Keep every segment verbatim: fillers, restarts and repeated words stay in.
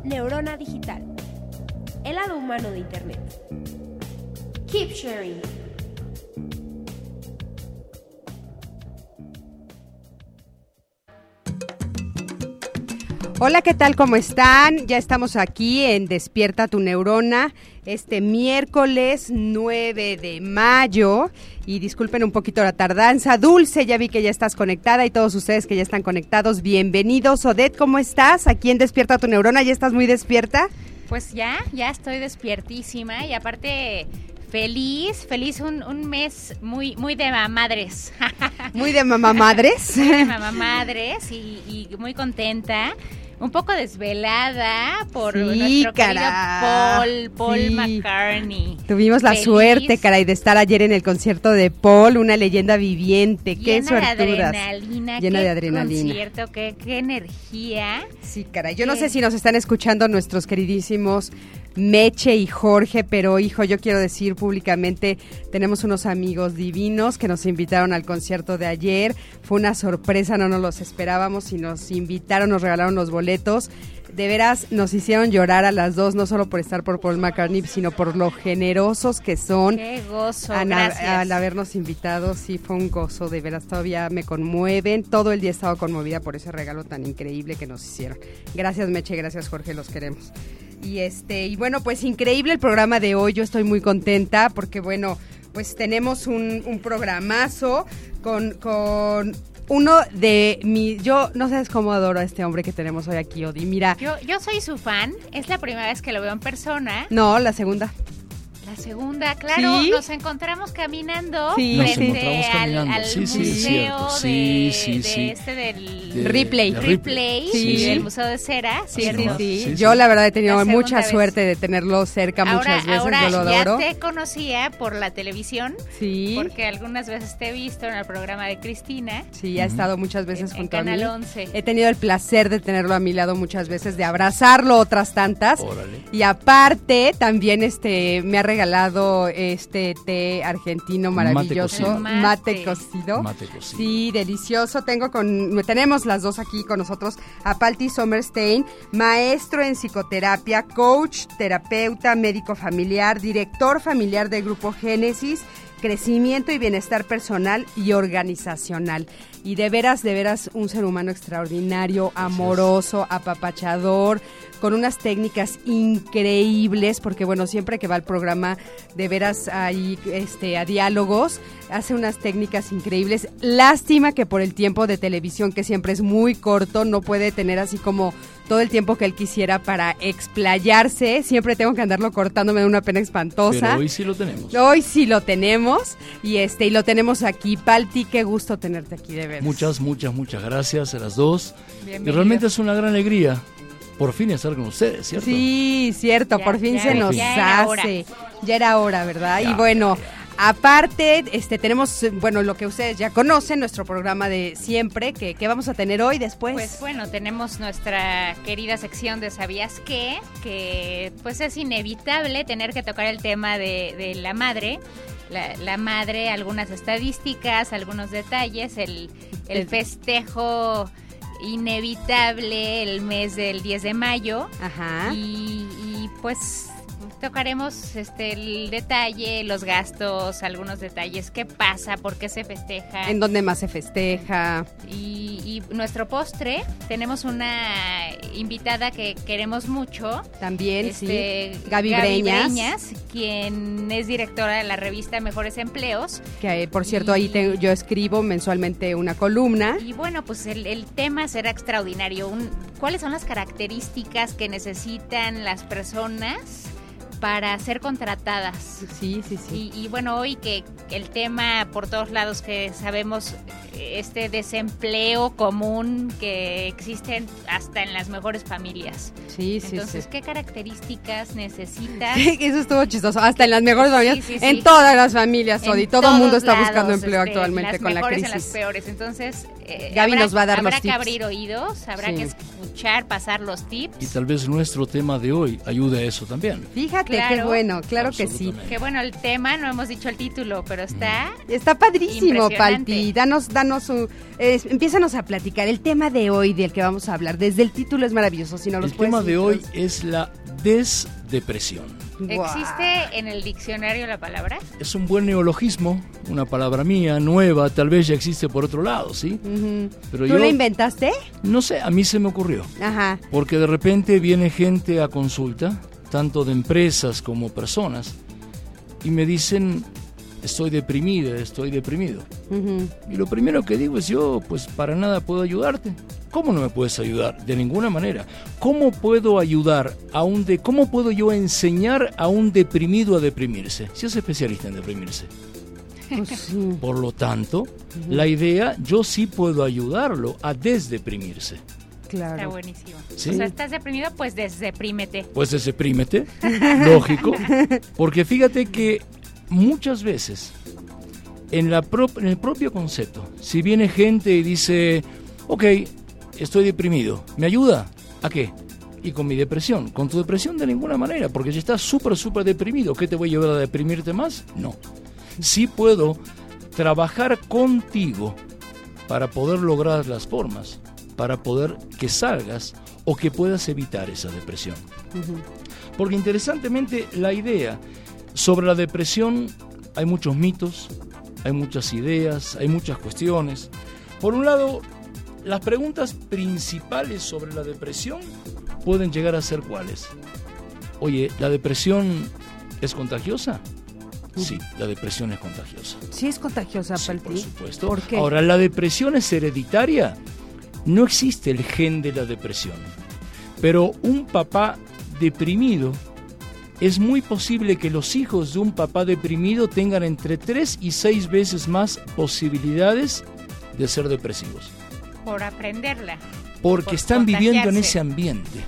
Neurona Digital, el lado humano de Internet. Keep sharing. Hola, ¿qué tal? ¿Cómo están? Ya estamos aquí en Despierta tu Neurona, este miércoles nueve de mayo, y disculpen un poquito la tardanza. Dulce, ya vi que ya estás conectada, y todos ustedes que ya están conectados, bienvenidos. Odette, ¿cómo estás? Aquí en Despierta tu Neurona, ¿ya estás muy despierta? Pues ya, ya estoy despiertísima, y aparte... Feliz, feliz un, un mes muy muy de mamadres. ¿Muy de mamamadres? Muy de mamamadres y, y muy contenta. Un poco desvelada por sí, nuestro cara. querido Paul, Paul sí. McCartney. Tuvimos la Feliz. suerte, caray, de estar ayer en el concierto de Paul, una leyenda viviente. Qué Llena suertudas. de adrenalina. Llena qué de adrenalina. concierto, qué, qué energía. Sí, caray. Yo no ¿Qué? sé si nos están escuchando nuestros queridísimos Meche y Jorge, pero hijo, yo quiero decir públicamente, tenemos unos amigos divinos que nos invitaron al concierto de ayer. Fue una sorpresa, no nos los esperábamos, y nos invitaron, nos regalaron los boletos. De veras, nos hicieron llorar a las dos, no solo por estar por Paul McCartney, sino por lo generosos que son. Qué gozo, Al, gracias. al habernos invitado, sí, fue un gozo, de veras, todavía me conmueven. Todo el día he estado conmovida por ese regalo tan increíble que nos hicieron. Gracias, Meche, gracias, Jorge, los queremos. Y este, y bueno, pues increíble el programa de hoy, yo estoy muy contenta porque, bueno, pues tenemos un, un programazo con... con uno de mi, yo no sabes cómo adoro a este hombre que tenemos hoy aquí, Odi. Mira, Yo, yo soy su fan, es la primera vez que lo veo en persona. no, la segunda. La segunda, claro, ¿Sí? nos encontramos caminando Sí. Nos frente encontramos caminando. al, al Sí, sí, museo es cierto. de, Sí, sí, de sí. este del De- Ripley. de Ripley, Sí. y del Museo de Cera, Sí, ¿cierto? sí, Sí, sí. sí. Yo la verdad he tenido La segunda mucha vez. suerte de tenerlo cerca Ahora, muchas veces, ahora yo lo adoro. ya te conocía por la televisión, Sí, porque algunas veces te he visto en el programa de Cristina, sí, ha estado muchas veces en, en junto a mí. Canal once. He tenido el placer de tenerlo a mi lado muchas veces, de abrazarlo otras tantas. Órale. Y aparte, también este me ha regalado este té argentino maravilloso. cocido. Mate, Mate. cocido. Mate cocido. Sí, delicioso. Tengo con, tenemos las dos aquí con nosotros a Palti Sommerstein, maestro en psicoterapia, coach, terapeuta, médico familiar, director familiar del Grupo Génesis, crecimiento y bienestar personal y organizacional. Y de veras, de veras, un ser humano extraordinario, amoroso, apapachador, con unas técnicas increíbles, porque bueno, siempre que va al programa, de veras hay este, a diálogos, hace unas técnicas increíbles. Lástima que por el tiempo de televisión, que siempre es muy corto, no puede tener así como todo el tiempo que él quisiera para explayarse. Siempre tengo que andarlo cortando, me da una pena espantosa. Pero hoy sí lo tenemos. Hoy sí lo tenemos, y este y lo tenemos aquí. Palti, qué gusto tenerte aquí, de veras. Muchas, muchas, muchas gracias a las dos. Bienvenido. Y realmente es una gran alegría por fin estar con ustedes, ¿cierto? Sí, cierto, Ya, por fin ya, se nos ya era hace. Ya era hora, ¿verdad? Ya, y bueno, aparte, este tenemos, bueno, lo que ustedes ya conocen, nuestro programa de siempre, que, que vamos a tener hoy después. Pues bueno, tenemos nuestra querida sección de ¿Sabías qué? Que pues es inevitable tener que tocar el tema de, de la madre. La, la madre, algunas estadísticas, algunos detalles, el, el El- festejo inevitable el mes del diez de mayo. Ajá. Y, y pues tocaremos este el detalle, los gastos, algunos detalles, qué pasa, por qué se festeja. En donde más se festeja. Y, y nuestro postre, tenemos una invitada que queremos mucho, También, este, sí. Gaby, Breñas, Breñas, quien es directora de la revista Mejores Empleos. que eh, por cierto ahí te- yo escribo mensualmente una columna. Y bueno, pues el, el tema será extraordinario. Un, ¿Cuáles son las características que necesitan las personas para ser contratadas? Sí, sí, sí. Y, y bueno, hoy que, que el tema por todos lados que sabemos, este desempleo común que existen hasta en las mejores familias. Sí, sí, Entonces, sí. ¿qué características necesitas? Eso estuvo chistoso. Hasta en las mejores familias, Sí, sí, sí. en todas las familias, En Odi. Todo el mundo está todos buscando lados, empleo este, actualmente las con la mejores en las crisis. peores. Entonces, eh, Gaby habrá, nos va a dar habrá los que tips. abrir oídos, habrá Sí. que escuchar, pasar los tips. Y tal vez nuestro tema de hoy ayude a eso también. Fíjate, qué Claro. bueno, claro que sí. Absolutamente. Que bueno, el tema, no hemos dicho el título, pero está... Está padrísimo, Impresionante. Palti. Danos, danos un, eh, empiézanos a platicar el tema de hoy del que vamos a hablar. Desde el título es maravilloso. Si no los El puedes tema de hoy introducir. es la desdepresión. Guau. ¿Existe en el diccionario la palabra? Es un buen neologismo, una palabra mía, nueva, tal vez ya existe por otro lado, ¿sí? Ujú. Pero ¿Tú yo, la inventaste? no sé, a mí se me ocurrió. Ajá. Porque de repente viene gente a consulta, tanto de empresas como personas, y me dicen, estoy deprimida, estoy deprimido. Ujú. Y lo primero que digo es, yo pues para nada puedo ayudarte. ¿Cómo no me puedes ayudar? De ninguna manera. ¿Cómo puedo ayudar a un de, cómo puedo yo enseñar a un deprimido a deprimirse? Si es especialista en deprimirse. Pues sí. Por lo tanto, la idea, yo sí puedo ayudarlo a desdeprimirse. Está Claro. buenísimo. Sí. O sea, ¿estás deprimido? Pues desdeprímete. Pues desdeprímete, lógico. Porque fíjate que muchas veces, en, la pro- en el propio concepto, si viene gente y dice, ok, estoy deprimido, ¿me ayuda? ¿A qué? Y con mi depresión. Con tu depresión de ninguna manera, porque si estás súper, súper deprimido, ¿qué te voy a llevar a deprimirte más? No. Sí puedo trabajar contigo para poder lograr las formas, para poder que salgas o que puedas evitar esa depresión. Ujú. Porque interesantemente la idea sobre la depresión, hay muchos mitos, hay muchas ideas, hay muchas cuestiones. Por un lado, las preguntas principales sobre la depresión pueden llegar a ser ¿cuáles? Oye, ¿la depresión es contagiosa? Sí, la depresión es contagiosa. Sí es contagiosa, Sí, Palti. por supuesto. ¿Por qué? Ahora, ¿la depresión es hereditaria? No existe el gen de la depresión. Pero un papá deprimido, es muy posible que los hijos de un papá deprimido tengan entre tres y seis veces más posibilidades de ser depresivos. Por aprenderla. Porque Por están viviendo en contagiarse. ese ambiente.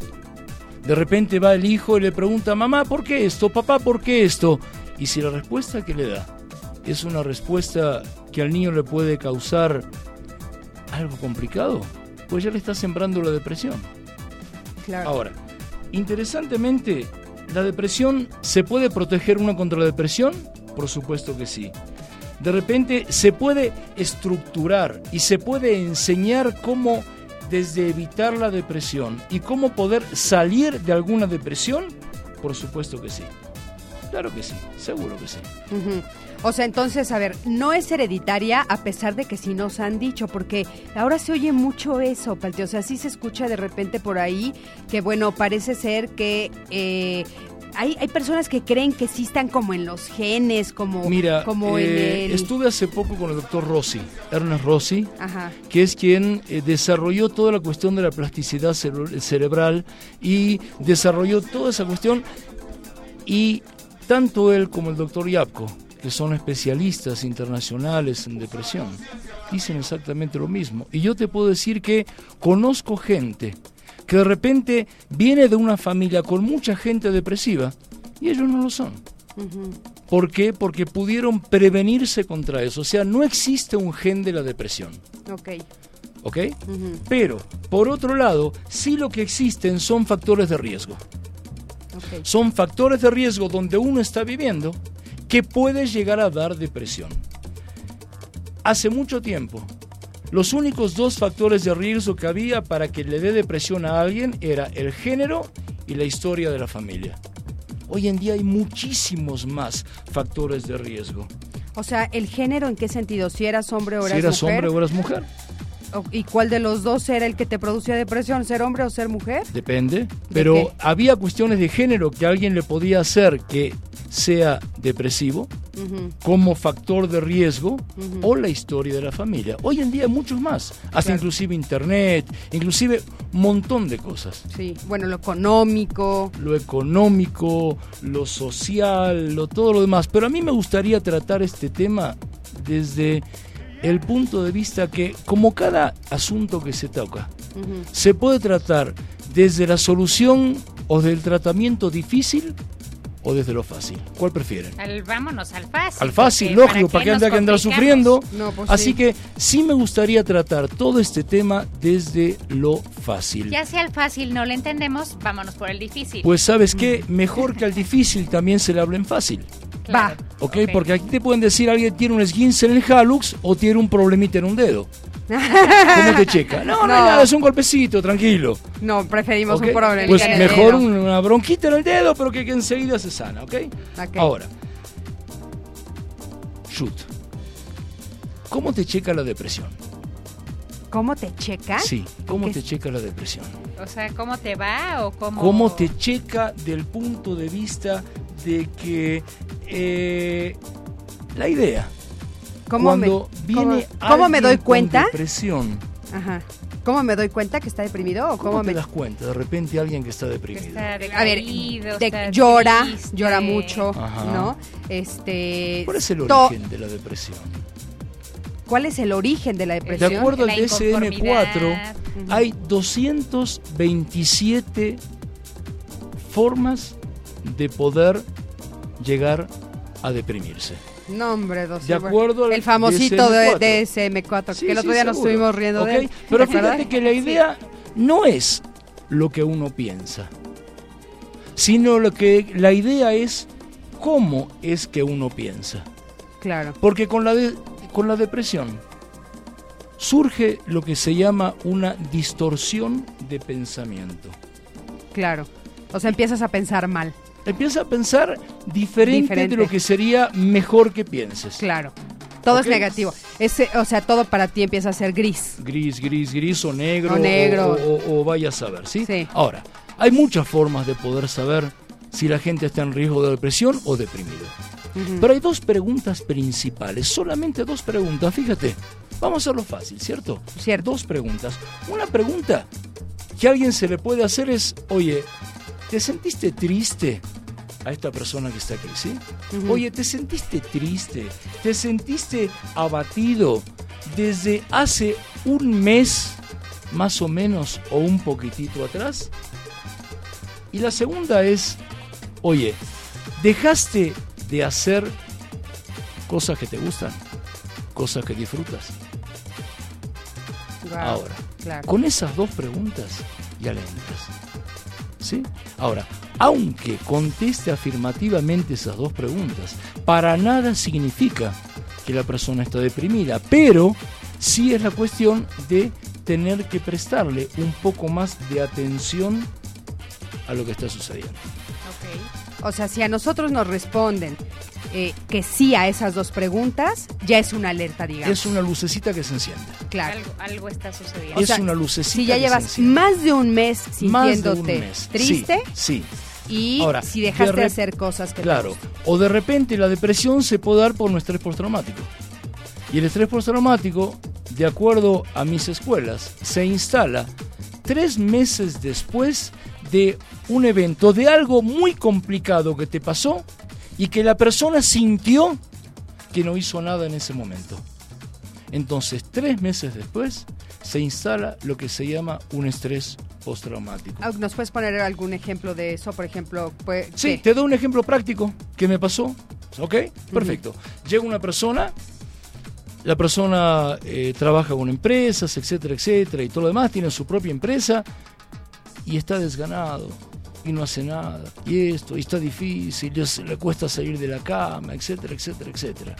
De repente va el hijo y le pregunta, mamá, ¿por qué esto? Papá, ¿por qué esto? Y si la respuesta que le da es una respuesta que al niño le puede causar algo complicado, pues ya le está sembrando la depresión. Claro. Ahora, interesantemente, ¿la depresión se puede proteger uno contra la depresión? Por supuesto que sí. De repente se puede estructurar y se puede enseñar cómo desde evitar la depresión y cómo poder salir de alguna depresión. Por supuesto que sí. Claro que sí, seguro que sí. Ujú. O sea, entonces, a ver, no es hereditaria a pesar de que sí nos han dicho, porque ahora se oye mucho eso, Palti. O sea, sí se escucha de repente por ahí que, bueno, parece ser que eh, hay, hay personas que creen que sí están como en los genes, como, Mira, como eh, en el... estuve hace poco con el doctor Rossi, Ernest Rossi, Ajá. que es quien eh, desarrolló toda la cuestión de la plasticidad cere- cerebral y desarrolló toda esa cuestión, y tanto él como el doctor Yapko, que son especialistas internacionales en depresión, dicen exactamente lo mismo. Y yo te puedo decir que conozco gente que de repente viene de una familia con mucha gente depresiva y ellos no lo son. Ujú. ¿Por qué? Porque pudieron prevenirse contra eso. O sea, no existe un gen de la depresión. Ok. ¿Ok? Ujú. Pero, por otro lado, sí lo que existen son factores de riesgo. Ok. Son factores de riesgo donde uno está viviendo que puede llegar a dar depresión. Hace mucho tiempo, los únicos dos factores de riesgo que había para que le dé depresión a alguien era el género y la historia de la familia. Hoy en día hay muchísimos más factores de riesgo. O sea, ¿el género en qué sentido? ¿Si eras hombre o eras Si eras mujer? hombre o eras mujer, O- ¿Y cuál de los dos era el que te producía depresión? ¿Ser hombre o ser mujer? depende. Pero qué? había cuestiones de género que alguien le podía hacer que sea depresivo, Ujú. como factor de riesgo, Ujú. o la historia de la familia. Hoy en día hay muchos más, hasta Claro. inclusive internet, inclusive un montón de cosas. Sí, bueno, lo económico. Lo económico, lo social, lo, todo lo demás. Pero a mí me gustaría tratar este tema desde el punto de vista que, como cada asunto que se toca, Ujú. se puede tratar desde la solución o del tratamiento difícil o desde lo fácil? ¿Cuál prefieren? Al, vámonos al fácil. Al fácil, lógico, ¿para qué anda que andar sufriendo? No, pues Así sí. que sí me gustaría tratar todo este tema desde lo fácil. Ya sea el fácil no lo entendemos, vámonos por el difícil. Pues ¿sabes qué? Mejor que al difícil también se le habla en fácil. Claro. Va. ¿Ok? Porque aquí te pueden decir alguien tiene un esguince en el hallux o tiene un problemita en un dedo. ¿Cómo te checa? No, no, No. hay nada, es un golpecito, tranquilo. No, preferimos ¿Ok? un problema. Pues en el mejor dedo. una bronquita en el dedo, pero que, que enseguida se sana, ¿ok? Ok. Ahora, shoot. ¿Cómo te checa la depresión? ¿Cómo te checa? Sí, ¿cómo ¿Qué te es? checa la depresión? O sea, ¿cómo te va o cómo...? ¿Cómo te checa del punto de vista de que eh, la idea, ¿Cómo cuando me, viene cómo, cómo me alguien doy con cuenta? depresión, Ajá. ¿Cómo me doy cuenta que está deprimido o ¿cómo, cómo te me das cuenta de repente alguien que está Que deprimido? está A ver, decaído, de- está llora, triste. llora mucho, Ajá. ¿no? Este, ¿Cuál es el to- origen de la depresión? ¿Cuál es el origen de la De depresión? acuerdo al La D S M cuatro, inconformidad. hay doscientas veintisiete formas de poder llegar a deprimirse. No, hombre, dos. De acuerdo al el famosito D S M cuatro. de D S M cuatro, Sí, que el sí, otro día nos seguro. estuvimos riendo Ok, de él. Pero ¿te acuerdas? fíjate que la idea no es lo que uno piensa, sino lo que la idea es cómo es que uno piensa. Claro. Porque con la, de- con la depresión surge lo que se llama una distorsión de pensamiento. Claro. O sea, empiezas a pensar mal. Empieza a pensar diferente, Diferente. de lo que sería mejor que pienses. Claro. Todo Ok. es negativo. Ese, o sea, todo para ti empieza a ser gris. Gris, gris, gris o negro. O negro. O, o- o vaya a saber, ¿sí? Sí. Ahora, hay muchas formas de poder saber si la gente está en riesgo de depresión o deprimido. Ujú. Pero hay dos preguntas principales, solamente dos preguntas, fíjate. Vamos a hacerlo fácil, ¿cierto? Cierto. Dos preguntas. Una pregunta que a alguien se le puede hacer es, oye, ¿te sentiste triste a esta persona que está aquí, sí? Ujú. Oye, ¿te sentiste triste? ¿Te sentiste abatido desde hace un mes, más o menos, o un poquitito atrás? Y la segunda es, oye, ¿dejaste de hacer cosas que te gustan? Cosas que disfrutas. Guau, Ahora, claro. con esas dos preguntas ya le entras. ¿Sí? Ahora, aunque conteste afirmativamente esas dos preguntas, para nada significa que la persona está deprimida, pero sí es la cuestión de tener que prestarle un poco más de atención a lo que está sucediendo. Ok. O sea, si a nosotros nos responden eh, que sí a esas dos preguntas, ya es una alerta, digamos. Es una lucecita que se enciende. Claro. Algo, algo está sucediendo. O es sea, una lucecita Si ya que se llevas enciende. más de un mes Más de un sintiéndote mes. triste Sí, sí. y Ahora, si dejaste de de rep- hacer cosas que te Claro, gustan. o de repente la depresión se puede dar por un estrés postraumático. Y el estrés postraumático, de acuerdo a mis escuelas, se instala tres meses después de un evento, de algo muy complicado que te pasó y que la persona sintió que no hizo nada en ese momento. Entonces, tres meses después, se instala lo que se llama un estrés postraumático. Ah, ¿nos puedes poner algún ejemplo de eso? Por ejemplo, pues, Sí, ¿qué? te doy un ejemplo práctico que me pasó. ¿Ok? Perfecto. Llega una persona, la persona eh, trabaja con empresas, etcétera, etcétera, y todo lo demás, tiene su propia empresa y está desganado y no hace nada. Y esto, y está difícil, y se le cuesta salir de la cama, etcétera, etcétera, etcétera.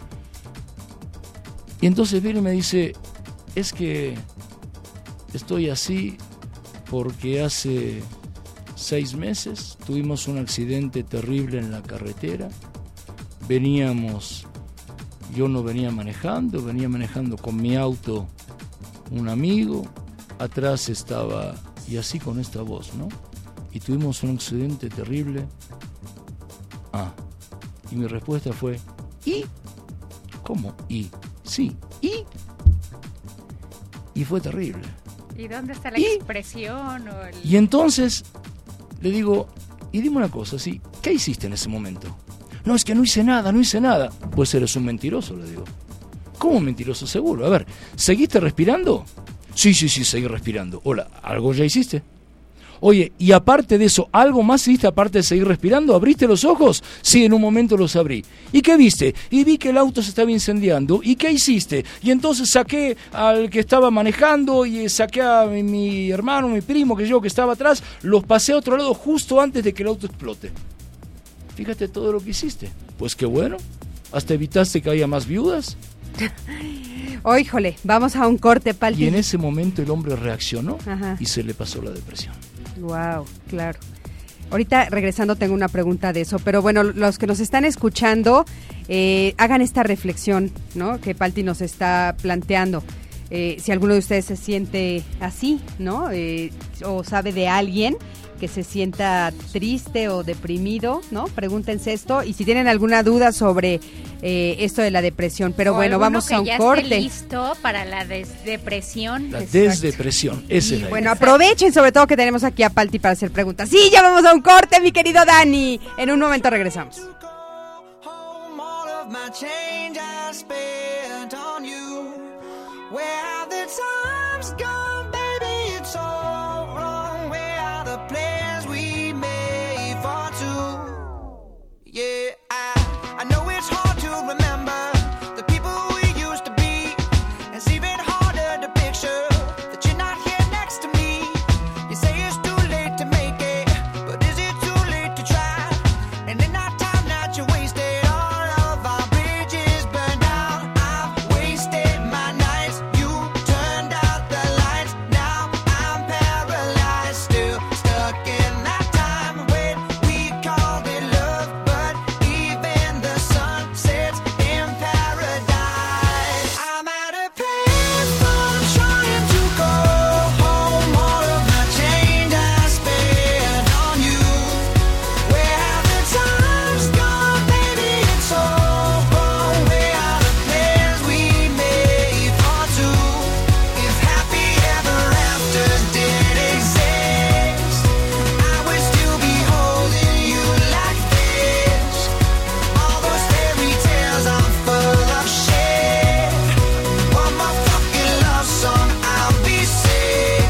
Y entonces viene y me dice, es que estoy así porque hace seis meses tuvimos un accidente terrible en la carretera. Veníamos, yo no venía manejando, venía manejando con mi auto un amigo, atrás estaba, y así con esta voz, ¿no? Y tuvimos un accidente terrible. Ah, y mi respuesta fue, ¿y? ¿Cómo? ¿Y? Sí, ¿y? Y fue terrible. ¿Y dónde está la ¿Y? expresión? O el... Y entonces le digo, y dime una cosa, ¿sí? ¿Qué hiciste en ese momento? No, es que no hice nada, no hice nada. Pues eres un mentiroso, le digo. ¿Cómo un mentiroso? Seguro. A ver, ¿seguiste respirando? Sí, sí, sí, seguí respirando. Hola, ¿algo ya hiciste? Oye, y aparte de eso, ¿algo más hiciste aparte de seguir respirando? ¿Abriste los ojos? Sí, en un momento los abrí. ¿Y qué viste? Y vi que el auto se estaba incendiando. ¿Y qué hiciste? Y entonces saqué al que estaba manejando y saqué a mi, mi hermano, mi primo, que yo que estaba atrás, los pasé a otro lado justo antes de que el auto explote. Fíjate todo lo que hiciste. Pues qué bueno, hasta evitaste que haya más viudas. Oh, híjole, vamos a un corte, Palti. Y en ese momento el hombre reaccionó. Ajá. Y se le pasó la depresión. Wow, claro. Ahorita regresando tengo una pregunta de eso, pero bueno, los que nos están escuchando, eh, hagan esta reflexión, ¿no? Que Palti nos está planteando. Eh, si alguno de ustedes se siente así, ¿no? Eh, o sabe de alguien que se sienta triste o deprimido, ¿no? Pregúntense esto, y si tienen alguna duda sobre eh, esto de la depresión. Pero o bueno, vamos a un ya corte. Esté listo para la desdepresión. La desdepresión, esa es la Bueno, aprovechen sobre todo que tenemos aquí a Palti para hacer preguntas. Sí, ya vamos a un corte, mi querido Dani. En un momento regresamos. Yeah, I, I know it's hard to remember the people we used to be. It's even harder to picture that you're not here next to me. You say it's too late to make it, but is it too late to try? And in that time that you wasted, all of our bridges burned down. I've wasted my nights, you turned out the lights. Now I'm paralyzed, still stuck in that time when we called it love. Even the sun sets in paradise. I'm at a payphone trying to go home. All of my change I spent on you. Where have the times gone, baby? It's all wrong. We're out of plans we made for two. If happy ever afters did exist, I would still be holding you like this. All those fairy tales are full of shit. One more fucking love song, I'll be sick.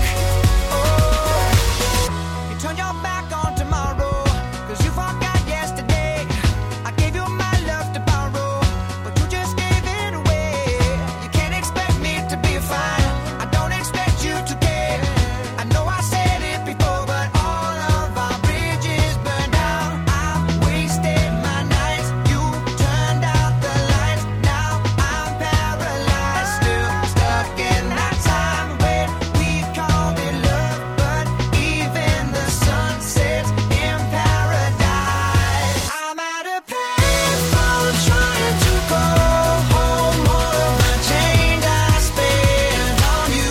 Oh, you turn your back on tomorrow, cause you forgot yesterday. I gave you my love to borrow, but you just gave it away. You can't expect me to be fine, I don't expect you to care. I know I said it before, but all of our bridges burned down. I've wasted my nights, you turned out the lights. Now I'm paralyzed, still stuck in that time when we called it love. But even the sun sets in paradise. I'm at a payphone trying to go home. All of my change I spent on you.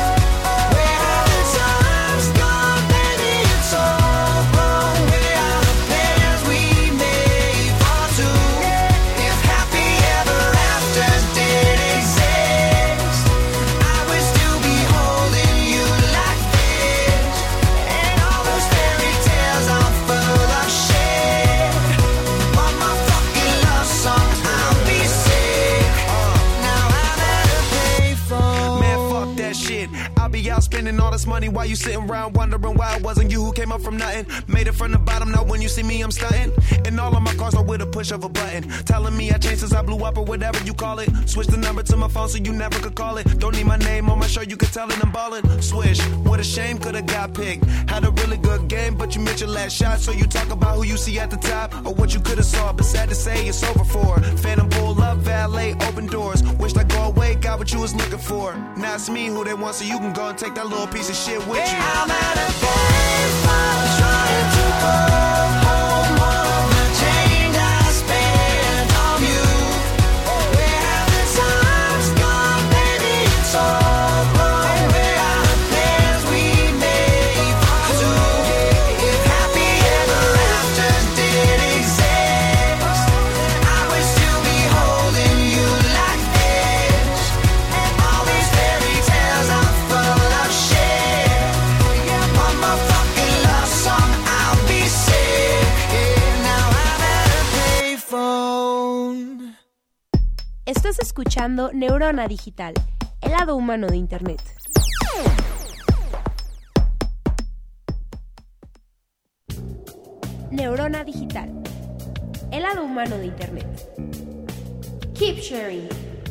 Where have the times gone, baby? It's all wrong. We're out of plans we made for two. If happy ever afters did exist, I would still be holding you like this. And all those fairy tales are full of shit. One more fucking love song, I'll be sick. Now I'm at a payphone. Man, fuck that shit. I'll be out spending all this money while you sitting around wondering why it wasn't you who came up from nothing. Made it from the bottom, now when you see me, I'm stunting. And all of my cars are with a push of a button. Telling me I changed since I blew up or whatever you call it. Switch the number to my phone so you never could call it. Don't need my name on my shirt, you could tell it I'm ballin'. Swish, what a shame, could've got picked. Had a really good game, but you missed your last shot. So you talk about who you see at the top or what you could've saw. But sad to say, it's over for. Phantom pull up, valet, open doors. Wished I go away, got what you was looking for. Now it's me who they want, so you can go and take that little piece of shit with you. I'm at a payphone trying to go home. All of my change I spent on you. Where have the times gone, baby? It's all wrong. We're out of plans we made for two. If happy ever afters did exist, I would still be holding you like this. And all these fairy tales are full of shit. One more fucking love song, I'll be sick. Now I'm at a payphone. Estás escuchando Neurona Digital, el lado humano de Internet. Neurona Digital. El lado humano de Internet. Keep sharing.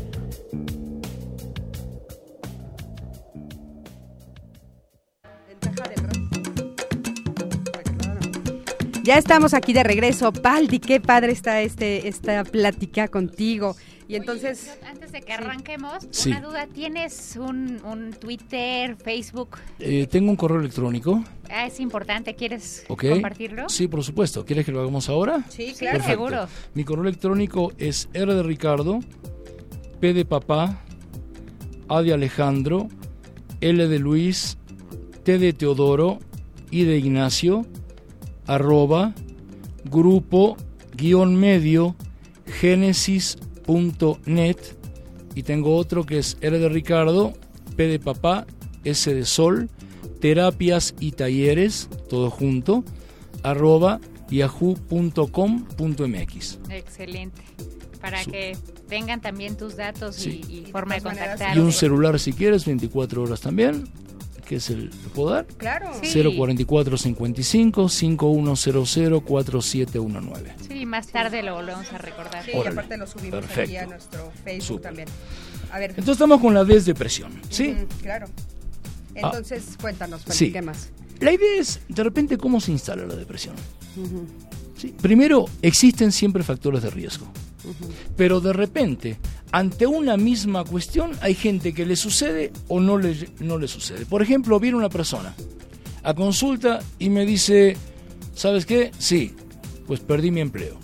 Ya estamos aquí de regreso. Paldi, qué padre está este esta plática contigo. Y entonces... Oye, antes de que arranquemos, sí. una duda, ¿tienes un, un Twitter, Facebook? Eh, tengo un correo electrónico. Ah, es importante, ¿quieres Okay. compartirlo? Sí, por supuesto. ¿Quieres que lo hagamos ahora? Sí, claro. Perfecto. Seguro. Mi correo electrónico es R de Ricardo, P de papá, A de Alejandro, L de Luis, T de Teodoro, I de Ignacio, arroba, grupo, guión medio, génesis punto net, y tengo otro que es R de Ricardo, P de papá, S de sol, terapias y talleres, todo junto, arroba, yahoo punto com punto m x. Excelente. Para Su- que tengan también tus datos Sí. y, y forma de todas maneras, contactar. Y un celular si quieres, veinticuatro horas también, que es el, ¿lo puedo dar? Claro. Sí. cero cuatro cuatro cincuenta y cinco, cincuenta y uno cero cero, cuarenta y siete diecinueve. Sí, más tarde lo volvemos a recordar. Sí, Órale. y aparte lo subimos aquí Perfecto. a nuestro Facebook Súper. también. A ver. Entonces estamos con la desdepresión, ¿sí? Ujú, claro. Entonces, cuéntanos, Paldi, Sí. ¿qué más? La idea es, de repente, ¿cómo se instala la depresión? ¿Sí? Primero, existen siempre factores de riesgo. Pero de repente, ante una misma cuestión, hay gente que le sucede o no le, no le sucede. Por ejemplo, viene una persona a consulta y me dice, ¿sabes qué? Sí, pues perdí mi empleo.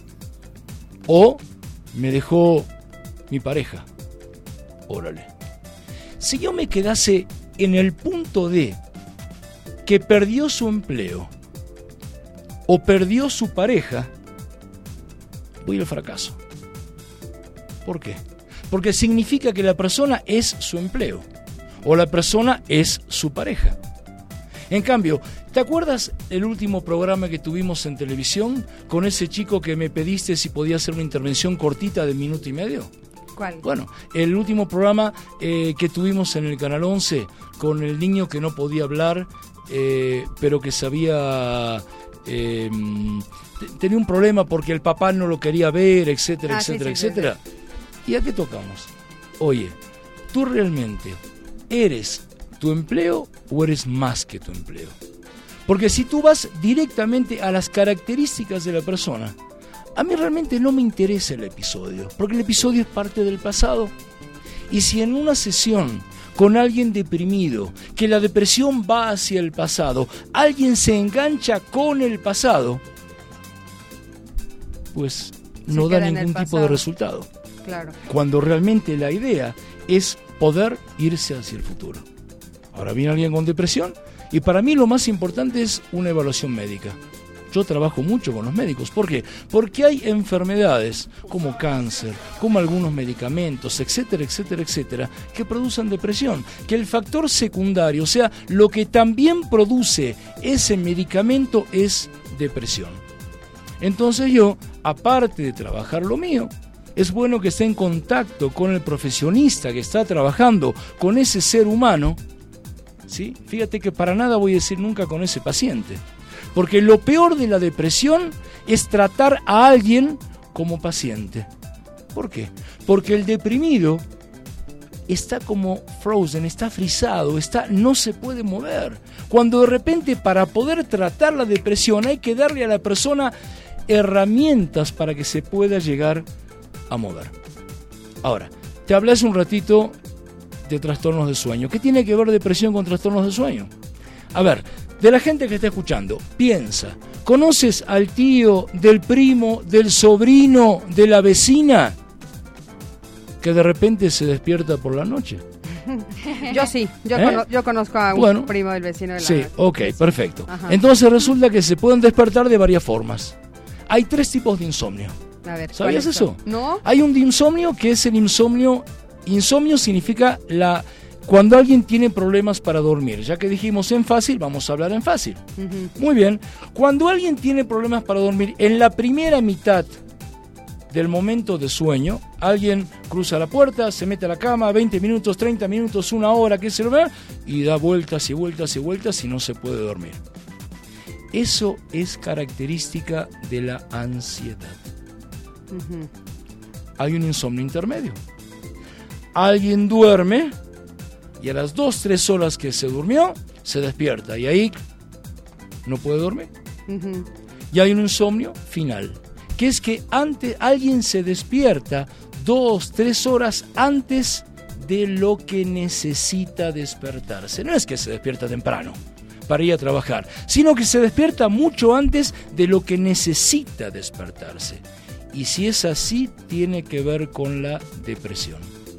O me dejó mi pareja. Órale. Si yo me quedase en el punto de que perdió su empleo o perdió su pareja, voy al fracaso. ¿Por qué? Porque significa que la persona es su empleo o la persona es su pareja. En cambio, ¿te acuerdas el último programa que tuvimos en televisión con ese chico que me pediste si podía hacer una intervención cortita de minuto y medio? ¿Cuál? Bueno, el último programa eh, que tuvimos en el Canal once con el niño que no podía hablar, eh, pero que sabía... Eh, t- tenía un problema porque el papá no lo quería ver, etcétera, Ah, sí, etcétera, sí, sí, etcétera. ¿Y a qué tocamos? Oye, ¿tú realmente eres tu empleo o eres más que tu empleo? Porque si tú vas directamente a las características de la persona, a mí realmente no me interesa el episodio, porque el episodio es parte del pasado. Y si en una sesión con alguien deprimido, que la depresión va hacia el pasado, alguien se engancha con el pasado, pues no Se da queda en el ningún tipo pasado. de resultado. Claro. Cuando realmente la idea es poder irse hacia el futuro. Ahora viene alguien con depresión y para mí lo más importante es una evaluación médica. Yo trabajo mucho con los médicos. ¿Por qué? Porque hay enfermedades como cáncer, como algunos medicamentos, etcétera, etcétera, etcétera, que producen depresión. Que el factor secundario, o sea, lo que también produce ese medicamento es depresión. Entonces yo, aparte de trabajar lo mío, es bueno que esté en contacto con el profesionista que está trabajando con ese ser humano, ¿sí? Fíjate que para nada voy a decir nunca con ese paciente. Porque lo peor de la depresión es tratar a alguien como paciente. ¿Por qué? Porque el deprimido está como frozen, está frisado, está, no se puede mover. Cuando de repente para poder tratar la depresión hay que darle a la persona herramientas para que se pueda llegar a mover. Ahora, te hablé hace un ratito de trastornos de sueño. ¿Qué tiene que ver depresión con trastornos de sueño? A ver, de la gente que está escuchando, piensa, ¿conoces al tío, del primo, del sobrino, de la vecina que de repente se despierta por la noche? Yo sí, yo, ¿Eh? cono- yo conozco a un Bueno, primo del vecino de la... Sí, ok, perfecto. Ajá. Entonces resulta que se pueden despertar de varias formas. Hay tres tipos de insomnio. A ver, ¿Sabías ¿cuáles eso? son? ¿No? Hay un de insomnio que es el insomnio. Insomnio significa la cuando alguien tiene problemas para dormir. Ya que dijimos en fácil, vamos a hablar en fácil. Ujú. Muy bien. Cuando alguien tiene problemas para dormir, en la primera mitad del momento de sueño, alguien cruza la puerta, se mete a la cama, veinte minutos, treinta minutos, una hora, qué sé yo, y da vueltas y vueltas y vueltas y no se puede dormir. Eso es característica de la ansiedad. Ujú. Hay un insomnio intermedio. Alguien duerme y a las dos, tres horas que se durmió, se despierta y ahí no puede dormir. Ujú. Y hay un insomnio final, que es que antes alguien se despierta dos, tres horas antes de lo que necesita despertarse. No es que se despierta temprano para ir a trabajar, sino que se despierta mucho antes de lo que necesita despertarse. Y si es así, tiene que ver con la depresión.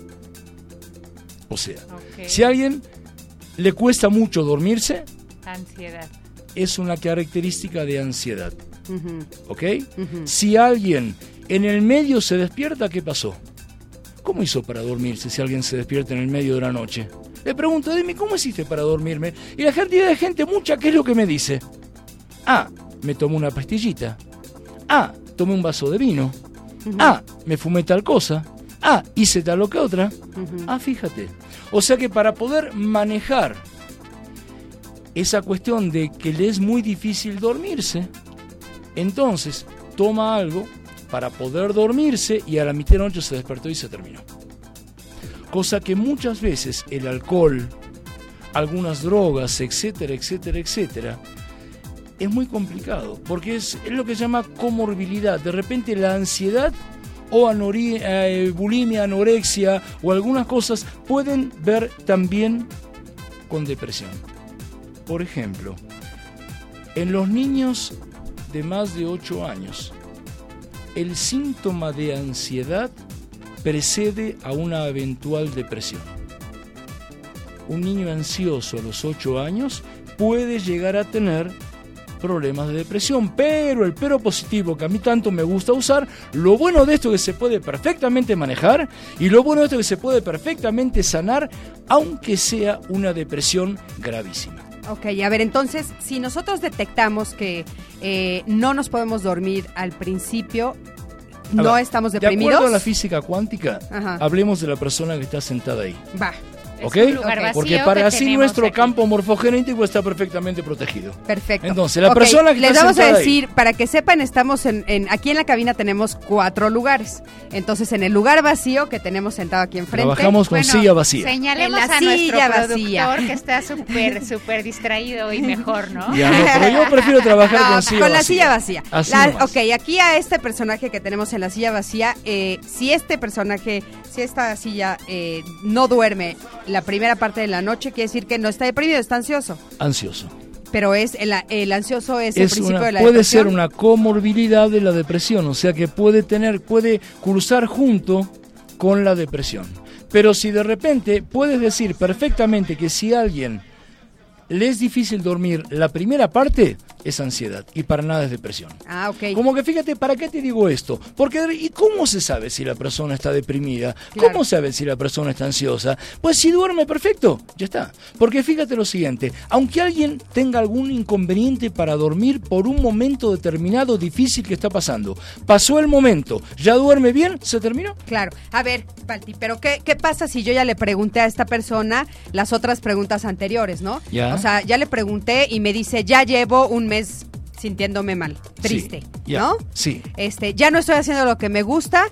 O sea, Ok. si a alguien le cuesta mucho dormirse, Ansiedad. es una característica de ansiedad. Ujú. ¿Ok? Ujú. Si alguien en el medio se despierta, ¿qué pasó? ¿Cómo hizo para dormirse si alguien se despierta en el medio de la noche? Le pregunto, dime, ¿cómo hiciste para dormirme? Y la cantidad de gente, mucha, ¿qué es lo que me dice? Ah, me tomé una pastillita. Ah, tomé un vaso de vino. Ah, me fumé tal cosa. Ah, hice tal o que otra. Ujú. Ah, fíjate. O sea que para poder manejar esa cuestión de que le es muy difícil dormirse, entonces toma algo para poder dormirse y a la mitad de la noche se despertó y se terminó. Cosa que muchas veces el alcohol, algunas drogas, etcétera, etcétera, etcétera, es muy complicado, porque es, es lo que se llama comorbilidad. De repente la ansiedad o anori- eh, bulimia, anorexia o algunas cosas pueden ver también con depresión. Por ejemplo, en los niños de más de ocho años, el síntoma de ansiedad precede a una eventual depresión. Un niño ansioso a los ocho años puede llegar a tener problemas de depresión, pero el pero positivo que a mí tanto me gusta usar, lo bueno de esto es que se puede perfectamente manejar y lo bueno de esto es que se puede perfectamente sanar, aunque sea una depresión gravísima. Ok, a ver, entonces, si nosotros detectamos que eh, no nos podemos dormir al principio, A no ver, estamos De deprimidos. acuerdo a la física cuántica, Ajá. hablemos de la persona que está sentada ahí. Va, ¿Ok? Es un lugar Ok. vacío Porque que para así tenemos nuestro aquí. campo morfogenético está perfectamente protegido. perfecto. Entonces, la Ok, persona que les está vamos a sentada decir, para que sepan, estamos en, en aquí en la cabina tenemos cuatro lugares. Entonces, en el lugar vacío que tenemos sentado aquí enfrente. Trabajamos con Bueno, silla vacía. Señalemos En la a nuestro silla productor vacía. que está súper, súper distraído y mejor, ¿no? Ya, no, pero yo prefiero trabajar No, con silla con la vacía. silla vacía. Así La- nomás. ok, aquí a este personaje que tenemos en la silla vacía, eh, si este personaje, si esta silla eh, no duerme la primera parte de la noche, quiere decir que no está deprimido, está ansioso. Ansioso. Pero es el, el ansioso es, el Es principio una- de la puede depresión. ser una comorbilidad de la depresión, o sea que puede tener, puede cruzar junto con la depresión. Pero si de repente puedes decir perfectamente que si a alguien le es difícil dormir, la primera parte es ansiedad y para nada es depresión. Ah, ok. Como que fíjate, ¿para qué te digo esto? Porque, ¿y cómo se sabe si la persona está deprimida? Claro. ¿Cómo sabe si la persona está ansiosa? Pues si duerme perfecto, ya está. Porque fíjate lo siguiente, aunque alguien tenga algún inconveniente para dormir por un momento determinado difícil que está pasando, pasó el momento, ya duerme bien, se terminó. Claro. A ver, Palti, pero ¿qué, ¿qué pasa si yo ya le pregunté a esta persona las otras preguntas anteriores, ¿no? Ya. O sea, ya le pregunté y me dice, ya llevo un mes sintiéndome mal, triste, Sí, ya, ¿no? sí. Este, ya no estoy haciendo lo que me gusta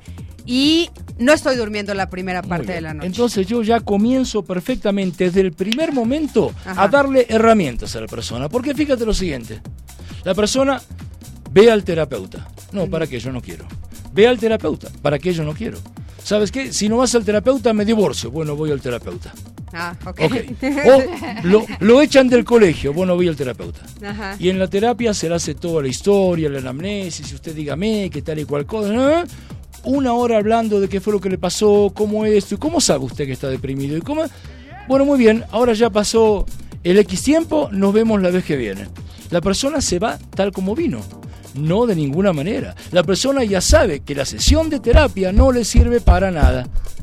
y no estoy durmiendo la primera Muy parte bien. de la noche. Entonces yo ya comienzo perfectamente desde el primer momento Ajá. a darle herramientas a la persona. Porque fíjate lo siguiente, la persona ve al terapeuta. No, ¿para qué? Yo no quiero. Ve al terapeuta. ¿Para qué? Yo no quiero. ¿Sabes qué? Si no vas al terapeuta me divorcio. Bueno, voy al terapeuta. Ah, ok. Ok. O lo, lo echan del colegio. Bueno, voy al terapeuta. Ajá. Y en la terapia se le hace toda la historia, la anamnesis, y usted dígame qué tal y cual cosa, ¿no? Una hora hablando de qué fue lo que le pasó, cómo esto, y cómo sabe usted que está deprimido, y cómo... Bueno, muy bien, ahora ya pasó el X tiempo, nos vemos la vez que viene. La persona se va tal como vino, no de ninguna manera. La persona ya sabe que la sesión de terapia no le sirve para nada.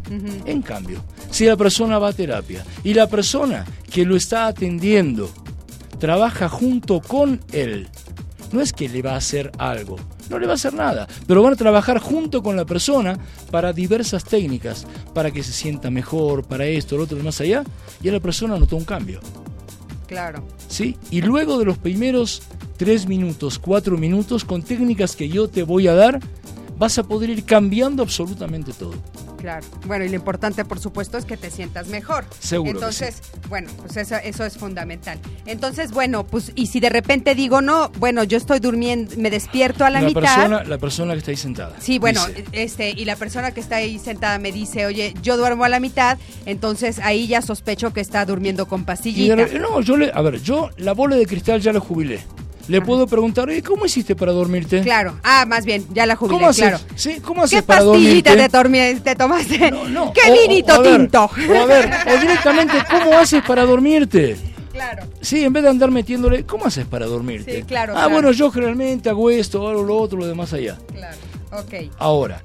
En cambio, si la persona va a terapia y la persona que lo está atendiendo trabaja junto con él, no es que le va a hacer algo, no le va a hacer nada, pero van a trabajar junto con la persona para diversas técnicas, para que se sienta mejor, para esto, lo otro, más allá, y a la persona notó un cambio, Claro. ¿sí? Y luego de los primeros tres minutos, cuatro minutos, con técnicas que yo te voy a dar, vas a poder ir cambiando absolutamente todo. Claro. Bueno, y lo importante, por supuesto, es que te sientas mejor. Seguro. Entonces, que sí. bueno, pues eso, eso es fundamental. Entonces, bueno, pues, y si de repente digo, no, bueno, yo estoy durmiendo, me despierto a la, la mitad. Persona, la persona que está ahí sentada. Sí, bueno, dice, este, y la persona que está ahí sentada me dice, oye, yo duermo a la mitad, entonces ahí ya sospecho que está durmiendo con y pastillita. de, no, yo le, a ver, yo la bola de cristal ya la jubilé. Le Ajá. puedo preguntar, oye, ¿cómo hiciste para dormirte? Claro, ah, más bien, ya la jubilé, ¿Cómo haces? claro. ¿Sí? ¿Cómo haces ¿Qué para pastillita dormirte? te, dormi- te tomaste? No, no. ¿Qué O- vinito o, o a ver, tinto? O a ver, o directamente, ¿cómo haces para dormirte? Claro. Sí, en vez de andar metiéndole, ¿cómo haces para dormirte? Sí, claro, Ah, claro. bueno, yo generalmente hago esto, hago lo otro, lo demás allá. Claro, ok. Ahora,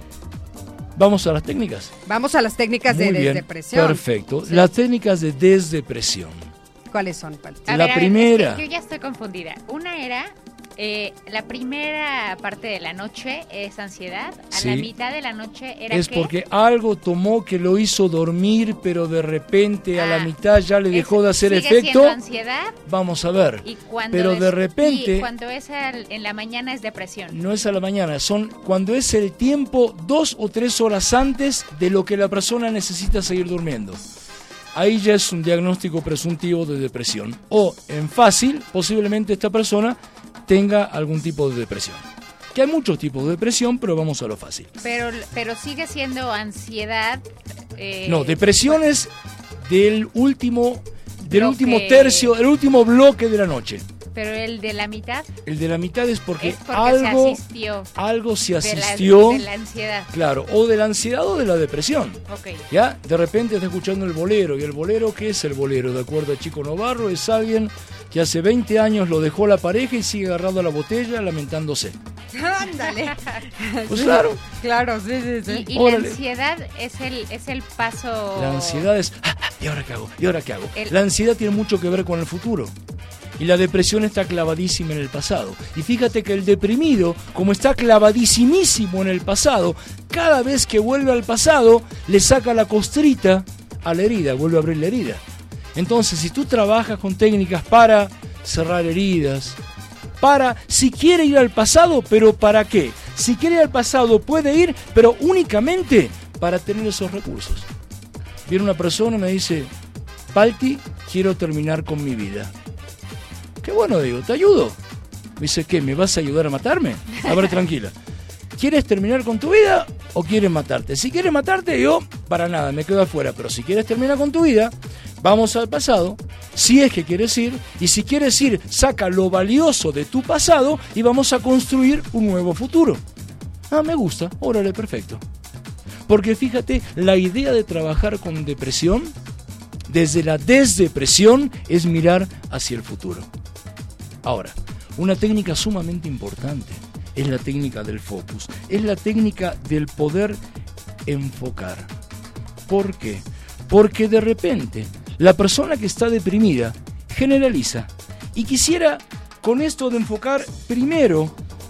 vamos a las técnicas. Vamos a las técnicas Muy de bien, desdepresión. perfecto. Sí. Las técnicas de desdepresión. ¿Cuáles son, Pal? A La ver, a ver, primera. es que yo ya estoy confundida. Una era, eh, la primera parte de la noche es ansiedad, a Sí. la mitad de la noche era Es ¿qué? porque algo tomó que lo hizo dormir, pero de repente a la Ah, mitad ya le dejó es- de hacer sigue efecto. siendo ansiedad Vamos a ver. y cuando Pero es- de repente y cuando es al- en la mañana es depresión. no es a la mañana, son cuando es el tiempo dos o tres horas antes de lo que la persona necesita seguir durmiendo. Ahí ya es un diagnóstico presuntivo de depresión. O, en fácil, posiblemente esta persona tenga algún tipo de depresión. Que hay muchos tipos de depresión, pero vamos a lo fácil. Pero, pero sigue siendo ansiedad. eh, No, depresión es del último, del Bloque. último tercio, el último bloque de la noche. Pero el de la mitad El de la mitad es porque, es porque algo, se asistió algo se de la, asistió, de la ansiedad. claro, o de la ansiedad o de la depresión. Ok. Ya, de repente está escuchando el bolero. ¿Y el bolero qué es el bolero? De acuerdo a Chico Novarro, es alguien que hace veinte años lo dejó la pareja y sigue agarrando la botella lamentándose. Ándale. Pues claro, Claro, sí, sí, sí. Y, y la Órale. ansiedad es el, es el paso... la ansiedad es, "Ah, ah, ¿y ahora qué hago? ¿Y ahora qué hago? El- La ansiedad tiene mucho que ver con el futuro. Y la depresión está clavadísima en el pasado. Y fíjate que el deprimido, como está clavadísimísimo en el pasado, cada vez que vuelve al pasado, le saca la costrita a la herida, vuelve a abrir la herida. Entonces, si tú trabajas con técnicas para cerrar heridas, para, si quiere ir al pasado, pero ¿para qué? Si quiere ir al pasado, puede ir, pero únicamente para tener esos recursos. Viene una persona y me dice, Palti, quiero terminar con mi vida. Qué bueno, digo, te ayudo. Me dice, ¿qué? ¿Me vas a ayudar a matarme? A ver, tranquila. ¿Quieres terminar con tu vida o quieres matarte? Si quieres matarte, yo, para nada, me quedo afuera. Pero si quieres terminar con tu vida, vamos al pasado, si es que quieres ir, y si quieres ir, saca lo valioso de tu pasado y vamos a construir un nuevo futuro. Ah, me gusta, órale, perfecto. Porque fíjate, la idea de trabajar con depresión, desde la desdepresión, es mirar hacia el futuro. Ahora, una técnica sumamente importante es la técnica del focus, es la técnica del poder enfocar. ¿Por qué? Porque de repente la persona que está deprimida generaliza y quisiera con esto de enfocar primero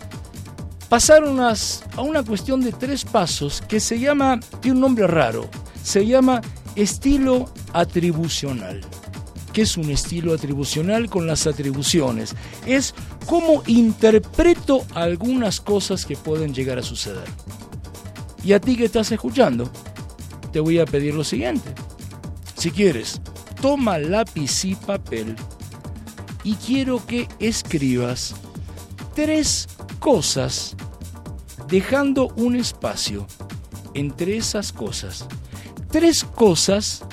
pasar unas, a una cuestión de tres pasos que se llama, tiene un nombre raro, se llama estilo atribucional. ¿Qué es un estilo atribucional con las atribuciones? Es cómo interpreto algunas cosas que pueden llegar a suceder. Y a ti que estás escuchando, te voy a pedir lo siguiente. Si quieres, toma lápiz y papel y quiero que escribas tres cosas, dejando un espacio entre esas cosas. Tres cosas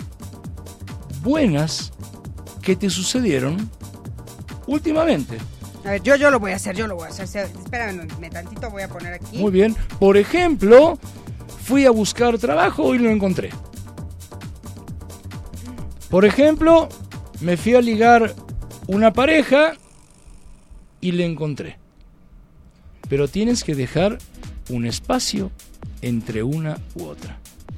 buenas que te sucedieron últimamente. A ver, yo, yo lo voy a hacer, yo lo voy a hacer. Espérame, me tantito voy a poner aquí. Muy bien. Por ejemplo, fui a buscar trabajo y lo encontré. Por ejemplo, me fui a ligar una pareja y le encontré. Pero tienes que dejar un espacio entre una u otra.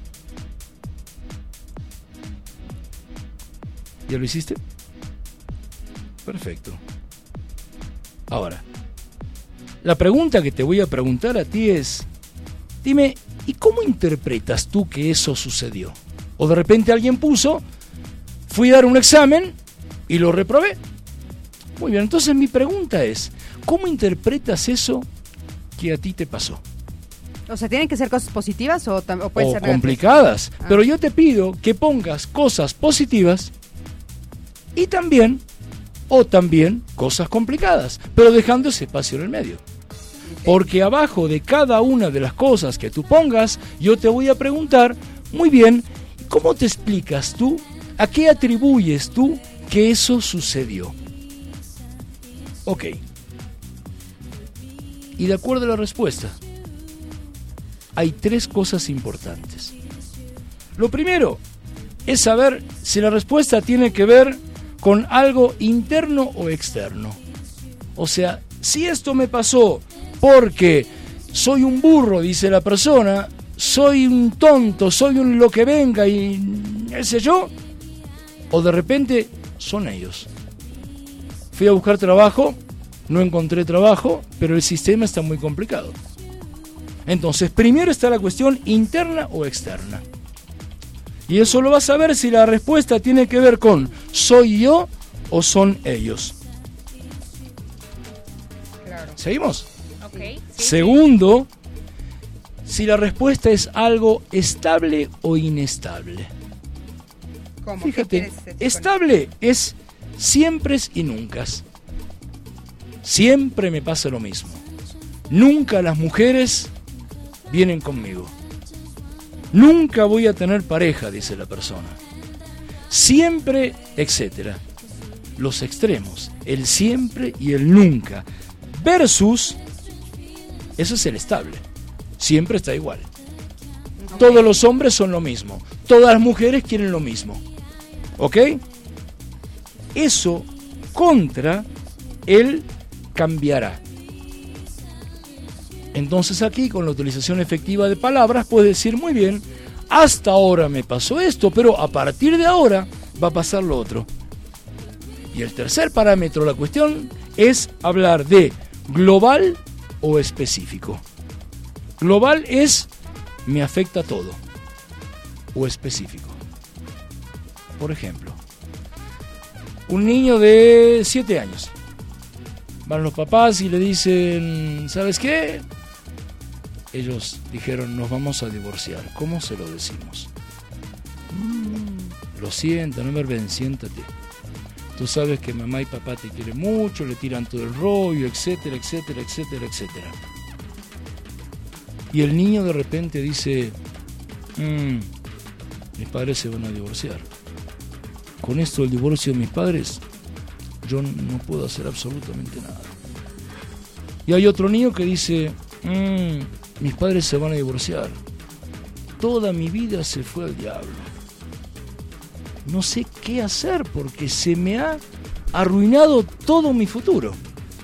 ¿Ya lo hiciste? Perfecto. Ahora, la pregunta que te voy a preguntar a ti es, dime, ¿y cómo interpretas tú que eso sucedió? O de repente alguien puso, fui a dar un examen y lo reprobé. Muy bien, entonces mi pregunta es, ¿cómo interpretas eso que a ti te pasó? O sea, ¿tienen que ser cosas positivas o, tam- o pueden O ser negativas? complicadas, Ah. pero yo te pido que pongas cosas positivas y también, o también, cosas complicadas, pero dejando ese espacio en el medio. Porque abajo de cada una de las cosas que tú pongas, yo te voy a preguntar, muy bien, ¿cómo te explicas tú? ¿A qué atribuyes tú que eso sucedió? Ok. Y de acuerdo a la respuesta, hay tres cosas importantes. Lo primero es saber si la respuesta tiene que ver con algo interno o externo. O sea, si esto me pasó porque soy un burro, dice la persona, soy un tonto, soy un lo que venga y qué sé yo, o de repente son ellos. Fui a buscar trabajo, no encontré trabajo, pero el sistema está muy complicado. Entonces, primero está la cuestión interna o externa. Y eso lo vas a ver si la respuesta tiene que ver con ¿soy yo o son ellos? Claro. ¿Seguimos? Ok. Sí, Segundo, si la respuesta es algo estable o inestable. ¿Cómo? ¿Qué Fíjate, quieres decir con estable es siempre y nunca. Siempre me pasa lo mismo. Nunca las mujeres vienen conmigo. Nunca voy a tener pareja, dice la persona. Siempre, etcétera. Los extremos, el siempre y el nunca. Versus, eso es el estable. Siempre está igual. Todos los hombres son lo mismo. Todas las mujeres quieren lo mismo. ¿Ok? Eso contra el cambiará. Entonces aquí, con la utilización efectiva de palabras, puedes decir, muy bien, hasta ahora me pasó esto, pero a partir de ahora va a pasar lo otro. Y el tercer parámetro, la cuestión, es hablar de global o específico. Global es, me afecta todo, o específico. Por ejemplo, un niño de siete años. Van los papás y le dicen, ¿sabes qué? Ellos dijeron, nos vamos a divorciar. ¿Cómo se lo decimos? Mm, lo siento, no me ven, siéntate. Tú sabes que mamá y papá te quieren mucho, le tiran todo el rollo, etcétera, etcétera, etcétera, etcétera. Y el niño de repente dice, mm, mis padres se van a divorciar. Con esto del divorcio de mis padres, yo no puedo hacer absolutamente nada. Y hay otro niño que dice, mmm, mis padres se van a divorciar. Toda mi vida se fue al diablo. No sé qué hacer porque se me ha arruinado todo mi futuro.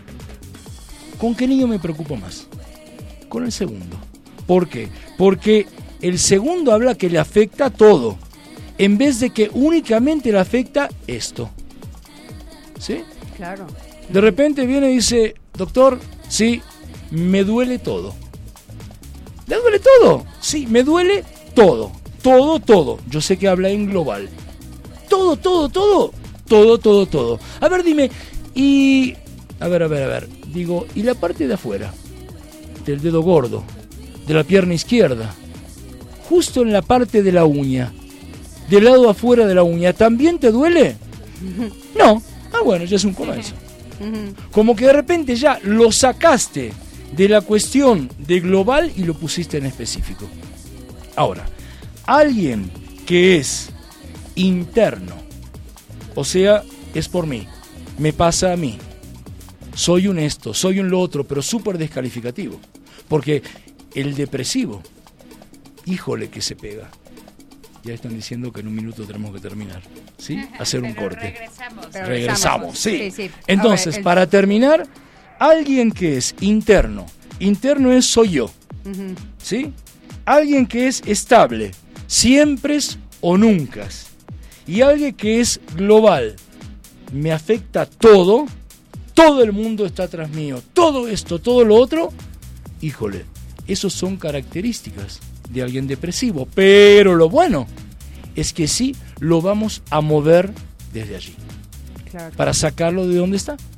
¿Con qué niño me preocupo más? Con el segundo. ¿Por qué? Porque el segundo habla que le afecta todo, en vez de que únicamente le afecta esto. ¿Sí? Claro. De repente viene y dice, doctor, sí, me duele todo. ¿Le duele todo? Sí, me duele todo. Todo, todo. Yo sé que habla en global. Todo, todo, todo. Todo, todo, todo. A ver, dime, y... A ver, a ver, a ver. Digo, ¿y la parte de afuera? Del dedo gordo, de la pierna izquierda, justo en la parte de la uña, del lado afuera de la uña, ¿también te duele? No. Ah, bueno, ya es un comienzo. Como que de repente ya lo sacaste de la cuestión de global y lo pusiste en específico. Ahora, alguien que es interno, o sea, es por mí, me pasa a mí, soy un esto, soy un lo otro, pero súper descalificativo, porque el depresivo, híjole que se pega. Ya están diciendo que en un minuto tenemos que terminar, ¿sí? Hacer un Pero corte. regresamos. Pero Regresamos, sí. Sí, sí. Entonces, A ver, el- para terminar, alguien que es interno, interno es soy yo, Ujú. ¿sí? Alguien que es estable, siempre es o nunca. Y alguien que es global, me afecta todo, todo el mundo está tras mío, todo esto, todo lo otro, híjole, esos son características de alguien depresivo, pero lo bueno es que sí lo vamos a mover desde allí, Claro. para sacarlo de donde está.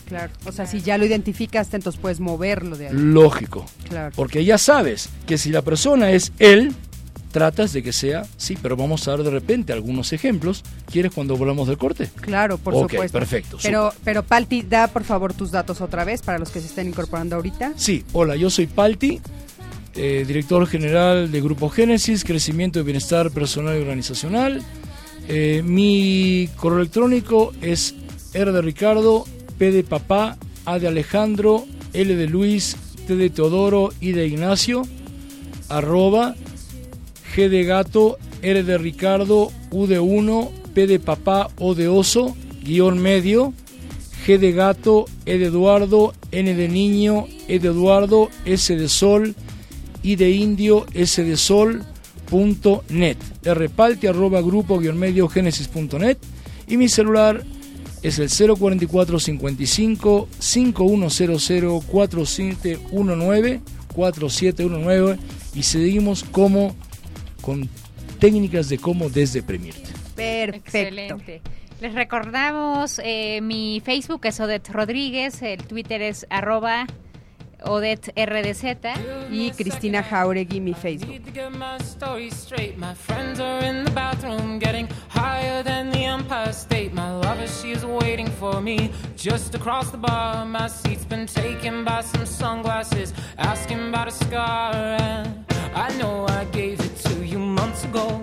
Claro, o sea, si ya lo identificaste, entonces puedes moverlo de ahí. Lógico. Claro. Porque ya sabes que si la persona es él, tratas de que sea, sí, pero vamos a dar de repente algunos ejemplos. ¿Quieres cuando volvamos del corte? Claro, por Ok, supuesto. perfecto, Pero, pero Palti, da por favor tus datos otra vez para los que se estén incorporando ahorita. Sí, hola, yo soy Palti, eh, director general de Grupo Génesis, Crecimiento y Bienestar Personal y Organizacional. Eh, mi correo electrónico es R de Ricardo, P de Papá, A de Alejandro, L de Luis, T de Teodoro, I de Ignacio, arroba, G de Gato, R de Ricardo, U de Uno, P de Papá, O de Oso, guión medio, G de Gato, E de Eduardo, N de Niño, E de Eduardo, S de Sol, I de Indio, S de Sol, punto net, rpalti arroba grupo guión medio génesis punto net, y mi celular es el cero cuatro cuatro cincuenta y cinco cincuenta y uno cero cero cuatro siete uno nueve cuatro siete uno nueve, y seguimos como con técnicas de cómo desdeprimirte. Perfecto. Excelente. Les recordamos, eh, mi Facebook es Odette Rodríguez, el Twitter es arroba Odette R D Z. Y Cristina Jauregui, mi Facebook. Need to get my story straight. My friends are in the bathroom getting higher than the Empire State. My lover, she's waiting for me just across the bar. My seat's been taken by some sunglasses, asking about a scar. And I know I gave it to you months ago.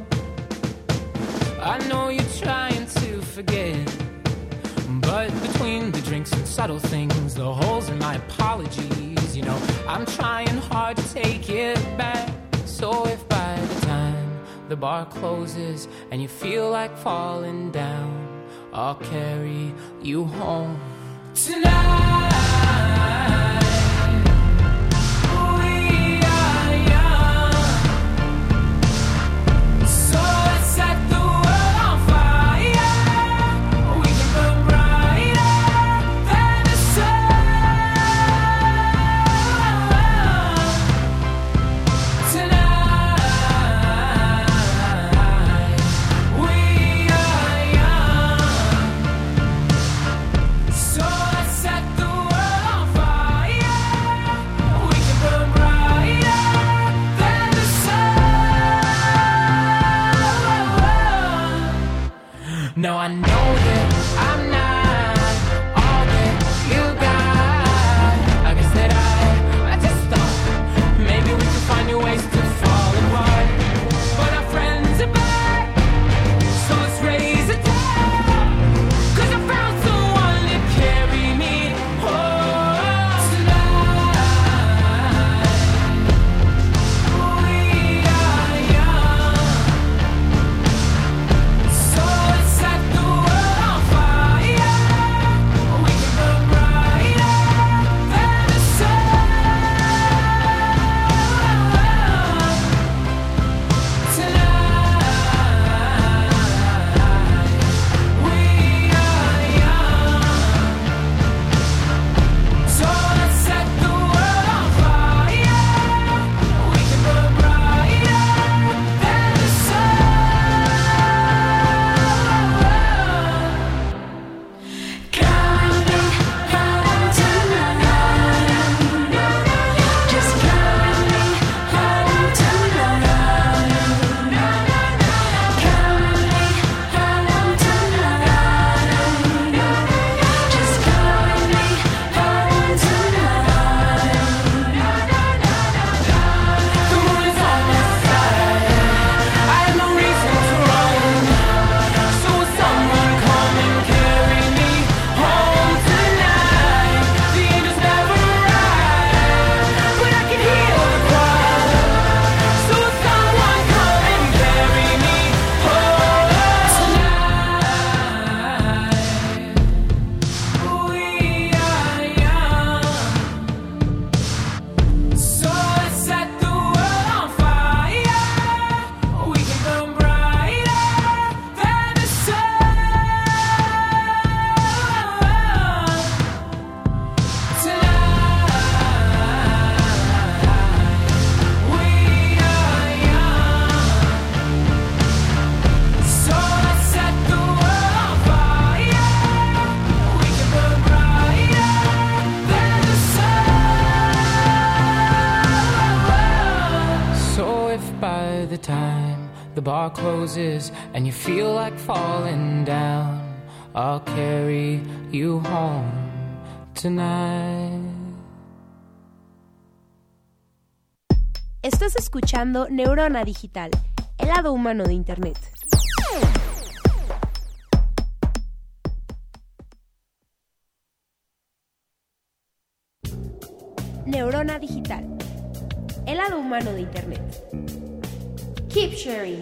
I know you're trying to forget, but between the drinks and subtle things, the holes in my apologies, you know, I'm trying hard to take it back. So if by the time the bar closes and you feel like falling down, I'll carry you home tonight. We are young, so let's set the world on fire. We can burn brighter than the sun tonight. We are young, so let's set the world on fire. the bar closes and you feel like falling down, I'll carry you home tonight. Estás escuchando Neurona Digital, el lado humano de Internet. Neurona Digital, el lado humano de Internet. Keep sharing.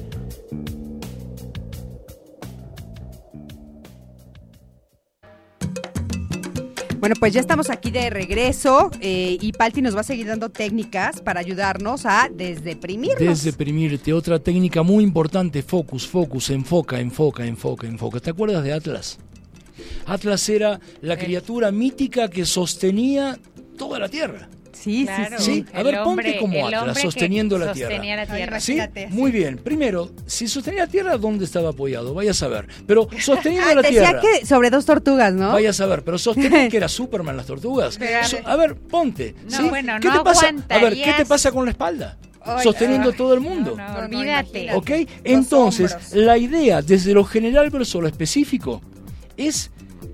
Bueno, pues ya estamos aquí de regreso eh, y Palti nos va a seguir dando técnicas para ayudarnos a desdeprimirnos. Desdeprimirte, otra técnica muy importante, focus, focus, enfoca, enfoca, enfoca, enfoca. ¿Te acuerdas de Atlas? Atlas era la criatura mítica que sostenía toda la Tierra. Sí, Claro, sí, sí. Sí, a ver, hombre- ponte como el Atlas, hombre que sosteniendo la sostenía Tierra. la Tierra. ¿Sí? Imagínate, sí. Muy bien. Primero, si sostenía la Tierra, ¿dónde estaba apoyado? Vaya a saber. Pero sosteniendo Ah, la decía Tierra. que sobre dos tortugas, ¿no? Vaya a saber, pero sostener que era Superman las tortugas. Pero a So- ver- a ver, ponte. No, ¿sí? bueno, ¿Qué no te pasa? A ver, ¿qué te aguantarías. pasa con la espalda? Ay, Sosteniendo ay, todo el mundo. No, no, No, no, olvídate. imagínate. ¿Ok? Entonces, hombros. la idea, desde lo general versus lo específico, es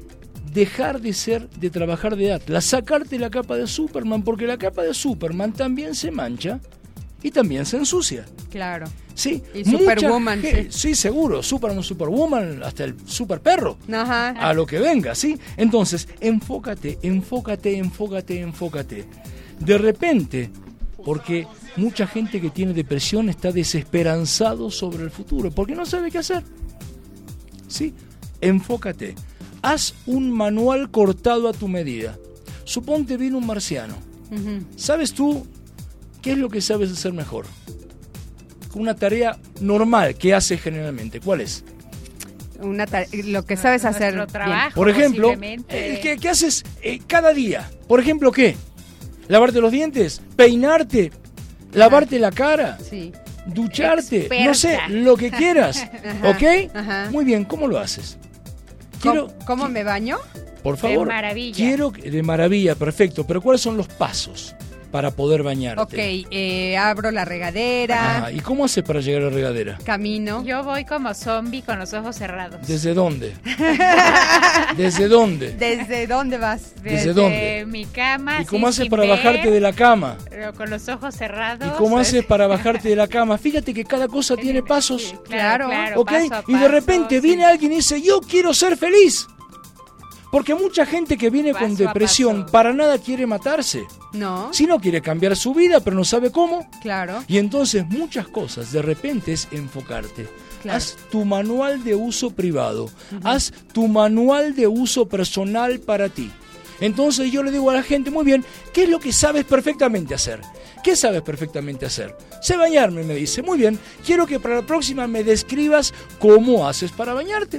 dejar de ser, de trabajar de Atlas, sacarte la capa de Superman, porque la capa de Superman también se mancha y también se ensucia. Claro. Sí, Y mucha Superwoman, ge- sí. sí, seguro, Superman, Superwoman, hasta el super perro. Ajá. A lo que venga, ¿sí? Entonces, enfócate, enfócate, enfócate, enfócate. De repente, porque mucha gente que tiene depresión está desesperanzado sobre el futuro, porque no sabe qué hacer. ¿Sí? Enfócate. Haz un manual cortado a tu medida. Suponte viene un marciano. Ujú. ¿Sabes tú qué es lo que sabes hacer mejor? Una tarea normal que haces generalmente. ¿Cuál es? Una tare- lo que sabes hacer Nuestro bien. trabajo. Por ejemplo, posiblemente. eh, ¿qué, qué haces eh, cada día? Por ejemplo, ¿qué? ¿Lavarte los dientes? ¿Peinarte? ¿Lavarte la cara? Sí. ¿Ducharte? Experta. No sé, lo que quieras. Ajá, ¿Ok? ajá. Muy bien, ¿cómo lo haces? ¿Cómo, Quiero, cómo me baño? por favor, maravilla. quiero que- de maravilla, perfecto, pero ¿cuáles son los pasos para poder bañarte? Ok, eh, abro la regadera, Ajá, ¿y cómo haces para llegar a la regadera? camino. Yo voy como zombie con los ojos cerrados. ¿Desde dónde? ¿Desde dónde? ¿Desde dónde vas? ¿Desde dónde? mi cama. ¿Y cómo así haces sin para ver, bajarte de la cama? pero con los ojos cerrados. ¿Y cómo eh, haces para bajarte de la cama? Fíjate que cada cosa tiene pasos. Claro, claro. ¿Ok? paso a Y de paso, repente sí. viene alguien y dice, yo quiero ser feliz. Porque mucha gente que viene con Paso a depresión paso. para nada quiere matarse. No, Si no quiere cambiar su vida, pero no sabe cómo. claro. Y entonces muchas cosas, de repente es enfocarte. Claro. Haz tu manual de uso privado. Haz tu manual de uso personal para ti. Entonces yo le digo a la gente, muy bien, ¿qué es lo que sabes perfectamente hacer? ¿Qué sabes perfectamente hacer? Sé bañarme, me dice. Muy bien, quiero que para la próxima me describas cómo haces para bañarte.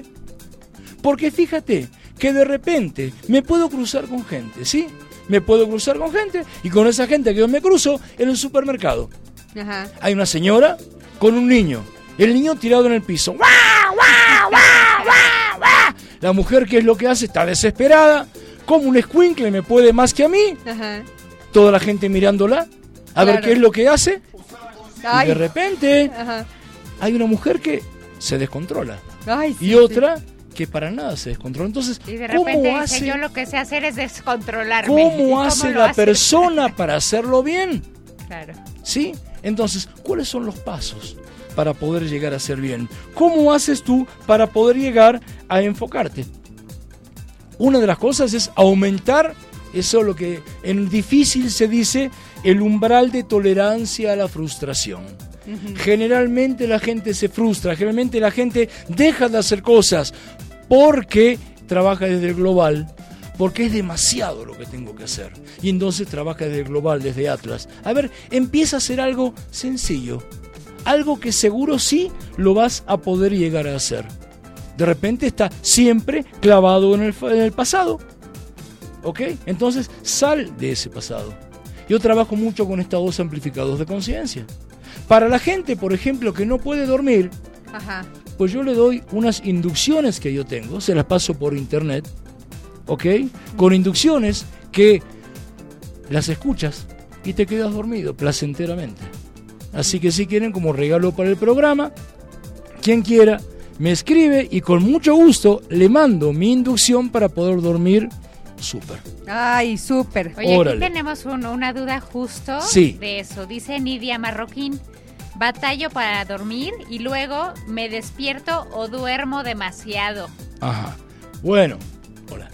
Porque fíjate que de repente me puedo cruzar con gente, ¿sí? Me puedo cruzar con gente y con esa gente que yo me cruzo en el supermercado. Ajá. Hay una señora con un niño. El niño tirado en el piso. ¡Guau, guau, guau, guau, guau! La mujer, ¿qué es lo que hace? Está desesperada. Como un escuincle me puede más que a mí. Ajá. Toda la gente mirándola. A ver Claro. qué es lo que hace. Y Ay. de repente Ajá. hay una mujer que se descontrola. Ay, sí, Y sí. otra que para nada se descontrola. Entonces, Y de repente ¿cómo dice, hace, yo lo que sé hacer es descontrolarme. ¿Y ¿cómo hace lo la hace? persona para hacerlo bien? Claro. ¿Sí? Entonces, ¿cuáles son los pasos para poder llegar a ser bien? ¿Cómo haces tú para poder llegar a enfocarte? Una de las cosas es aumentar, eso lo que en difícil se dice, el umbral de tolerancia a la frustración. Generalmente la gente se frustra, generalmente la gente deja de hacer cosas porque trabaja desde el global, porque es demasiado lo que tengo que hacer. Y entonces trabaja desde el global, desde Atlas. A ver, empieza a hacer algo sencillo, algo que seguro sí lo vas a poder llegar a hacer. De repente está siempre clavado en el, en el pasado. ¿Ok? Entonces sal de ese pasado. Yo trabajo mucho con estados amplificados de conciencia. Para la gente, por ejemplo, que no puede dormir, Ajá. pues yo le doy unas inducciones que yo tengo, se las paso por internet, ¿ok? Con inducciones que las escuchas y te quedas dormido placenteramente. Así que si quieren, como regalo para el programa, quien quiera, me escribe y con mucho gusto le mando mi inducción para poder dormir súper. Ay, súper. Oye, Órale. aquí tenemos un- una duda justo Sí. de eso. Dice Nidia Marroquín, batallo para dormir y luego me despierto o duermo demasiado. Ajá. Bueno, hola.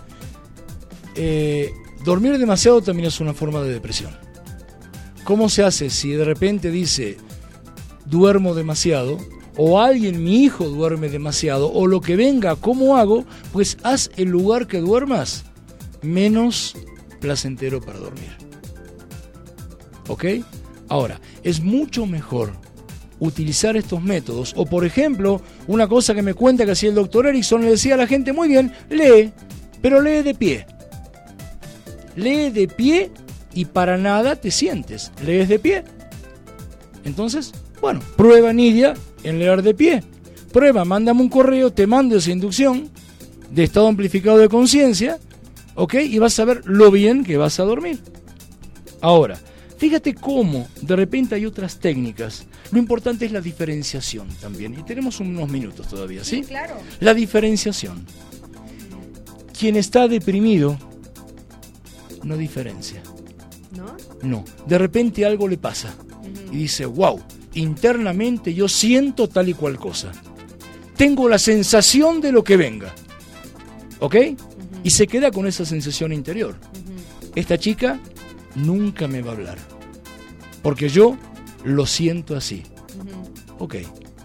Eh, dormir demasiado también es una forma de depresión. ¿Cómo se hace si de repente dice duermo demasiado? O alguien, mi hijo duerme demasiado, o lo que venga, ¿cómo hago? Pues haz el lugar que duermas menos placentero para dormir. ¿Ok? Ahora, es mucho mejor utilizar estos métodos, o por ejemplo, una cosa que me cuenta que hacía el doctor Erickson, le decía a la gente, muy bien, lee, pero lee de pie. Lee de pie y para nada te sientes. Lees de pie. Entonces, bueno, prueba, Nidia, en leer de pie. Prueba, mándame un correo, te mando esa inducción de estado amplificado de conciencia, ¿ok? Y vas a ver lo bien que vas a dormir. Ahora, fíjate cómo de repente hay otras técnicas. Lo importante es la diferenciación también. Y tenemos unos minutos todavía, ¿sí? Sí, claro. La diferenciación. Quien está deprimido no diferencia. ¿No? No. De repente algo le pasa. Y dice, wow, internamente yo siento tal y cual cosa. Tengo la sensación de lo que venga. ¿Ok? Y se queda con esa sensación interior. Esta chica nunca me va a hablar. Porque yo lo siento así. Ok.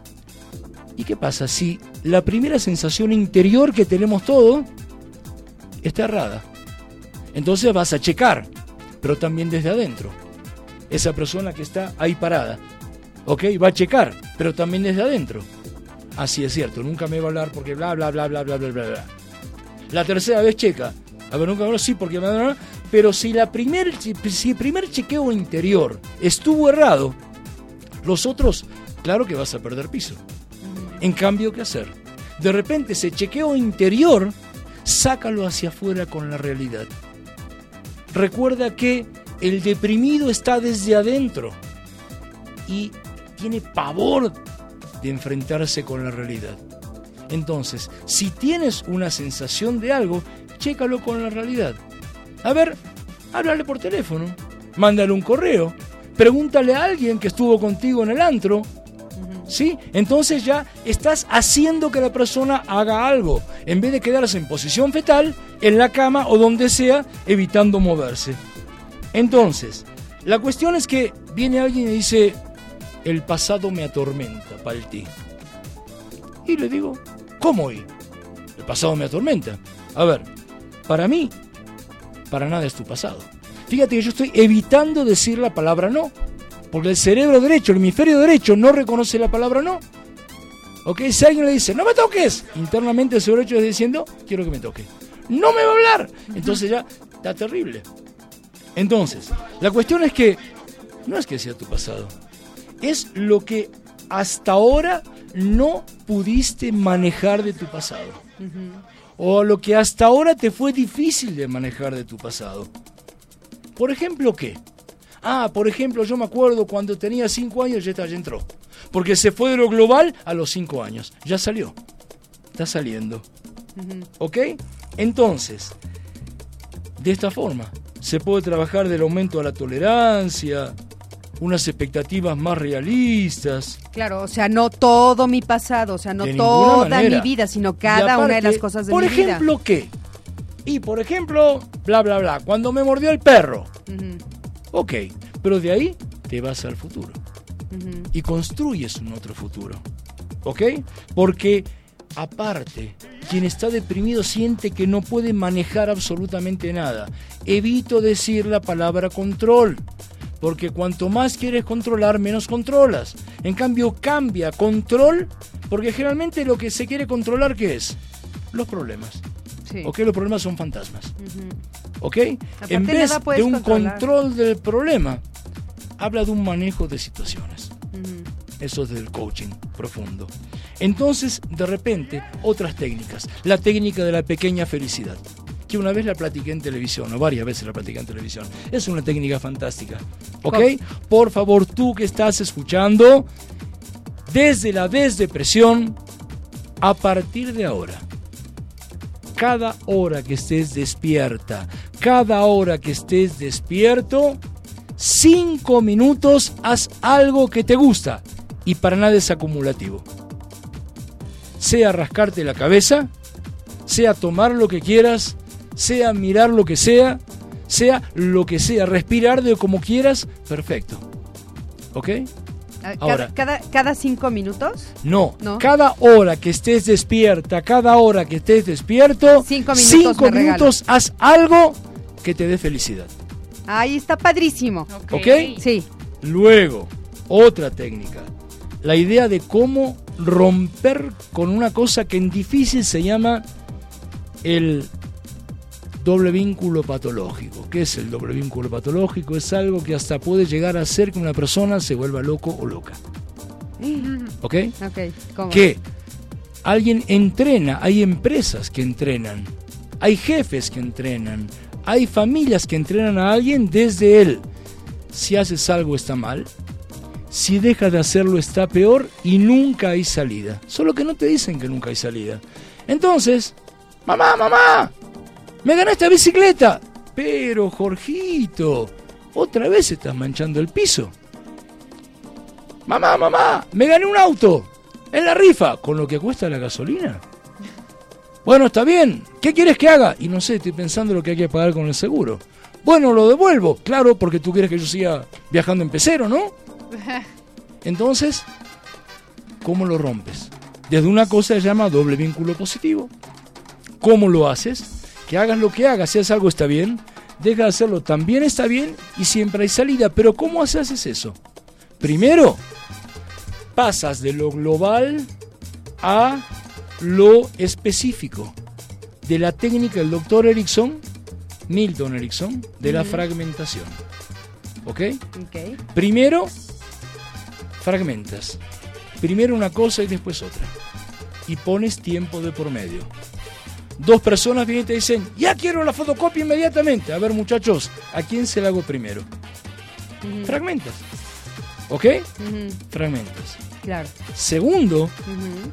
¿Y qué pasa si la primera sensación interior que tenemos todos está errada? Entonces vas a checar, pero también desde adentro. Esa persona que está ahí parada, ok, va a checar, pero también desde adentro. Así es cierto, nunca me va a hablar porque bla, bla, bla, bla, bla, bla, bla, bla. La tercera vez checa, a ver, nunca me habla, sí, porque bla, bla, bla. Pero si, la primer, si, si el primer chequeo interior estuvo errado, los otros, claro que vas a perder piso. En cambio, ¿qué hacer? De repente ese chequeo interior, sácalo hacia afuera con la realidad. Recuerda que el deprimido está desde adentro y tiene pavor de enfrentarse con la realidad. Entonces, si tienes una sensación de algo, chécalo con la realidad. A ver, háblale por teléfono, mándale un correo, pregúntale a alguien que estuvo contigo en el antro, ¿sí? Entonces ya estás haciendo que la persona haga algo, en vez de quedarse en posición fetal, en la cama o donde sea, evitando moverse. Entonces, la cuestión es que viene alguien y dice, el pasado me atormenta, Palti. Y le digo, ¿cómo hoy? El pasado me atormenta. A ver, para mí, para nada es tu pasado. Fíjate que yo estoy evitando decir la palabra no, porque el cerebro derecho, el hemisferio derecho, no reconoce la palabra no. ¿Ok? Si alguien le dice, no me toques, internamente el cerebro derecho está diciendo, quiero que me toque. No me va a hablar. Entonces ya está terrible. Entonces, la cuestión es que no es que sea tu pasado, es lo que hasta ahora no pudiste manejar de tu pasado. O lo que hasta ahora te fue difícil de manejar de tu pasado. Por ejemplo, ¿qué? Ah, por ejemplo, yo me acuerdo cuando tenía cinco años, ya, está, ya entró. Porque se fue de lo global a los cinco años. Ya salió. Está saliendo. ¿Ok? Entonces, de esta forma, se puede trabajar del aumento a la tolerancia, unas expectativas más realistas. Claro, o sea, no todo mi pasado, o sea, no De ninguna toda manera. mi vida, sino Y cada aparte, una de las cosas de por mi vida. ejemplo, ¿qué? Y por ejemplo, bla, bla, bla, cuando me mordió el perro. Ujú, Ok, pero de ahí te vas al futuro ujú. y construyes un otro futuro. ¿Ok? Porque aparte, quien está deprimido siente que no puede manejar absolutamente nada. Evito decir la palabra control, porque cuanto más quieres controlar, menos controlas. En cambio, cambia control, porque generalmente lo que se quiere controlar, ¿qué es? Los problemas. Sí. ¿Ok? Los problemas son fantasmas. Ujú. ¿Ok? Aparte, En vez nada puedes de un controlar. control del problema, habla de un manejo de situaciones. Ujú. Eso es del coaching profundo. Entonces, de repente, otras técnicas. La técnica de la pequeña felicidad. que una vez la platiqué en televisión, o varias veces la platiqué en televisión. Es una técnica fantástica. ¿Ok? Por favor, tú que estás escuchando, desde la desdepresión, a partir de ahora, cada hora que estés despierta, cada hora que estés despierto, cinco minutos haz algo que te gusta y para nada es acumulativo. Sea rascarte la cabeza, sea tomar lo que quieras, sea mirar lo que sea, sea lo que sea, respirar de como quieras, perfecto. ¿Ok? Cada, Ahora, cada, cada cinco minutos. no, No. cada hora que estés despierta, cada hora que estés despierto, Cinco minutos cinco me minutos haz algo que te dé felicidad. Ahí está padrísimo. ¿Ok? Sí. Luego, otra técnica. La idea de cómo romper con una cosa que en difícil se llama el doble vínculo patológico. ¿Qué es el doble vínculo patológico? Es algo que hasta puede llegar a hacer que una persona se vuelva loco o loca. ¿Ok? Ok, ¿cómo? Que alguien entrena, hay empresas que entrenan, hay jefes que entrenan, hay familias que entrenan a alguien desde él. Si haces algo está mal, si dejas de hacerlo está peor y nunca hay salida. Solo que no te dicen que nunca hay salida. Entonces, mamá, mamá, me gané esta bicicleta. Pero, Jorgito, otra vez estás manchando el piso. Mamá, mamá, me gané un auto en la rifa, con lo que cuesta la gasolina. Bueno, está bien, ¿qué quieres que haga? Y no sé, estoy pensando lo que hay que pagar con el seguro. Bueno, lo devuelvo, claro, porque tú quieres que yo siga viajando en pecero, ¿no? Entonces, ¿cómo lo rompes? Desde una cosa se llama doble vínculo positivo. ¿Cómo lo haces? Que hagas lo que hagas, si haces algo está bien, deja de hacerlo, también está bien y siempre hay salida. Pero ¿cómo haces eso? Primero, pasas de lo global a lo específico. De la técnica del doctor Erickson, Milton Erickson, de la fragmentación. ¿Ok? Ok. Primero, fragmentas. Primero una cosa y después otra. Y pones tiempo de por medio. Dos personas vienen y te dicen, ya quiero la fotocopia inmediatamente. A ver, muchachos, ¿a quién se la hago primero? Ujú. Fragmentas. ¿Ok? Ujú. Fragmentas. Claro. Segundo, Ujú.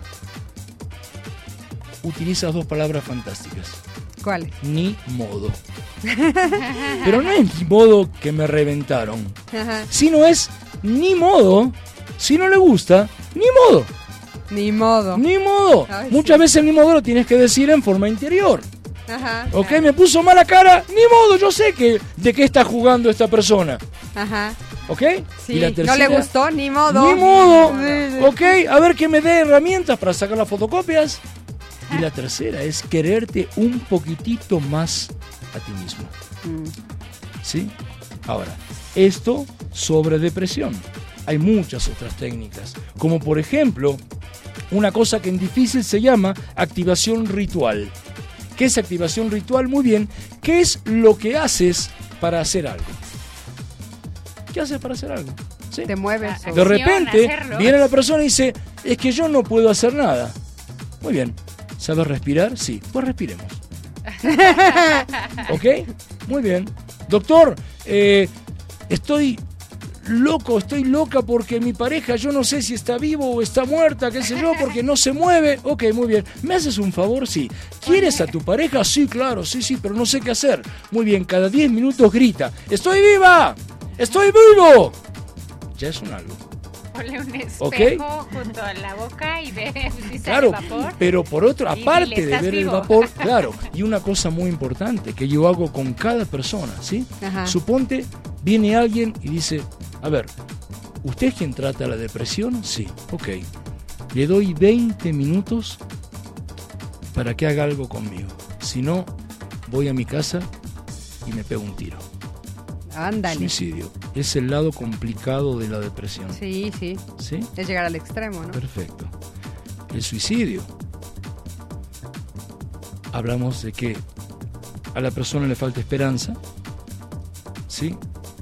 utilizas dos palabras fantásticas. ¿Cuál? Ni modo. Pero no es ni modo que me reventaron, Ajá. sino es ni modo, si no le gusta, ni modo. Ni modo. Ni modo. Ay, Muchas sí. veces ni modo lo tienes que decir en forma interior. Ajá. ¿Ok? Me puso mala cara, ni modo, yo sé que de qué está jugando esta persona. Ajá. ¿Ok? Sí. Y la No tercera, le gustó, ni modo. Ni modo. Sí, sí. ¿Ok? A ver que me dé herramientas para sacar las fotocopias. Y la tercera es quererte un poquitito más a ti mismo. Mm. ¿Sí? Ahora, esto sobre depresión. Hay muchas otras técnicas, como por ejemplo, una cosa que en difícil se llama activación ritual. ¿Qué es activación ritual? Muy bien, ¿qué es lo que haces para hacer algo? ¿Qué haces para hacer algo? ¿Sí? Te mueves. Ah, De o- repente hacerlo. viene la persona y dice, es que yo no puedo hacer nada. Muy bien, ¿sabes respirar? Sí, pues respiremos. ¿Ok? Muy bien. Doctor, eh, estoy loco, estoy loca porque mi pareja, yo no sé si está vivo o está muerta, qué sé yo, porque no se mueve. Ok, muy bien. ¿Me haces un favor? Sí. ¿Quieres a tu pareja? Sí, claro, sí, sí, pero no sé qué hacer. Muy bien, cada diez minutos grita, ¡estoy viva! ¡Estoy vivo! Ya es un algo. Ponle un espejo Ok. junto a la boca y ve si sale Claro, vapor. pero por otro, Y aparte dile, de "Estás ver el vivo". vapor, claro, y una cosa muy importante que yo hago con cada persona, ¿sí? Ajá. Suponte, viene alguien y dice, a ver, ¿usted es quien trata la depresión? Sí, ok. Le doy veinte minutos para que haga algo conmigo. Si no, voy a mi casa y me pego un tiro. Ándale. Suicidio. Es el lado complicado de la depresión. Sí, sí. ¿Sí? Es llegar al extremo, ¿no? Perfecto. El suicidio. Hablamos de que a la persona le falta esperanza. ¿Sí?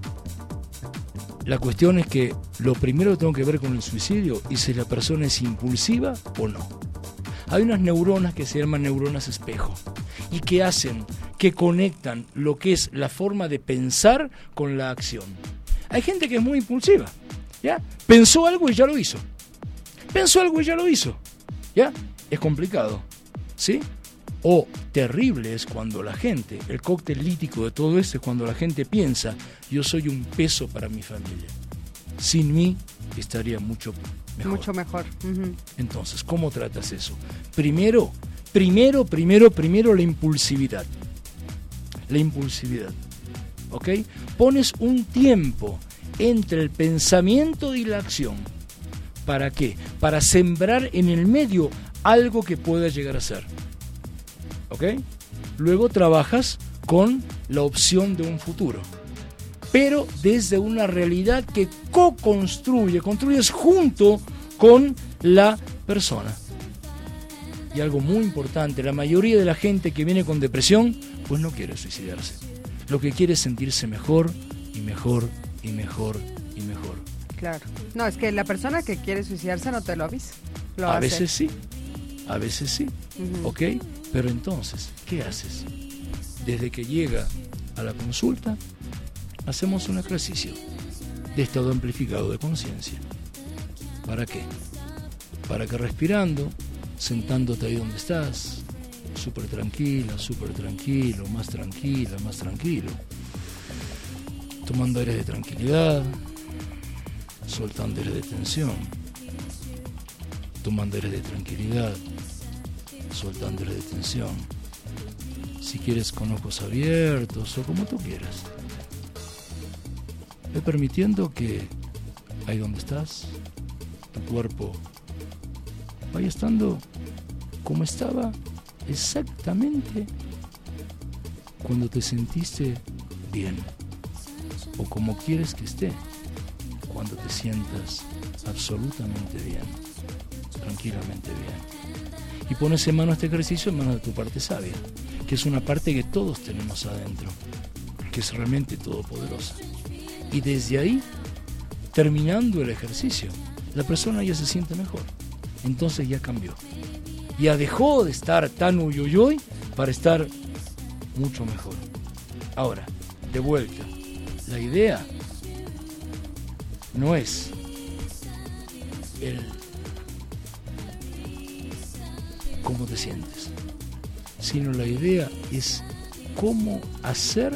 La cuestión es que lo primero que tengo que ver con el suicidio es si la persona es impulsiva o no. Hay unas neuronas que se llaman neuronas espejo y que hacen que conectan lo que es la forma de pensar con la acción. Hay gente que es muy impulsiva, ¿ya? Pensó algo y ya lo hizo. Pensó algo y ya lo hizo, ¿ya? Es complicado, ¿sí? O terrible es cuando la gente, el cóctel lítico de todo esto es cuando la gente piensa, yo soy un peso para mi familia. Sin mí estaría mucho mejor. Mucho mejor. Uh-huh. Entonces, ¿cómo tratas eso? Primero, primero, primero, primero la impulsividad. La impulsividad, ¿ok? Pones un tiempo entre el pensamiento y la acción. ¿Para qué? Para sembrar en el medio algo que pueda llegar a ser. ¿Ok? Luego trabajas con la opción de un futuro, pero desde una realidad que co-construye, construyes junto con la persona. Y algo muy importante, la mayoría de la gente que viene con depresión, pues no quiere suicidarse. Lo que quiere es sentirse mejor y mejor y mejor y mejor. Claro. No, es que la persona que quiere suicidarse no te lo avisa. Lo a hace. veces sí, a veces sí, Uh-huh. ¿ok? Pero entonces, ¿qué haces? Desde que llega a la consulta, hacemos un ejercicio de estado amplificado de conciencia. ¿Para qué? Para que respirando, sentándote ahí donde estás, súper tranquila, súper tranquilo, más tranquila, más tranquilo, tomando aires de tranquilidad, soltando aires de tensión, tomando aires de tranquilidad, soltando aires de tensión. Si quieres con ojos abiertos o como tú quieras. Ve permitiendo que ahí donde estás, tu cuerpo vaya estando como estaba exactamente cuando te sentiste bien, o como quieres que esté cuando te sientas absolutamente bien, tranquilamente bien. Y pones en mano este ejercicio en manos de tu parte sabia, que es una parte que todos tenemos adentro, que es realmente todopoderosa. Y desde ahí, terminando el ejercicio, la persona ya se siente mejor. Entonces ya cambió. Ya dejó de estar tan uyuyuy para estar mucho mejor. Ahora, de vuelta, la idea no es el cómo te sientes, sino la idea es cómo hacer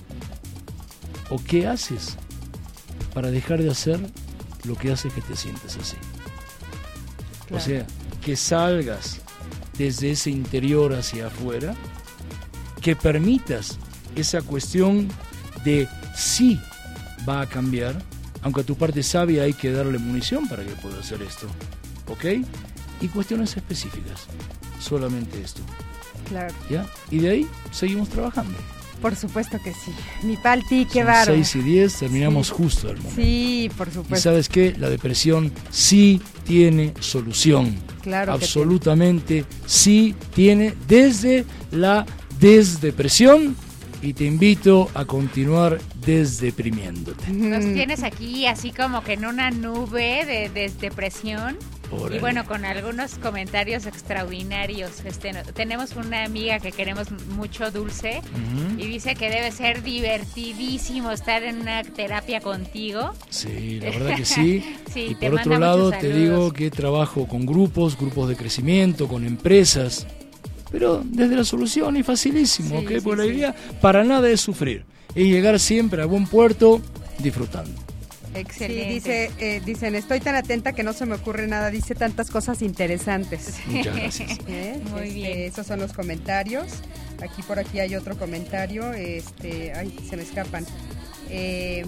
o qué haces para dejar de hacer lo que hace que te sientes así. Claro. O sea, que salgas desde ese interior hacia afuera, que permitas esa cuestión de sí va a cambiar, aunque a tu parte sabia hay que darle munición para que pueda hacer esto, ¿ok? Y cuestiones específicas, solamente esto. Claro. ¿Ya? Y de ahí seguimos trabajando. Por supuesto que sí. Mi Palti, qué Son bárbaro. seis y diez, terminamos Sí. justo al momento. Sí, por supuesto. Y ¿sabes qué? La depresión sí tiene solución. Claro que Absolutamente sí tiene, desde la desdepresión, y te invito a continuar desdeprimiéndote. Nos tienes aquí así como que en una nube de, de depresión. Órale. Y bueno, con algunos comentarios extraordinarios. Este, no- tenemos una amiga que queremos mucho, Dulce, Ujú. y dice que debe ser divertidísimo estar en una terapia contigo. Sí, la verdad que sí. Sí, Y te por otro manda lado, muchos te saludos. digo que trabajo con grupos, grupos de crecimiento, con empresas, pero desde la solución y facilísimo, Sí, ¿ok? sí, Porque la sí. idea para nada es sufrir, es llegar siempre a buen puerto disfrutando. Excelente. Sí, dice, eh, dicen, estoy tan atenta que no se me ocurre nada, dice tantas cosas interesantes. Muchas gracias. ¿Eh? Muy Este, bien. Esos son los comentarios. Aquí por aquí hay otro comentario. Este, ay, se me escapan. Eh,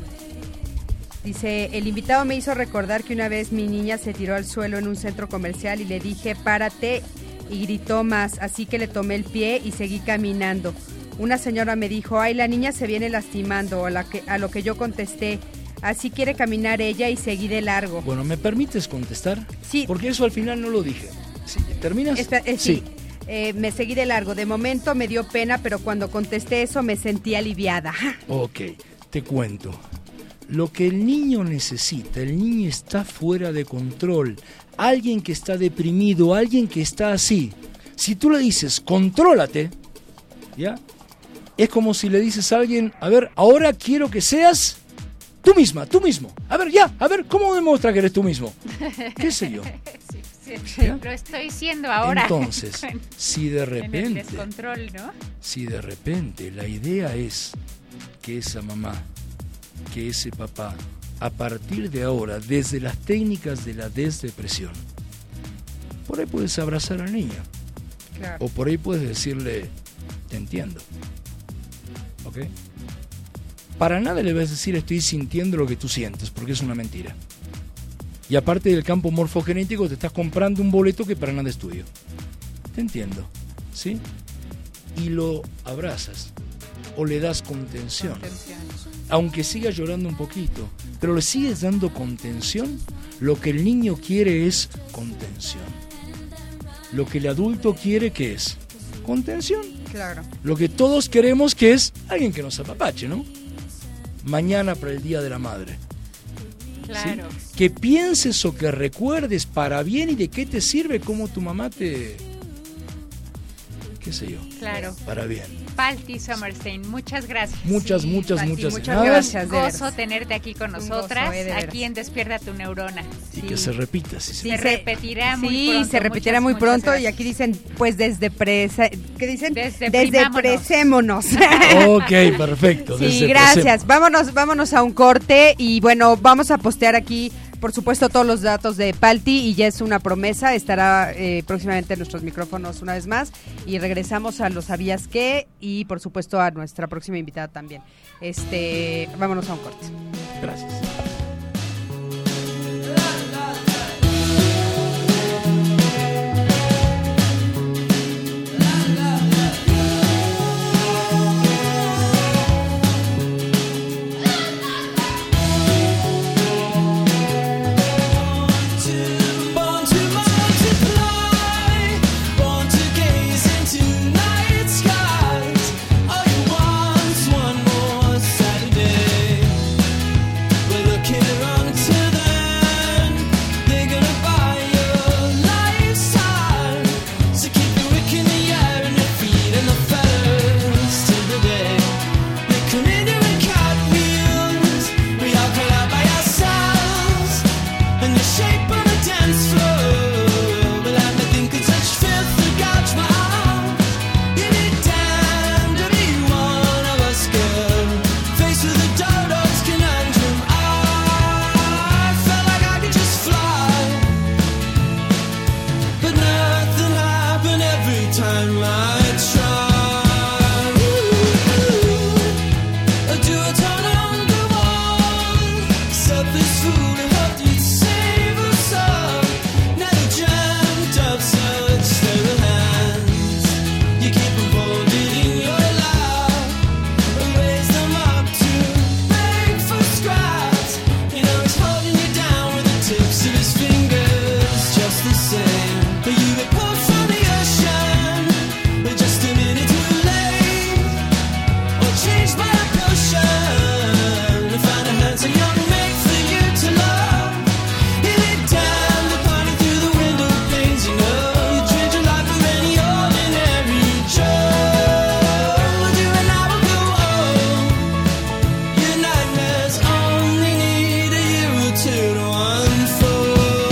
dice, el invitado me hizo recordar que una vez mi niña se tiró al suelo en un centro comercial y le dije, párate, y gritó más, así que le tomé el pie y seguí caminando. Una señora me dijo, ay, la niña se viene lastimando, a, la que, a lo que yo contesté, así quiere caminar ella, y seguí de largo. Bueno, ¿me permites contestar? Sí. Porque eso al final no lo dije. Sí, ¿terminas? Esta- eh, sí, Eh, me seguí de largo. De momento me dio pena, pero cuando contesté eso me sentí aliviada. Ok, te cuento. Lo que el niño necesita, el niño está fuera de control. Alguien que está deprimido, alguien que está así. Si tú le dices, contrólate, ¿ya? es como si le dices a alguien, a ver, ahora quiero que seas tú misma, tú mismo. A ver, ya, a ver, ¿cómo demuestra que eres tú mismo? ¿Qué sé yo? Sí, sí, sí, lo estoy siendo ahora. Entonces, si de En el repente, descontrol, ¿no? si de repente la idea es que esa mamá, que ese papá, a partir de ahora, desde las técnicas de la desdepresión, por ahí puedes abrazar al niño. Claro. O por ahí puedes decirle, te entiendo. ¿Ok? Para nada le vas a decir estoy sintiendo lo que tú sientes, porque es una mentira. Y aparte del campo morfogenético te estás comprando un boleto que para nada es tuyo. Te entiendo, ¿sí? Y lo abrazas o le das contención. Contención. Aunque siga llorando un poquito, pero le sigues dando contención, lo que el niño quiere es contención. Lo que el adulto quiere, ¿qué es? Contención. Claro. Lo que todos queremos, que es alguien que nos apapache, ¿no? Mañana para el Día de la Madre. Claro. ¿Sí? Que pienses o que recuerdes para bien y de qué te sirve cómo tu mamá te... qué sé yo. Claro. Para bien. Palti Sommerstein, muchas gracias. Muchas, Sí, muchas, Palti, muchas, muchas nada. gracias. de Gozo veras. tenerte aquí con Un nosotras, gozo, eh, de veras. aquí en Despierta tu Neurona. Y Sí. que se repita. Si se Sí, se repetirá muy sí, pronto. se repetirá Muchas, muy muchas pronto y gracias. aquí dicen, pues desde presa, ¿qué dicen? Desdeprimámonos. Desdepresémonos. Ok, perfecto. Sí, Desde gracias. Vámonos, vámonos a un corte y bueno, vamos a postear aquí, por supuesto, todos los datos de Palti y ya es una promesa, estará eh, próximamente en nuestros micrófonos una vez más y regresamos a los sabías qué y por supuesto a nuestra próxima invitada también. Este, vámonos a un corte. Gracias. Born to multiply, born to gaze into night skies. All you want is one more Saturday. We're looking around to them. They're gonna buy your lifetime. So keep your wick in the air and your feet and the feathers till the day. They come in doing cartwheels. We all call out by ourselves. And the shape of the dance floor will have nothing but such filth to gouge my eyes. You need damn to be one of us, girl. Faced with a dodo's conundrum, I felt like I could just fly, but nothing happened every time I tried. Ooh, do a turn on the wall, selfish fool who hoped you'd save us all. Never dreamt of such sterile hands. You keep them folded in your lap, raise them up to beg for scraps. You know he's holding you down with the tips of his fingers, just the same. But you get pulled from the ocean, but just a minute too late, or changed by a potion to find a handsome young mate for you to love. You lay down the party through the window panes, you know you trade your life for any ordinary Joe. Would you and I will go on? Your nightmares only need a year or two to unfold.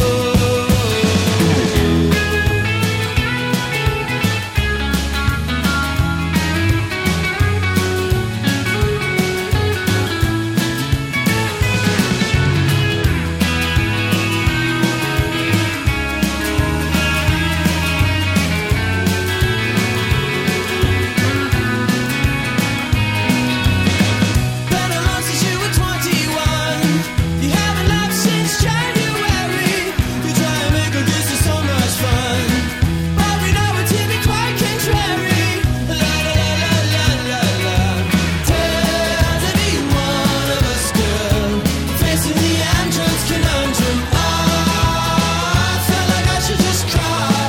Been alone since you were twenty-one. You haven't laughed since January. You try and make a this is so much fun, but we know it to be quite contrary. La la la la la la. Dare to be one of us, girl. Facing the android's conundrum, I felt like I should just cry,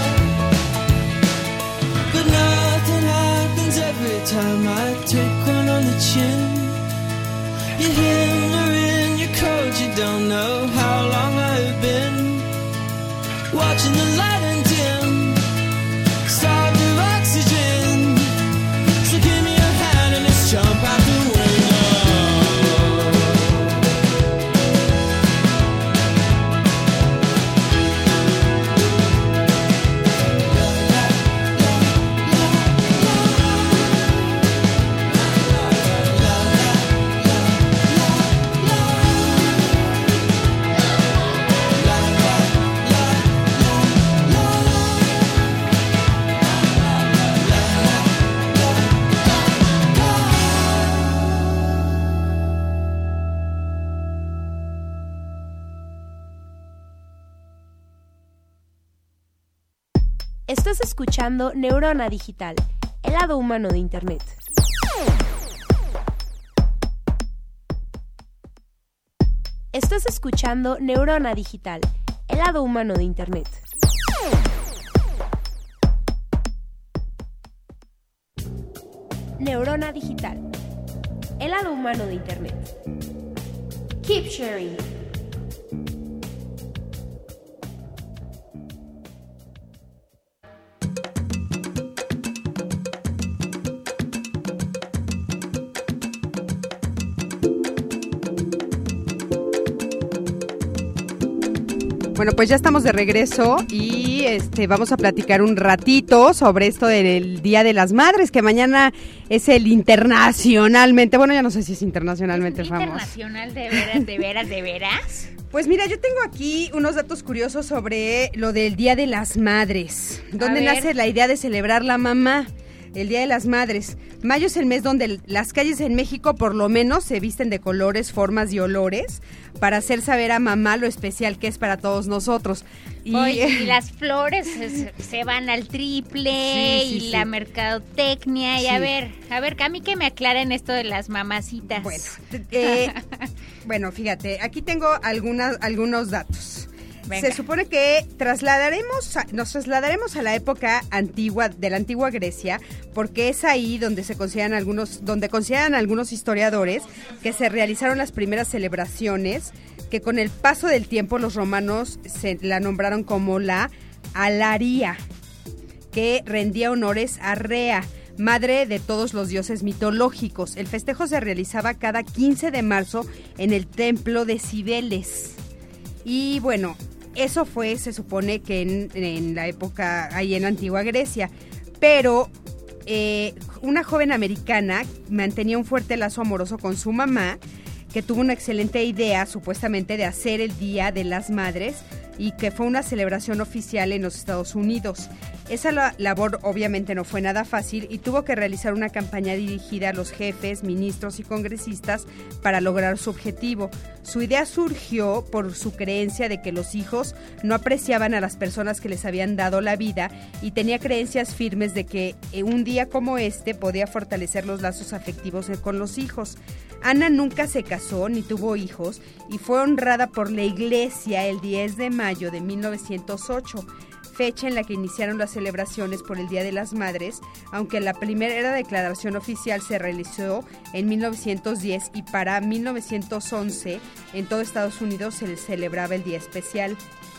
but nothing happens every time I take one on the chin. You're in or in your coat, you don't know how long I've been watching the light and dim, starved of oxygen. So give me your hand and Estás escuchando Neurona Digital, el lado humano de Internet. Estás escuchando Neurona Digital, el lado humano de Internet. Neurona Digital, el lado humano de Internet. Keep sharing. Bueno, pues ya estamos de regreso y este vamos a platicar un ratito sobre esto del Día de las Madres, que mañana es el internacionalmente, bueno, ya no sé si es internacionalmente ¿Es famoso. internacional de veras, de veras, de veras? Pues mira, yo tengo aquí unos datos curiosos sobre lo del Día de las Madres. ¿Dónde nace la idea de celebrar la mamá? El Día de las Madres. Mayo es el mes donde las calles en México por lo menos se visten de colores, formas y olores para hacer saber a mamá lo especial que es para todos nosotros. Y, Oye, y las flores se, se van al triple sí, sí, y sí. la mercadotecnia sí. y a ver, a ver, a mí que me aclaren esto de las mamacitas. Bueno, eh, bueno, fíjate, aquí tengo algunas, algunos datos. Venga. Se supone que trasladaremos a, nos trasladaremos a la época antigua de la antigua Grecia, porque es ahí donde se consideran algunos, donde consideran algunos historiadores que se realizaron las primeras celebraciones, que con el paso del tiempo los romanos se la nombraron como la Alaria, que rendía honores a Rea, madre de todos los dioses mitológicos. El festejo se realizaba cada quince de marzo en el templo de Cibeles. Y bueno, eso fue, se supone que en, en la época, ahí en la antigua Grecia, pero eh, una joven americana mantenía un fuerte lazo amoroso con su mamá, que tuvo una excelente idea, supuestamente, de hacer el Día de las Madres, y que fue una celebración oficial en los Estados Unidos. Esa la- labor obviamente no fue nada fácil y tuvo que realizar una campaña dirigida a los jefes, ministros y congresistas para lograr su objetivo. Su idea surgió por su creencia de que los hijos no apreciaban a las personas que les habían dado la vida y tenía creencias firmes de que un día como este podía fortalecer los lazos afectivos con los hijos. Ana nunca se casó ni tuvo hijos y fue honrada por la iglesia el diez de mayo de mil novecientos ocho, fecha en la que iniciaron las celebraciones por el Día de las Madres, aunque la primera declaración oficial se realizó en mil novecientos diez y para mil novecientos once en todo Estados Unidos se celebraba el día especial.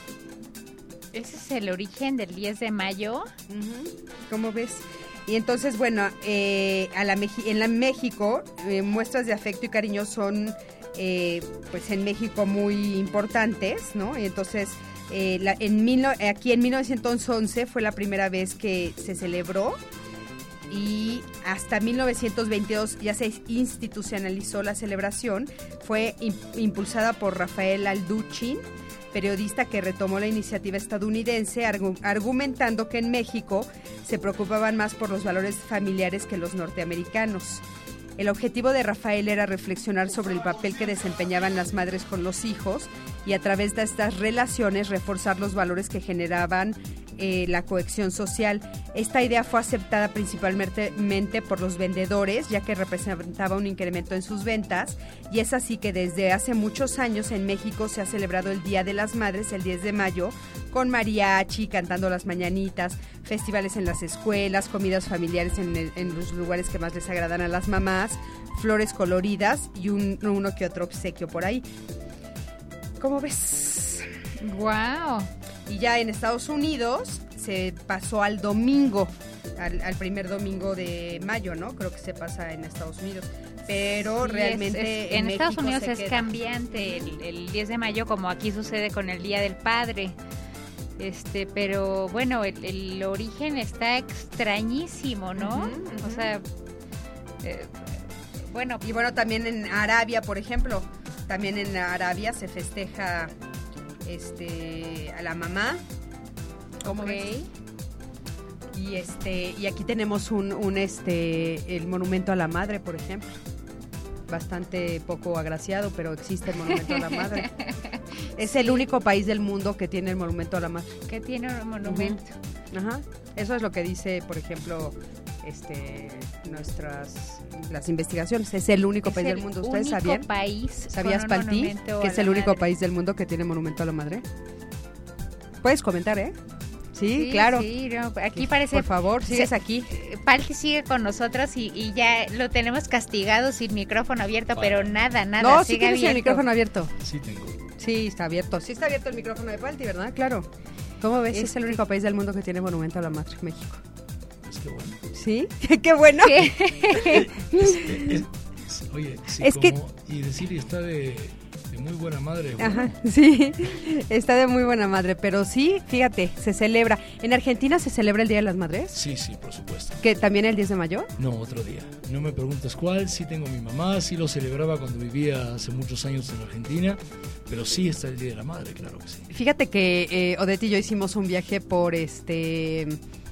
¿Ese es el origen del diez de mayo? Uh-huh. ¿Cómo ves? Y entonces, bueno, eh, a la Meji- en la México, eh, muestras de afecto y cariño son, eh, pues en México muy importantes, ¿no? Y entonces, eh, la, en mil, aquí en mil novecientos once fue la primera vez que se celebró y hasta mil novecientos veintidós ya se institucionalizó la celebración. Fue im- impulsada por Rafael Alduchin, periodista que retomó la iniciativa estadounidense, argu- argumentando que en México se preocupaban más por los valores familiares que los norteamericanos. El objetivo de Rafael era reflexionar sobre el papel que desempeñaban las madres con los hijos y a través de estas relaciones reforzar los valores que generaban eh, la cohesión social. Esta idea fue aceptada principalmente mente por los vendedores, ya que representaba un incremento en sus ventas, y es así que desde hace muchos años en México se ha celebrado el Día de las Madres el diez de mayo, con mariachi, cantando las mañanitas, festivales en las escuelas, comidas familiares en, el, en los lugares que más les agradan a las mamás, flores coloridas y un, uno que otro obsequio por ahí. ¿Cómo ves? ¡Wow! Y ya en Estados Unidos se pasó al domingo, al, al primer domingo de mayo, ¿no? Creo que se pasa en Estados Unidos. Pero Sí, realmente es- es- en, en Estados México Unidos se es queda. cambiante el, el diez de mayo, como aquí sucede con el Día del Padre. Este, pero bueno, el, el origen está extrañísimo, ¿no? Ujú, ujú. O sea, eh, bueno, Y bueno, también en Arabia, por ejemplo, también en Arabia se festeja este a la mamá. ¿Cómo ok. ves? Y este y aquí tenemos un, un este el monumento a la madre, por ejemplo. Bastante poco agraciado, pero existe el monumento a la madre. Es el único país del mundo que tiene el monumento a la madre. que tiene un monumento. Ajá. Eso es lo que dice, por ejemplo, este, nuestras las investigaciones. Es el único Es país el del mundo. ¿Ustedes único sabían? país ¿Sabías, con un Palti, monumento que a es la el único madre? país del mundo que tiene monumento a la madre? Puedes comentar, ¿eh? Sí, Sí, claro. sí, no, aquí parece... Por favor, sigues se- aquí. Palti sigue con nosotros y, y ya lo tenemos castigado sin micrófono abierto, Bueno. pero nada, nada, No, sí sigue tienes el abierto. micrófono abierto. Sí tengo. Sí, está abierto. Sí está abierto el micrófono de Palti, ¿verdad? Claro. ¿Cómo ves? Es el único país del mundo que tiene monumento a la madre, México. Es que bueno. ¿Sí? ¡Qué bueno! ¿Qué? Es- es- es- oye, sí, Es que- como- y decir está de, de muy buena madre. bueno, Ajá, sí, está de muy buena madre, pero sí, fíjate, se celebra. ¿En Argentina se celebra el Día de las Madres? Sí, sí, por supuesto. ¿Que también el diez de mayo? No, otro día. No me preguntes cuál. Sí tengo mi mamá, sí lo celebraba cuando vivía hace muchos años en Argentina, pero sí está el Día de la Madre, claro que sí. Fíjate que eh, Odette y yo hicimos un viaje por este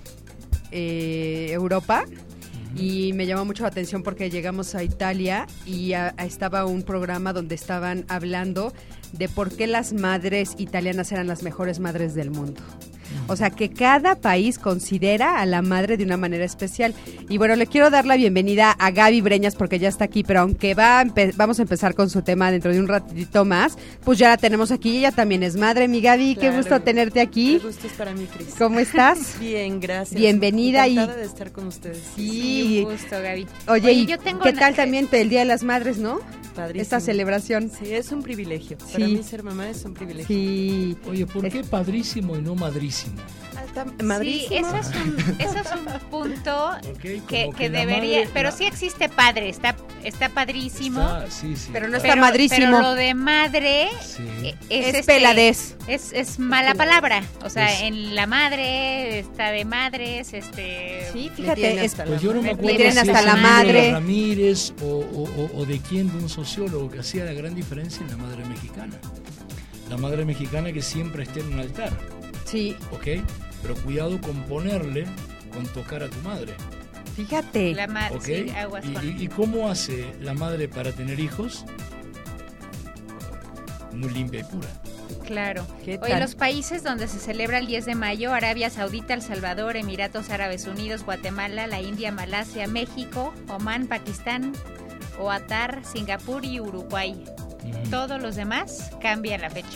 eh, Europa y me llamó mucho la atención porque llegamos a Italia y a- a estaba un programa donde estaban hablando de por qué las madres italianas eran las mejores madres del mundo. O sea, que cada país considera a la madre de una manera especial. Y bueno, le quiero dar la bienvenida a Gaby Breñas porque ya está aquí, pero aunque va a empe- vamos a empezar con su tema dentro de un ratito más, pues ya la tenemos aquí. Ella también es madre. Mi Gaby, qué Claro. gusto tenerte aquí. Qué gusto es para mí, Cris. ¿Cómo estás? Bien, gracias. Bienvenida y- Encantada de estar con ustedes. Sí. Un gusto, Gaby. Oye, Oye, ¿y yo tengo qué una- tal también el Día de las Madres, no? Padrísimo. Esta celebración. Sí, es un privilegio. Sí. Para mí ser mamá es un privilegio. Sí. Oye, ¿por Es- qué padrísimo y no madrísimo? Alta, Sí, madrísimo. eso es un, eso es un punto Ok, que, como que la debería, madre- pero la- sí existe padre, está, está padrísimo. Está- sí, sí. Pero no está pero, madrísimo. pero lo de madre Sí. eh, Es, es, este, peladez. Es, es mala palabra. O sea, Es- en la madre está de madres, este. Sí, Me fíjate, tiene es- hasta Pues la yo no me madre. acuerdo Le tienen si hasta es la un libro madre. de Ramírez o, o- o- o de quién, de un sociólogo que hacía la gran diferencia en la madre mexicana. La madre mexicana que siempre está en un altar, sí, ¿ok? Pero cuidado con ponerle, con tocar a tu madre, fíjate. La ma- ¿ok? sí, aguas y, con- y- y cómo hace la madre para tener hijos? Muy limpia y pura. Claro. ¿Qué Hoy tal? los países donde se celebra el diez de mayo, Arabia Saudita, El Salvador, Emiratos Árabes Unidos, Guatemala, la India, Malasia, México, Omán, Pakistán, Qatar, Singapur y Uruguay. Ujú. Todos los demás cambian la fecha.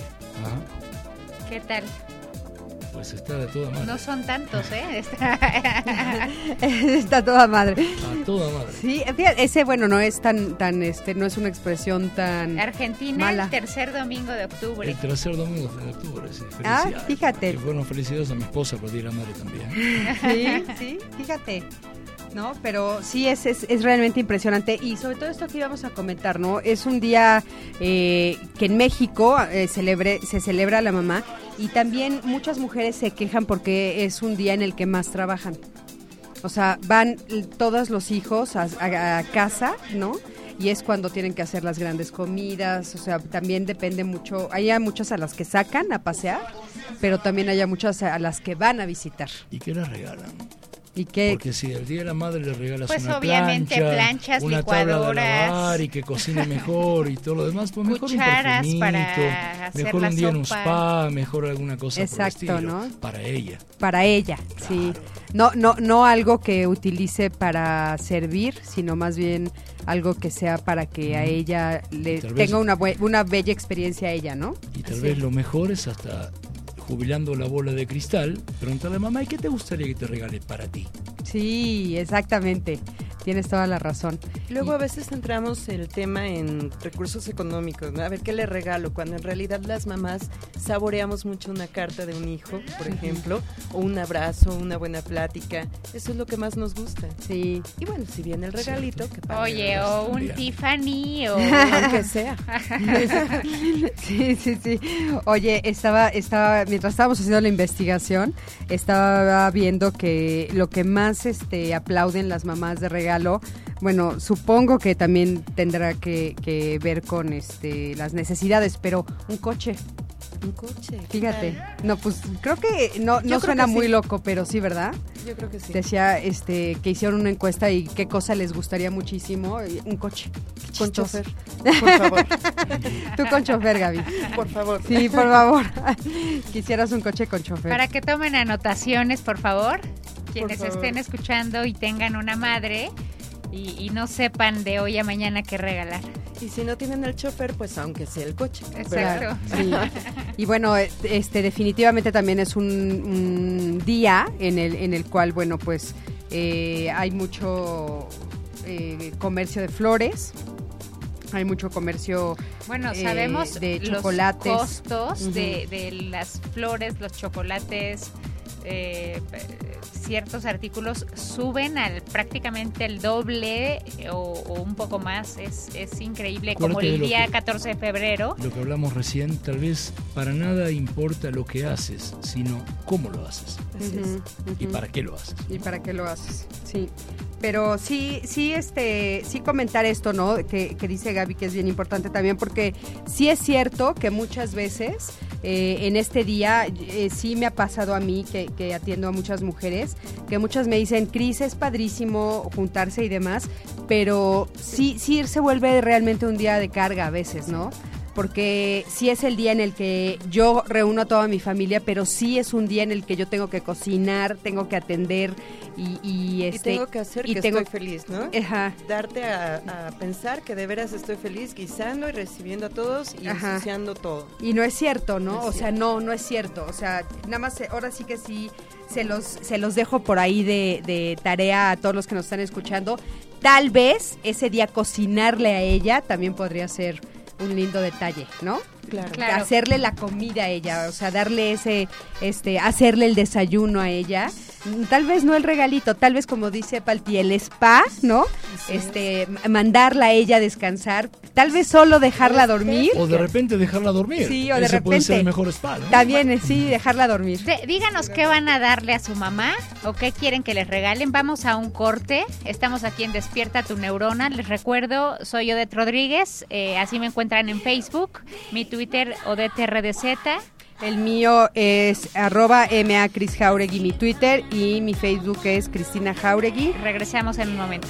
Ajá. ¿Qué tal? Pues está de toda madre. No son tantos, ¿eh? Está- Está toda madre. A toda madre. Sí, fíjate, ese bueno no es tan tan este no es una expresión tan Argentina, Mala. el tercer domingo de octubre. El tercer domingo de octubre, sí. Ah, Felicidades. fíjate. Y bueno, felicidades a mi esposa por el Día de la Madre también. Sí, sí, fíjate. No, pero sí es, es, es realmente impresionante y sobre todo esto que íbamos a comentar, ¿no? Es un día eh, que en México eh, celebre, se celebra la mamá y también muchas mujeres se quejan porque es un día en el que más trabajan. O sea, van l- todos los hijos a, a- a casa, ¿no? Y es cuando tienen que hacer las grandes comidas, o sea, también depende mucho. Hay a muchas a las que sacan a pasear, pero también hay a muchas a las que van a visitar. ¿Y qué les regalan? Y que Porque si el Día de la Madre le regalas Pues una obviamente plancha, planchas, una tabla de licuadoras. lavar y que cocine mejor y todo lo demás, pues mejor Cucharas un perfumito, para hacer mejor la un día en un sopa. spa, mejor alguna cosa Exacto, por el estilo, ¿no? para ella. para ella, sí. No, no, no algo que utilice para servir, sino más bien algo que sea para que a ella le Tal vez- tenga una, bue- una bella experiencia a ella, ¿no? Y tal Sí. vez lo mejor es hasta jubilando la bola de cristal, preguntarle a mamá, ¿y qué te gustaría que te regale para ti? Sí, exactamente. Tienes toda la razón. Luego Y- a veces centramos el tema en recursos económicos, ¿no? A ver qué le regalo, cuando en realidad las mamás saboreamos mucho una carta de un hijo, por ejemplo, o un abrazo, una buena plática. Eso es lo que más nos gusta. Sí. Y bueno, si viene el regalito, que padre, Oye, ¿verdad? o un Bien. Tiffany, o... Aunque sea. Sí, sí, sí. Oye, estaba, estaba, mientras estábamos haciendo la investigación, estaba viendo que lo que más este aplauden las mamás de regalo, bueno, supongo que también tendrá que, que ver con este las necesidades, pero un coche. Un coche. Fíjate. No, pues creo que no, no creo suena que muy sí. loco, pero sí, ¿verdad? Yo creo que sí. Decía este que hicieron una encuesta y qué cosa les gustaría muchísimo. y Un coche. Qué Con chistoso. chofer. Por favor. Tú con chofer, Gaby. Por favor. Sí, por favor. Quisieras un coche con chofer. Para que tomen anotaciones, por favor, quienes favor. estén escuchando y tengan una madre y, y no sepan de hoy a mañana qué regalar. Y si no tienen el chofer, pues aunque sea el coche. Exacto. Sí. Y bueno, este definitivamente también es un, un día en el en el cual, bueno, pues eh, hay mucho eh, comercio de flores, hay mucho comercio Bueno, eh, sabemos de los chocolates. costos Ujú. de, de las flores, los chocolates, eh, ciertos artículos suben al prácticamente el doble o, o un poco más. Es, es increíble. Como Acuérdate de el lo día que- catorce de febrero. Lo que hablamos recién, tal vez para nada importa lo que haces, sino cómo lo haces Así es. Ujú, y ujú. para qué lo haces. ¿Y para qué lo haces? Sí. Pero sí, sí, este, sí comentar esto, ¿no? Que, que dice Gaby que es bien importante también, porque sí es cierto que muchas veces eh, en este día eh, sí me ha pasado a mí que, que atiendo a muchas mujeres, que muchas me dicen, Cris, es padrísimo juntarse y demás, pero sí, sí se vuelve realmente un día de carga a veces, ¿no? Porque sí es el día en el que yo reúno a toda mi familia, pero sí es un día en el que yo tengo que cocinar, tengo que atender y, y, Y este, tengo que hacer y que tengo- estoy feliz, ¿no? Ajá. Darte a, a pensar que de veras estoy feliz guisando y recibiendo a todos y Ajá. ensuciando todo. Y no es cierto, ¿no? No es o sea, cierto. no, no es cierto. O sea, nada más, eh, ahora sí que sí, se los, se los dejo por ahí de, de tarea a todos los que nos están escuchando. Tal vez ese día cocinarle a ella también podría ser un lindo detalle, ¿no? Claro. Claro. Hacerle la comida a ella, o sea, darle ese, este, hacerle el desayuno a ella. Mm, Tal vez no el regalito, tal vez como dice Palti, el spa, ¿no? Este, m- mandarla a ella a descansar, tal vez solo dejarla dormir. O de repente dejarla dormir. Sí, o de Ese puede ser repente. el mejor spa, ¿no? También, eh, sí, dejarla dormir. De- díganos qué van a darle a su mamá o qué quieren que les regalen. Vamos a un corte. Estamos aquí en Despierta tu Neurona. Les recuerdo, soy Odette Rodríguez. eh, así me encuentran en Facebook. Mi Twitter, Odette R D Z. El mío es arroba ma Cris Jauregui, mi Twitter, y mi Facebook es Cristina Jauregui. Regresamos en un momento.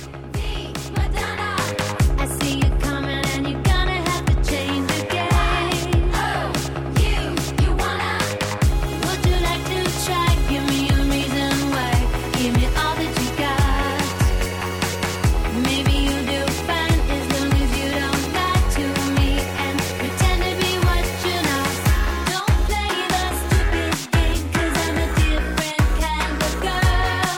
I see you coming and you're gonna have to change the game. Oh, you, you wanna? Would you like to try? Give me a reason why. Give me all that you got. Maybe you do fine as long as you don't lie to me and pretend to be what you're not. Don't play the stupid game, 'cause I'm a different kind of girl.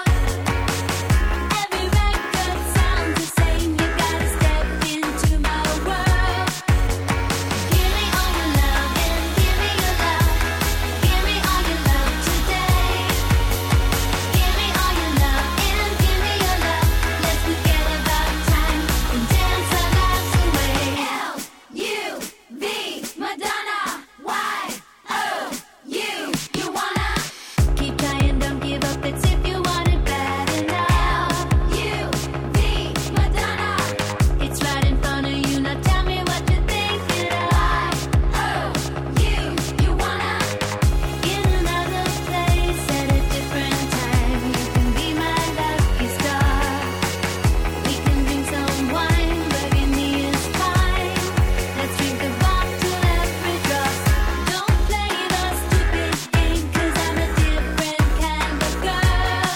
Every record sounds the same. You gotta step into my world. Give me all your love and give me your love. Give me all your love today. Give me all your love and give me your love. Let's forget about time and dance our lives away. L U V Madonna. Y O U. You wanna? Keep trying, don't give up. It's if you want it bad enough. U V Madonna. It's right in front of you. Now tell me what you're thinking of. Oh, you, you wanna? In another place at a different time. You can be my lucky star. We can drink some wine, burgundy is fine. Let's drink the bottle every drop. Don't play the stupid game, 'cause I'm a different kind of girl.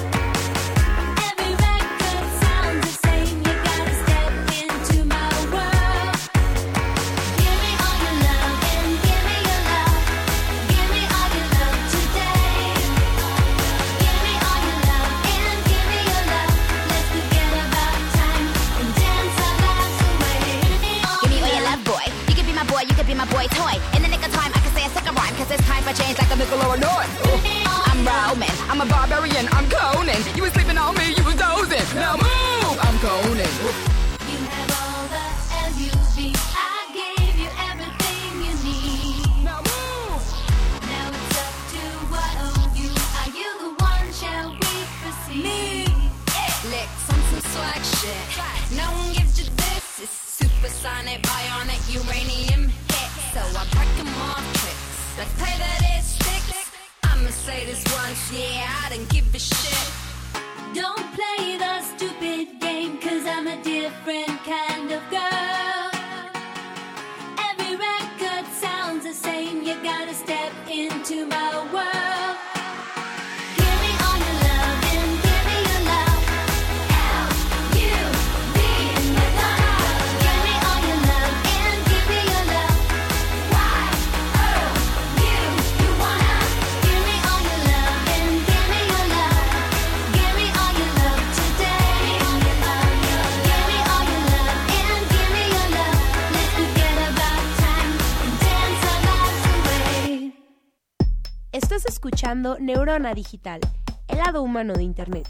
Every record sounds the same. You gotta step into my world. Give me all your love and give me your love. Give me all your love today. Give me all your love and give me your love. Let's forget about time and dance our lives away. Give me all your love, boy. You can be my boy, you can be my boy toy. In the nick of time, I can say a second rhyme, 'cause it's time for change like a nickel or a noise. I'm Roman, I'm a barbarian, I'm Conan. You was sleeping on me, you was dozing. Now move, I'm Conan. You have all the L U V. I gave you everything you need. Now move. Now it's up to what of you. Are you the one? Shall we proceed? Licks on some swag shit. No one gives you this. It's supersonic, bionic, uranium hit. So I break 'em off tricks. Let's play that it sticks. I'ma say this once, yeah, I don't give a shit. Don't play the stupid game, cause I'm a different kind of girl. Every record sounds the same, you gotta step into my world. Give me all your love and give me your love. L U V, you're gonna love. Give me all your love and give me your love. Y O U, you wanna. Give me all your love and give me your love. Give me all your love today. Give me all your love. Give me all your love and give me your love. Let's forget about time and dance our lives away. Estás escuchando Neurona Digital, el lado humano de Internet.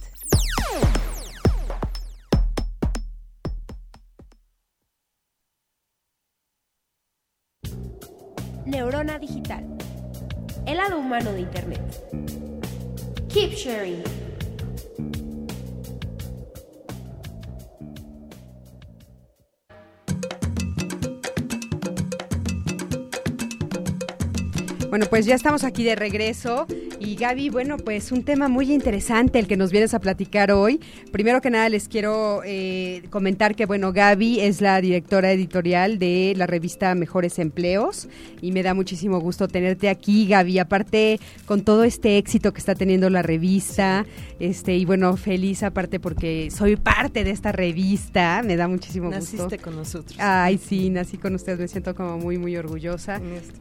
Neurona Digital, el lado humano de Internet. Keep sharing. Bueno, pues ya estamos aquí de regreso y Gaby, bueno, pues un tema muy interesante el que nos vienes a platicar hoy. Primero que nada les quiero eh, comentar que, bueno, Gaby es la directora editorial de la revista Mejores Empleos y me da muchísimo gusto tenerte aquí, Gaby. Aparte, con todo este éxito que está teniendo la revista, este y bueno, feliz aparte porque soy parte de esta revista, me da muchísimo Naciste gusto. Naciste con nosotros. Ay, sí, nací con ustedes, me siento como muy, muy orgullosa.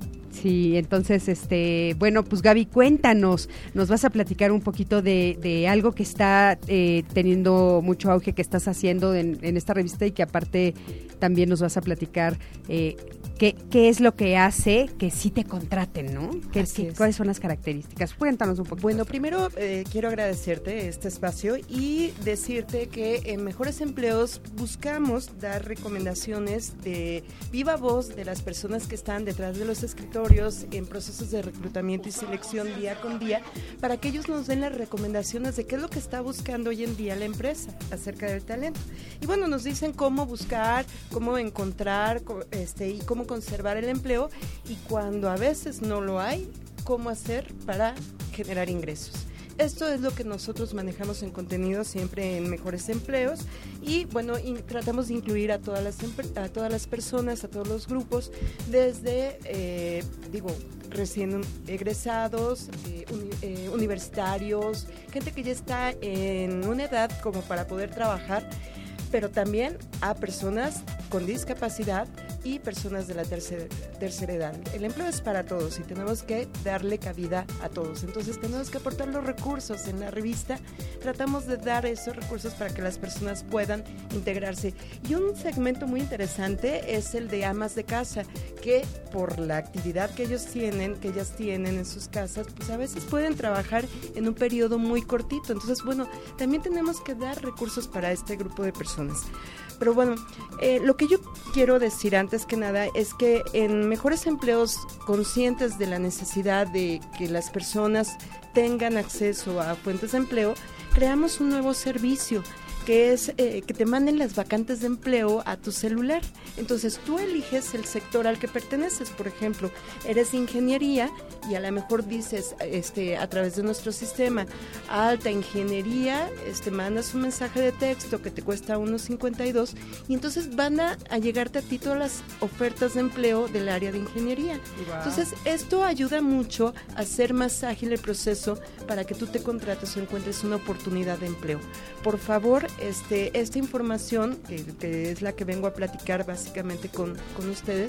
Sí, entonces, este, bueno, pues Gaby, cuéntanos, nos vas a platicar un poquito de, de algo que está eh, teniendo mucho auge, que estás haciendo en, en esta revista y que aparte también nos vas a platicar eh, qué, qué es lo que hace que sí te contraten, ¿no? ¿Qué, qué, ¿Cuáles son las características? Cuéntanos un poquito. Bueno, primero eh, quiero agradecerte este espacio y decirte que en Mejores Empleos buscamos dar recomendaciones de viva voz de las personas que están detrás de los escritores en procesos de reclutamiento y selección día con día, para que ellos nos den las recomendaciones de qué es lo que está buscando hoy en día la empresa acerca del talento. Y bueno, nos dicen cómo buscar, cómo encontrar este, y cómo conservar el empleo, y cuando a veces no lo hay, cómo hacer para generar ingresos. Esto es lo que nosotros manejamos en contenido siempre en Mejores Empleos y bueno, y tratamos de incluir a todas las a todas las personas, a todos los grupos, desde, eh, digo, recién egresados, eh, uni, eh, universitarios, gente que ya está en una edad como para poder trabajar, pero también a personas con discapacidad y personas de la tercera, tercera edad. El empleo es para todos y tenemos que darle cabida a todos. Entonces tenemos que aportar los recursos. En la revista tratamos de dar esos recursos para que las personas puedan integrarse. Y un segmento muy interesante es el de amas de casa, que por la actividad que ellos tienen, que ellas tienen en sus casas, pues a veces pueden trabajar en un periodo muy cortito. Entonces, bueno, también tenemos que dar recursos para este grupo de personas. Pero bueno, eh, lo que yo quiero decir antes que nada es que en Mejores Empleos, conscientes de la necesidad de que las personas tengan acceso a fuentes de empleo, creamos un nuevo servicio que es eh, que te manden las vacantes de empleo a tu celular. Entonces tú eliges el sector al que perteneces. Por ejemplo, eres de ingeniería y a lo mejor dices este, a través de nuestro sistema alta ingeniería, este, mandas un mensaje de texto que te cuesta uno cincuenta y dos y entonces van a, a llegarte a ti todas las ofertas de empleo del área de ingeniería. Wow. Entonces esto ayuda mucho a hacer más ágil el proceso para que tú te contrates o encuentres una oportunidad de empleo. Por favor, Este, esta información, que, que es la que vengo a platicar básicamente con, con ustedes,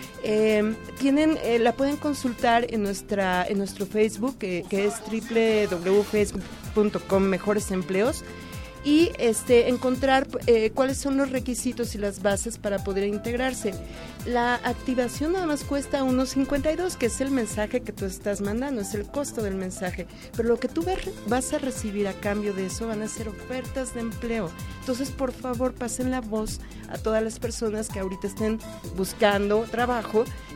eh, tienen, eh, la pueden consultar en nuestra en nuestro Facebook, eh, que es doble u doble u doble u punto facebook punto com Mejores Empleos, y este, encontrar eh, cuáles son los requisitos y las bases para poder integrarse. La activación nada más cuesta uno cincuenta y dos, que es el mensaje que tú estás mandando, es el costo del mensaje, pero lo que tú vas a recibir a cambio de eso van a ser ofertas de empleo. Entonces, por favor, pasen la voz a todas las personas que ahorita estén buscando trabajo,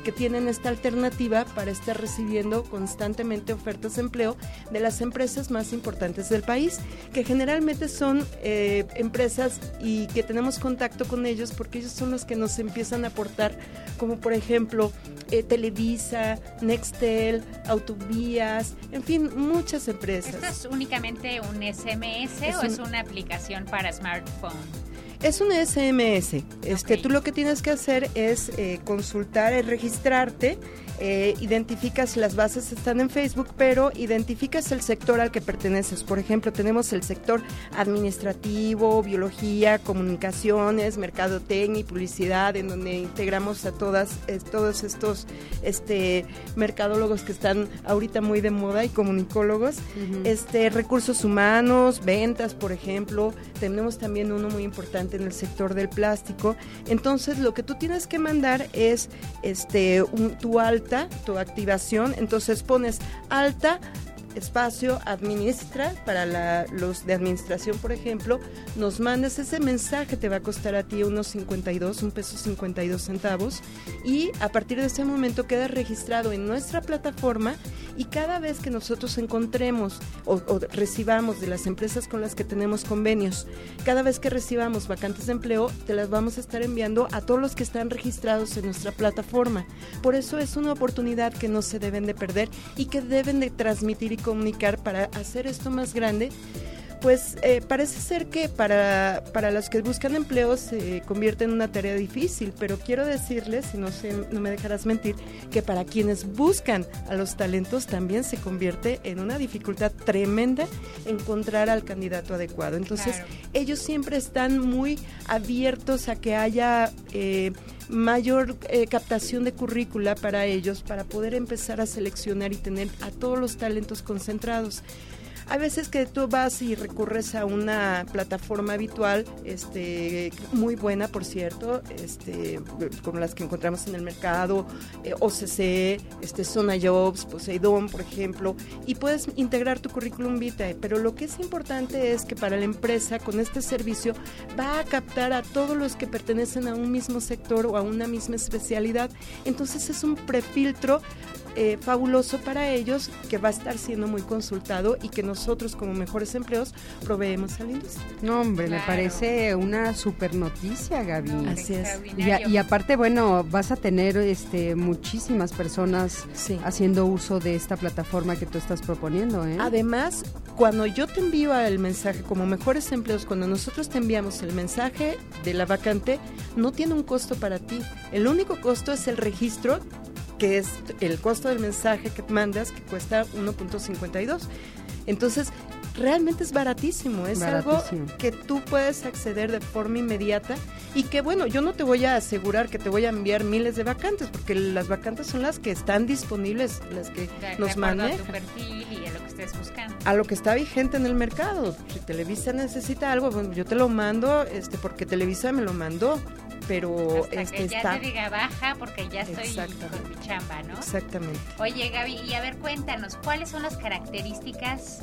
que tienen esta alternativa para estar recibiendo constantemente ofertas de empleo de las empresas más importantes del país, que generalmente son eh, empresas y que tenemos contacto con ellos porque ellos son los que nos empiezan a aportar, como por ejemplo eh, Televisa, Nextel, Autovías, en fin, muchas empresas. ¿Esto es únicamente un S M S Es o un- es una aplicación para smartphone? Es un S M S. Este, Ok. Tú lo que tienes que hacer es eh, consultar, es registrarte, eh, identificas, las bases están en Facebook, pero identificas el sector al que perteneces. Por ejemplo, tenemos el sector administrativo, biología, comunicaciones, mercadotecnia y publicidad, en donde integramos a todas, eh, todos estos este, mercadólogos que están ahorita muy de moda y comunicólogos. Ujú. este, recursos humanos, ventas, por ejemplo. Tenemos también uno muy importante en el sector del plástico. Entonces, lo que tú tienes que mandar es este, un- tu alta, tu activación. Entonces, pones alta, espacio, administra, para la- los de administración, por ejemplo, nos mandas ese mensaje, te va a costar a ti unos cincuenta y dos, un peso cincuenta y dos centavos, y a partir de ese momento quedas registrado en nuestra plataforma, y cada vez que nosotros encontremos o, o recibamos de las empresas con las que tenemos convenios, cada vez que recibamos vacantes de empleo, te las vamos a estar enviando a todos los que están registrados en nuestra plataforma. Por eso es una oportunidad que no se deben de perder y que deben de transmitir y comunicar para hacer esto más grande. Pues eh, parece ser que para, para los que buscan empleo se convierte en una tarea difícil, pero quiero decirles, y no sé, no me dejarás mentir, que para quienes buscan a los talentos también se convierte en una dificultad tremenda encontrar al candidato adecuado. Entonces, Claro. ellos siempre están muy abiertos a que haya eh, mayor eh, captación de currícula para ellos, para poder empezar a seleccionar y tener a todos los talentos concentrados. Hay veces que tú vas y recurres a una plataforma habitual, este, muy buena, por cierto, este, como las que encontramos en el mercado, eh, O C C, este, Zona Jobs, Poseidón, por ejemplo, y puedes integrar tu currículum vitae, pero lo que es importante es que para la empresa, con este servicio, va a captar a todos los que pertenecen a un mismo sector o a una misma especialidad. Entonces es un prefiltro Eh, fabuloso para ellos, que va a estar siendo muy consultado y que nosotros como Mejores Empleos proveemos a la industria. No, hombre, me Claro. parece una super noticia, Gaby. Así es. Y, a- Extraordinario. y aparte, bueno, vas a tener este muchísimas personas Sí. haciendo uso de esta plataforma que tú estás proponiendo, ¿eh? Además, cuando yo te envío el mensaje como Mejores Empleos, cuando nosotros te enviamos el mensaje de la vacante, no tiene un costo para ti. El único costo es el registro, que es el costo del mensaje que mandas, que cuesta uno punto cincuenta y dos. Entonces, realmente es baratísimo, es Baratísimo. algo que tú puedes acceder de forma inmediata y que, bueno, yo no te voy a asegurar que te voy a enviar miles de vacantes, porque las vacantes son las que están disponibles, las que De- de nos acuerdo a tu manejan, perfil y a lo que estés buscando. a lo que está vigente en el mercado. Si Televisa necesita algo, bueno, yo te lo mando, este, porque Televisa me lo mandó, pero Hasta este que ya está. te diga baja porque ya estoy Exactamente. con mi chamba, ¿no? Exactamente. Oye, Gaby, y a ver, cuéntanos, ¿cuáles son las características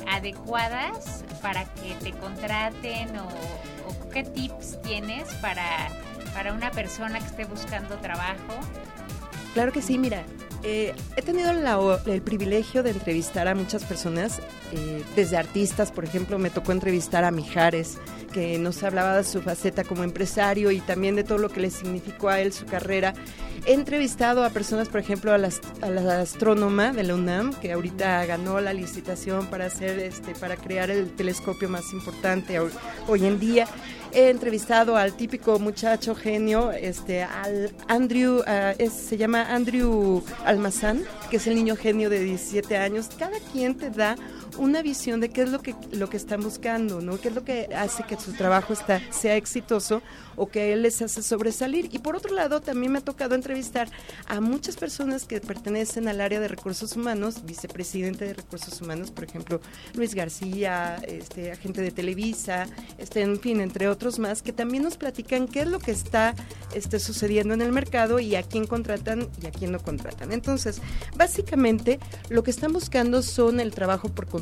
adecuadas para que te contraten o, o qué tips tienes para, para una persona que esté buscando trabajo? Claro que sí, mira, eh, he tenido la o- el privilegio de entrevistar a muchas personas, eh, desde artistas, por ejemplo, me tocó entrevistar a Mijares, que nos hablaba de su faceta como empresario y también de todo lo que le significó a él su carrera. He entrevistado a personas, por ejemplo, a la, ast- a la astrónoma de la UNAM, que ahorita ganó la licitación para hacer, este, para crear el telescopio más importante hoy, hoy en día. He entrevistado al típico muchacho genio, este, al Andrew, ah, es- se llama Andrew Almazán, que es el niño genio de diecisiete años. Cada quien te da una visión de qué es lo que lo que están buscando, ¿no? Qué es lo que hace que su trabajo está, sea exitoso o que él les hace sobresalir. Y por otro lado, también me ha tocado entrevistar a muchas personas que pertenecen al área de recursos humanos, vicepresidente de recursos humanos, por ejemplo, Luis García, este, agente de Televisa, este, en fin, entre otros más, que también nos platican qué es lo que está este, sucediendo en el mercado y a quién contratan y a quién no contratan. Entonces, básicamente, lo que están buscando son el trabajo por contrato,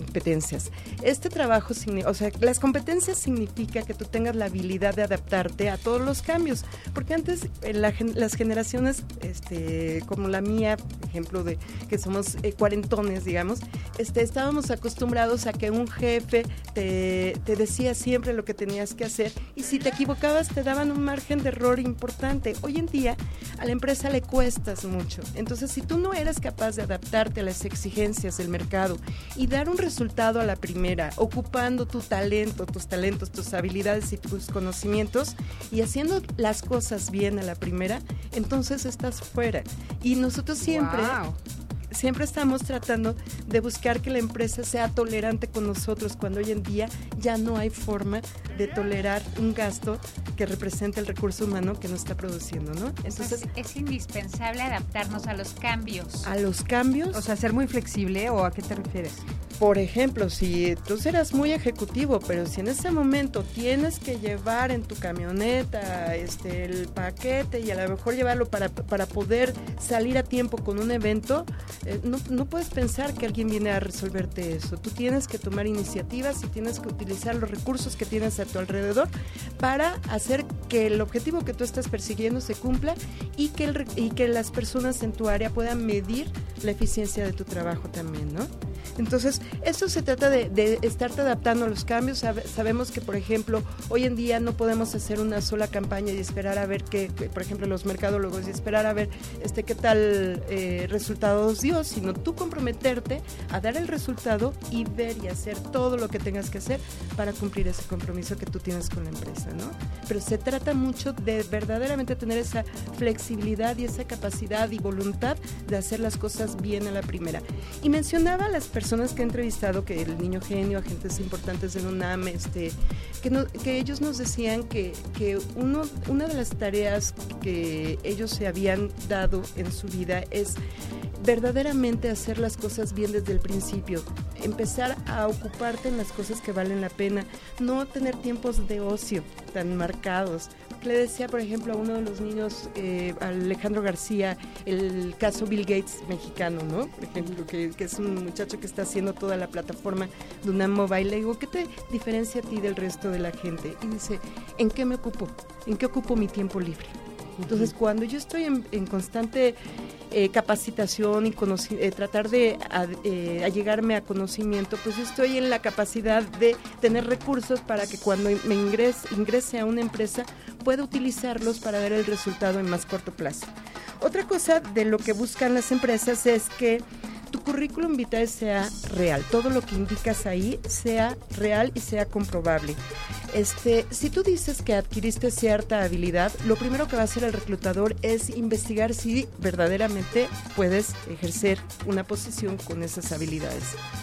competencias. Este trabajo, o sea, las competencias significa que tú tengas la habilidad de adaptarte a todos los cambios, porque antes eh, la, las generaciones este, como la mía, por ejemplo, de que somos eh, cuarentones, digamos, este, estábamos acostumbrados a que un jefe te, te decía siempre lo que tenías que hacer y si te equivocabas te daban un margen de error importante. Hoy en día a la empresa le cuestas mucho, entonces si tú no eres capaz de adaptarte a las exigencias del mercado y dar un resultado a la primera, ocupando tu talento, tus talentos, tus habilidades y tus conocimientos y haciendo las cosas bien a la primera, entonces estás fuera. Y nosotros siempre... Wow. Siempre estamos tratando de buscar que la empresa sea tolerante con nosotros, cuando hoy en día ya no hay forma de tolerar un gasto que represente el recurso humano que nos está produciendo, ¿no? Entonces es, es indispensable adaptarnos a los cambios. A los cambios. O sea, ser muy flexible, ¿o a qué te refieres? Por ejemplo, si tú serás muy ejecutivo, pero si en ese momento tienes que llevar en tu camioneta este, el paquete y a lo mejor llevarlo para, para poder salir a tiempo con un evento, eh, no, no puedes pensar que alguien viene a resolverte eso. Tú tienes que tomar iniciativas y tienes que utilizar los recursos que tienes a tu alrededor para hacer que el objetivo que tú estás persiguiendo se cumpla y que, el, y que las personas en tu área puedan medir la eficiencia de tu trabajo también, ¿no? Entonces, esto se trata de, de estarte adaptando a los cambios. Sabe, sabemos que, por ejemplo, hoy en día no podemos hacer una sola campaña y esperar a ver qué, por ejemplo, los mercadólogos, y esperar a ver este qué tal eh, resultados dio, sino tú comprometerte a dar el resultado y ver y hacer todo lo que tengas que hacer para cumplir ese compromiso que tú tienes con la empresa, ¿no? Pero se trata mucho de verdaderamente tener esa flexibilidad y esa capacidad y voluntad de hacer las cosas bien a la primera. Y mencionaba a las personas que he entrevistado, que el Niño Genio, agentes importantes del UNAM, este, que, no, que ellos nos decían que, que uno, una de las tareas que ellos se habían dado en su vida es verdaderamente hacer las cosas bien desde el principio, empezar a ocuparte en las cosas que valen la pena, no tener tiempos de ocio tan marcados. Le decía, por ejemplo, a uno de los niños, eh, Alejandro García, el caso Bill Gates mexicano, ¿no? Por ejemplo, que, que es un muchacho que está haciendo toda la plataforma de una mobile. Le digo, ¿qué te diferencia a ti del resto de la gente? Y dice, ¿en qué me ocupo? ¿En qué ocupo mi tiempo libre? Entonces, cuando yo estoy en, en constante eh, capacitación y conoci- eh, tratar de a, eh, allegarme a conocimiento, pues yo estoy en la capacidad de tener recursos para que cuando me ingrese, ingrese a una empresa pueda utilizarlos para ver el resultado en más corto plazo. Otra cosa de lo que buscan las empresas es que tu currículum vitae sea real, todo lo que indicas ahí sea real y sea comprobable. Este, si tú dices que adquiriste cierta habilidad, lo primero que va a hacer el reclutador es investigar si verdaderamente puedes ejercer una posición con esas habilidades.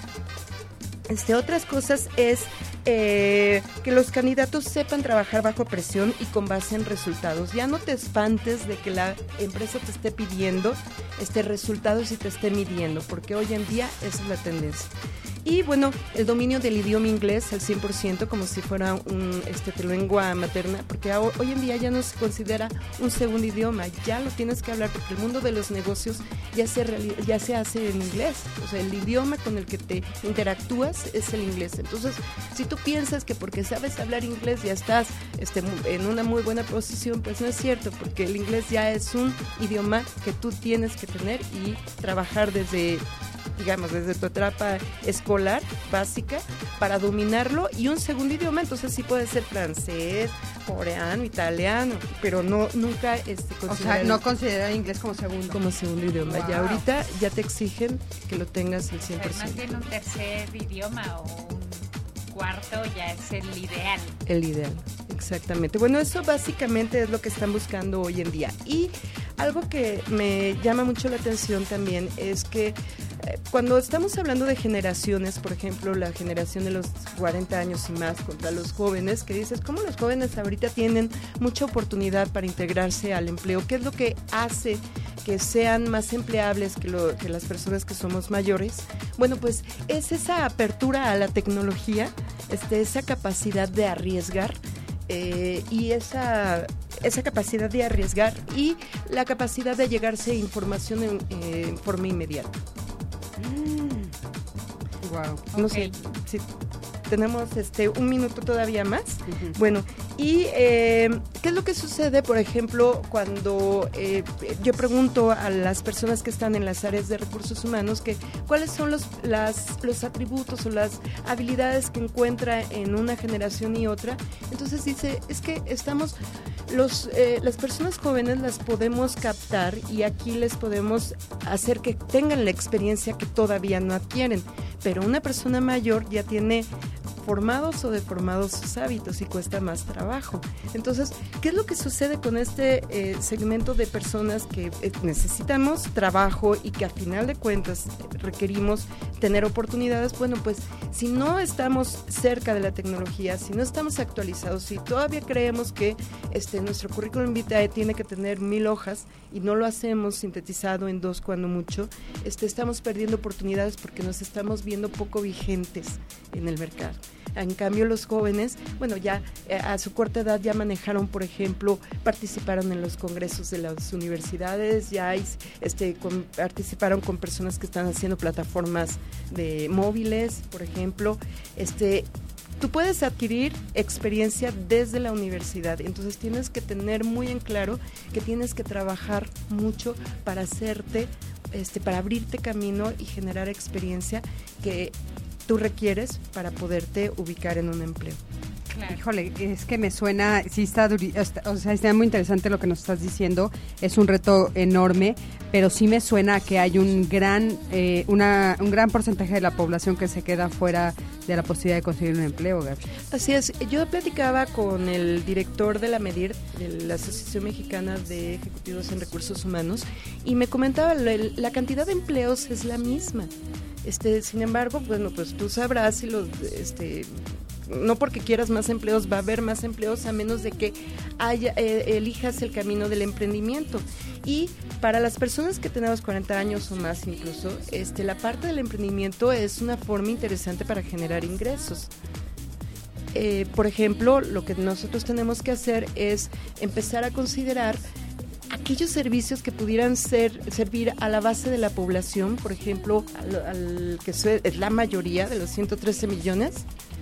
Este, otras cosas es eh, que los candidatos sepan trabajar bajo presión y con base en resultados. Ya no te espantes de que la empresa te esté pidiendo este resultados y te esté midiendo, porque hoy en día esa es la tendencia. Y bueno, el dominio del idioma inglés al cien por ciento, como si fuera un, este, tu lengua materna, porque a, hoy en día ya no se considera un segundo idioma, ya lo tienes que hablar, porque el mundo de los negocios ya se, reali- ya se hace en inglés. O sea, el idioma con el que te interactúas es el inglés. Entonces, si tú piensas que porque sabes hablar inglés ya estás este, en una muy buena posición, pues no es cierto, porque el inglés ya es un idioma que tú tienes que tener y trabajar desde, digamos, desde tu etapa escolar básica para dominarlo. Y un segundo idioma, entonces sí puede ser francés, coreano, italiano, pero no nunca este, o sea, no considerar inglés como segundo. Como segundo idioma. Wow. Ya ahorita ya te exigen que lo tengas al cien por O sea, ciento. más bien un tercer idioma o un cuarto ya es el ideal. El ideal, exactamente. Bueno, eso básicamente es lo que están buscando hoy en día. Y algo que me llama mucho la atención también es que eh, cuando estamos hablando de generaciones, por ejemplo, la generación de los cuarenta años y más contra los jóvenes, que dices, ¿cómo los jóvenes ahorita tienen mucha oportunidad para integrarse al empleo? ¿Qué es lo que hace que sean más empleables que, lo, que las personas que somos mayores? Bueno, pues es esa apertura a la tecnología, este, esa capacidad de arriesgar eh, y esa, esa capacidad de arriesgar y la capacidad de llegarse a información en, eh, en forma inmediata. Wow. No Ok. sé si tenemos este un minuto todavía más. Bueno, y eh, ¿qué es lo que sucede, por ejemplo, cuando eh, yo pregunto a las personas que están en las áreas de recursos humanos que cuáles son los, las, los atributos o las habilidades que encuentra en una generación y otra? Entonces dice, es que estamos, los, eh, las personas jóvenes las podemos captar y aquí les podemos hacer que tengan la experiencia que todavía no adquieren, pero una persona mayor ya tiene formados o deformados sus hábitos y cuesta más trabajo. Entonces, ¿qué es lo que sucede con este eh, segmento de personas que eh, necesitamos trabajo y que a final de cuentas eh, requerimos tener oportunidades? Bueno, pues si no estamos cerca de la tecnología, si no estamos actualizados, si todavía creemos que este nuestro currículum vitae tiene que tener mil hojas y no lo hacemos sintetizado en dos cuando mucho, este, estamos perdiendo oportunidades porque nos estamos viendo poco vigentes en el mercado. En cambio, los jóvenes, bueno, ya eh, a su corta edad ya manejaron, por ejemplo, participaron en los congresos de las universidades, ya este, con, participaron con personas que están haciendo plataformas de móviles, por ejemplo. Este, tú puedes adquirir experiencia desde la universidad, entonces tienes que tener muy en claro que tienes que trabajar mucho para hacerte, este, para abrirte camino y generar experiencia que tú requieres para poderte ubicar en un empleo. Claro. Híjole, es que me suena, sí está, duri, o sea, está muy interesante lo que nos estás diciendo, es un reto enorme, pero sí me suena que hay un gran, eh, una, un gran porcentaje de la población que se queda fuera de la posibilidad de conseguir un empleo, Gaby. Así es, yo platicaba con el director de la MEDIR, de la Asociación Mexicana de Ejecutivos en Recursos Humanos, y me comentaba, la, la cantidad de empleos es la misma. Este, sin embargo, bueno, pues tú sabrás si los, este, no porque quieras más empleos, va a haber más empleos a menos de que haya, eh, elijas el camino del emprendimiento. Y para las personas que tenemos cuarenta años o más incluso, este, la parte del emprendimiento es una forma interesante para generar ingresos. Eh, por ejemplo, lo que nosotros tenemos que hacer es empezar a considerar aquellos servicios que pudieran ser servir a la base de la población, por ejemplo, al, al que es la mayoría de los ciento trece millones.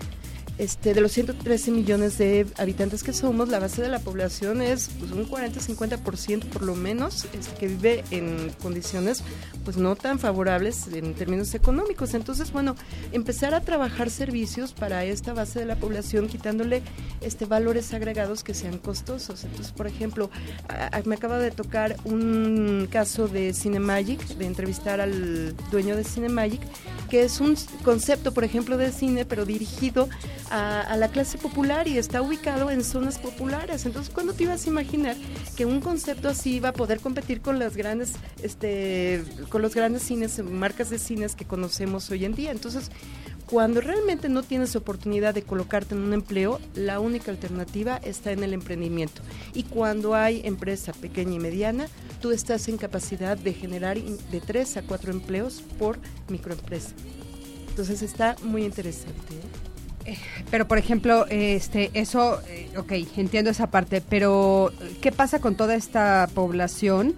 Este, de los ciento trece millones de habitantes que somos, la base de la población es pues, un cuarenta a cincuenta por ciento por lo menos este, que vive en condiciones pues no tan favorables en términos económicos. Entonces, bueno, empezar a trabajar servicios para esta base de la población quitándole este valores agregados que sean costosos. Entonces, por ejemplo, a, a, me acaba de tocar un caso de Cinemagic, de entrevistar al dueño de Cinemagic, que es un concepto, por ejemplo, de cine, pero dirigido a, a la clase popular y está ubicado en zonas populares. Entonces, ¿cuándo te ibas a imaginar que un concepto así iba a poder competir con las grandes, este, con los grandes cines, marcas de cines que conocemos hoy en día? Entonces, cuando realmente no tienes oportunidad de colocarte en un empleo, la única alternativa está en el emprendimiento. Y cuando hay empresa pequeña y mediana, tú estás en capacidad de generar de tres a cuatro empleos por microempresa. Entonces está muy interesante, ¿eh? Pero, por ejemplo, este, eso, eh, ok, entiendo esa parte, pero ¿qué pasa con toda esta población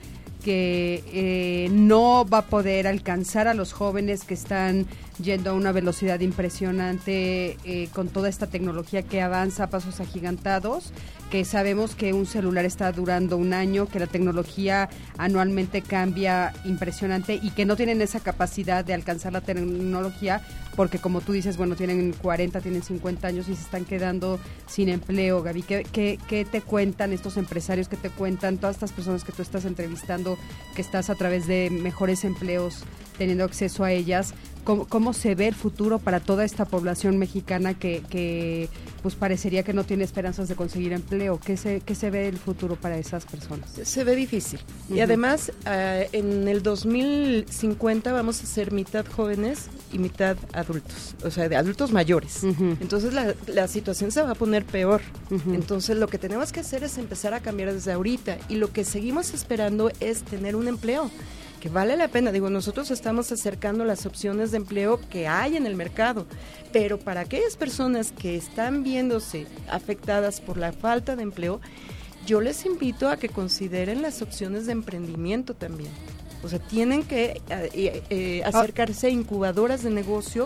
que eh, no va a poder alcanzar a los jóvenes que están yendo a una velocidad impresionante eh, con toda esta tecnología que avanza a pasos agigantados, que sabemos que un celular está durando un año, que la tecnología anualmente cambia impresionante y que no tienen esa capacidad de alcanzar la tecnología porque, como tú dices, bueno, tienen cuarenta, tienen cincuenta años y se están quedando sin empleo. Gaby, ¿qué, qué, qué te cuentan estos empresarios, qué te cuentan todas estas personas que tú estás entrevistando, que estás a través de mejores empleos teniendo acceso a ellas? ¿Cómo, cómo se ve el futuro para toda esta población mexicana que, que pues parecería que no tiene esperanzas de conseguir empleo? ¿Qué se, qué se ve el futuro para esas personas? Se ve difícil. Uh-huh. Y además, uh, en el dos mil cincuenta vamos a ser mitad jóvenes y mitad adultos, o sea, de adultos mayores. Uh-huh. Entonces la, la situación se va a poner peor. Uh-huh. Entonces lo que tenemos que hacer es empezar a cambiar desde ahorita y lo que seguimos esperando es tener un empleo que vale la pena. Digo, nosotros estamos acercando las opciones de empleo que hay en el mercado, pero para aquellas personas que están viéndose afectadas por la falta de empleo, yo les invito a que consideren las opciones de emprendimiento también. O sea, tienen que eh, eh, acercarse a incubadoras de negocio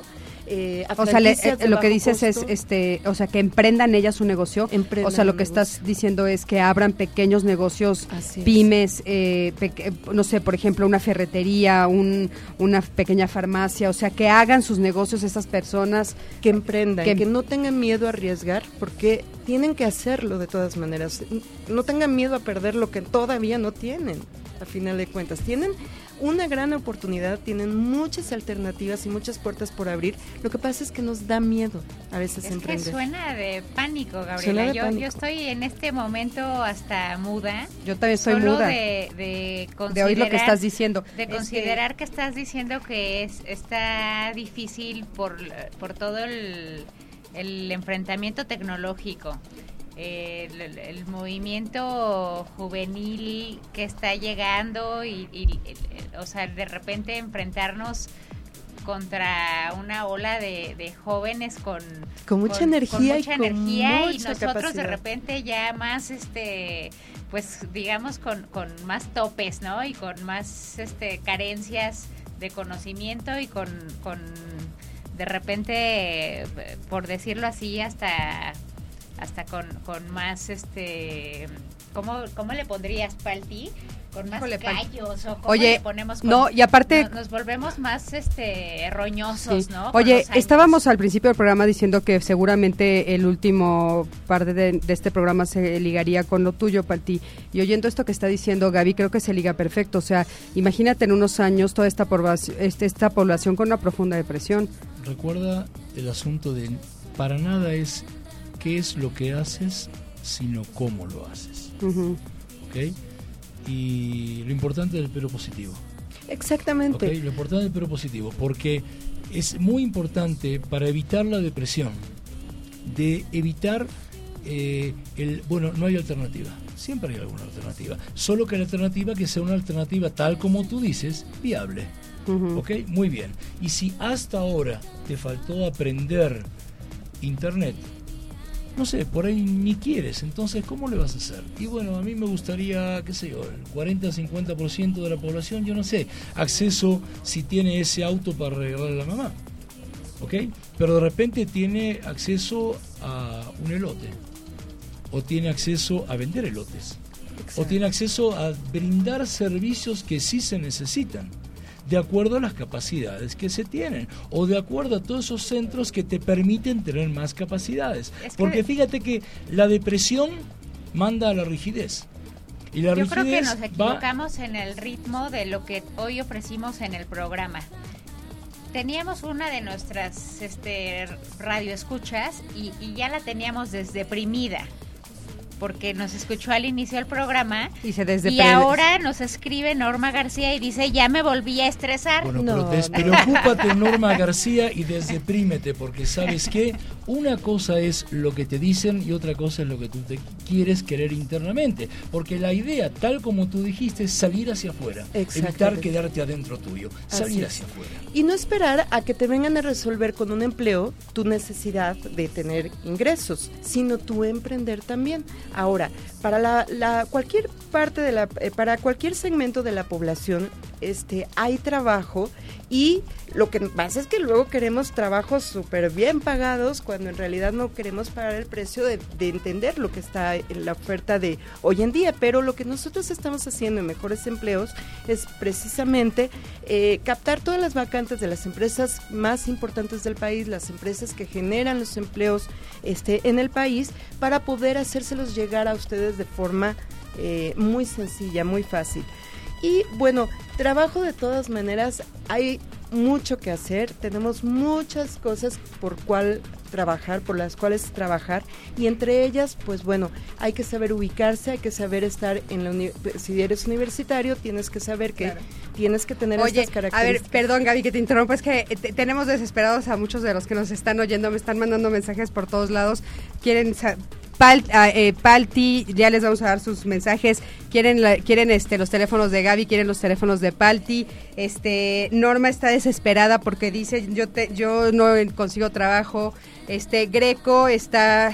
eh, a O sea, le- franquicias eh, de lo que bajo dices es, costo. este, o sea, que emprendan ellas su negocio. Emprendan O sea, lo un que negocio. estás diciendo es que abran pequeños negocios, Así es. pymes, eh, peque- no sé, por ejemplo, una ferretería, un, una pequeña farmacia, o sea, que hagan sus negocios esas personas. Que emprendan, que- que, no tengan miedo a arriesgar, porque tienen que hacerlo de todas maneras. No tengan miedo a perder lo que todavía no tienen, a final de cuentas. Tienen una gran oportunidad, tienen muchas alternativas y muchas puertas por abrir. Lo que pasa es que nos da miedo a veces Es que emprender. suena de pánico, Suena Gabriela. de Yo, pánico. yo estoy en este momento hasta muda. Yo también soy solo muda de, de, de oír lo que considerar- estás diciendo. De Este, considerar que estás diciendo que es está difícil por, por todo el, el enfrentamiento tecnológico. Eh, el, el- el movimiento juvenil que está llegando y, y- el- o sea, de repente enfrentarnos contra una ola de, de jóvenes con Con mucha energía y mucha con energía y mucha nosotros de capacidad. repente ya más este pues digamos con, con más topes, ¿no? Y con más este carencias de conocimiento y con, con de repente eh, por decirlo así hasta hasta con, con más este ¿cómo, cómo le pondrías, Palti? Con más Híjole, Palti. callos o cómo Oye, le ponemos con- no, y aparte- nos, nos volvemos más este roñosos, Sí. ¿no? Con Oye, los años. estábamos al principio del programa diciendo que seguramente el último parte de, de este programa se ligaría con lo tuyo, Palti. Y oyendo esto que está diciendo Gaby, creo que se liga perfecto. O sea, imagínate en unos años toda esta población, este, esta población con una profunda depresión. Recuerda el asunto de para nada es qué es lo que haces, sino cómo lo haces. Ujú. ¿Ok? Y lo importante es el pero positivo. Exactamente. ¿Ok? Lo importante es el pero positivo, porque es muy importante para evitar la depresión, de evitar eh, el, bueno, no hay alternativa, siempre hay alguna alternativa, solo que la alternativa que sea una alternativa tal como tú dices, viable. Ujú. ¿Ok? Muy bien. Y si hasta ahora te faltó aprender Internet, no sé, por ahí ni quieres, entonces ¿cómo le vas a hacer? Y bueno, a mí me gustaría, qué sé yo, el cuarenta a cincuenta por ciento de la población, yo no sé, acceso si tiene ese auto para regalarle a la mamá, ¿ok? Pero de repente tiene acceso a un elote, o tiene acceso a vender elotes, o tiene acceso a brindar servicios que sí se necesitan, de acuerdo a las capacidades que se tienen, o de acuerdo a todos esos centros que te permiten tener más capacidades. Es que- Porque fíjate que la depresión manda a la rigidez. Y la Yo creo que rigidez nos va... equivocamos en el ritmo de lo que hoy ofrecimos en el programa. Teníamos una de nuestras este, radioescuchas y, y ya la teníamos desdeprimida porque nos escuchó al inicio del programa Y se y desdepre- ahora nos escribe Norma García y dice ya me volví a estresar. Bueno, No, pero no. despreocúpate, Norma García, y desdeprímete, porque ¿sabes qué? Una cosa es lo que te dicen y otra cosa es lo que tú te quieres querer internamente. Porque la idea, tal como tú dijiste, es salir hacia afuera. Evitar Exactamente. quedarte adentro tuyo. Salir Así hacia es. afuera. Y no esperar a que te vengan a resolver con un empleo tu necesidad de tener ingresos, sino tú emprender también. Ahora, para la, la cualquier parte de la, eh, para cualquier segmento de la población, este, hay trabajo y lo que pasa es que luego queremos trabajos súper bien pagados cuando en realidad no queremos pagar el precio de, de entender lo que está en la oferta de hoy en día, pero lo que nosotros estamos haciendo en Mejores Empleos es precisamente eh, captar todas las vacantes de las empresas más importantes del país, las empresas que generan los empleos este, en el país, para poder hacérselos llegar a ustedes de forma eh, muy sencilla, muy fácil. Y bueno, trabajo de todas maneras, hay mucho que hacer, tenemos muchas cosas por cual trabajar, por las cuales trabajar, y entre ellas, pues bueno, hay que saber ubicarse, hay que saber estar en la uni- si eres universitario, tienes que saber que Claro. tienes que tener Oye, estas a ver, características. perdón Gaby que te interrumpa, es que eh, te- tenemos desesperados a muchos de los que nos están oyendo, me están mandando mensajes por todos lados, quieren sa- Pal, ah, eh, Palti, ya les vamos a dar sus mensajes, quieren la- quieren este los teléfonos de Gaby, quieren los teléfonos de Palti, este Norma está desesperada porque dice yo te, yo no consigo trabajo, este Greco está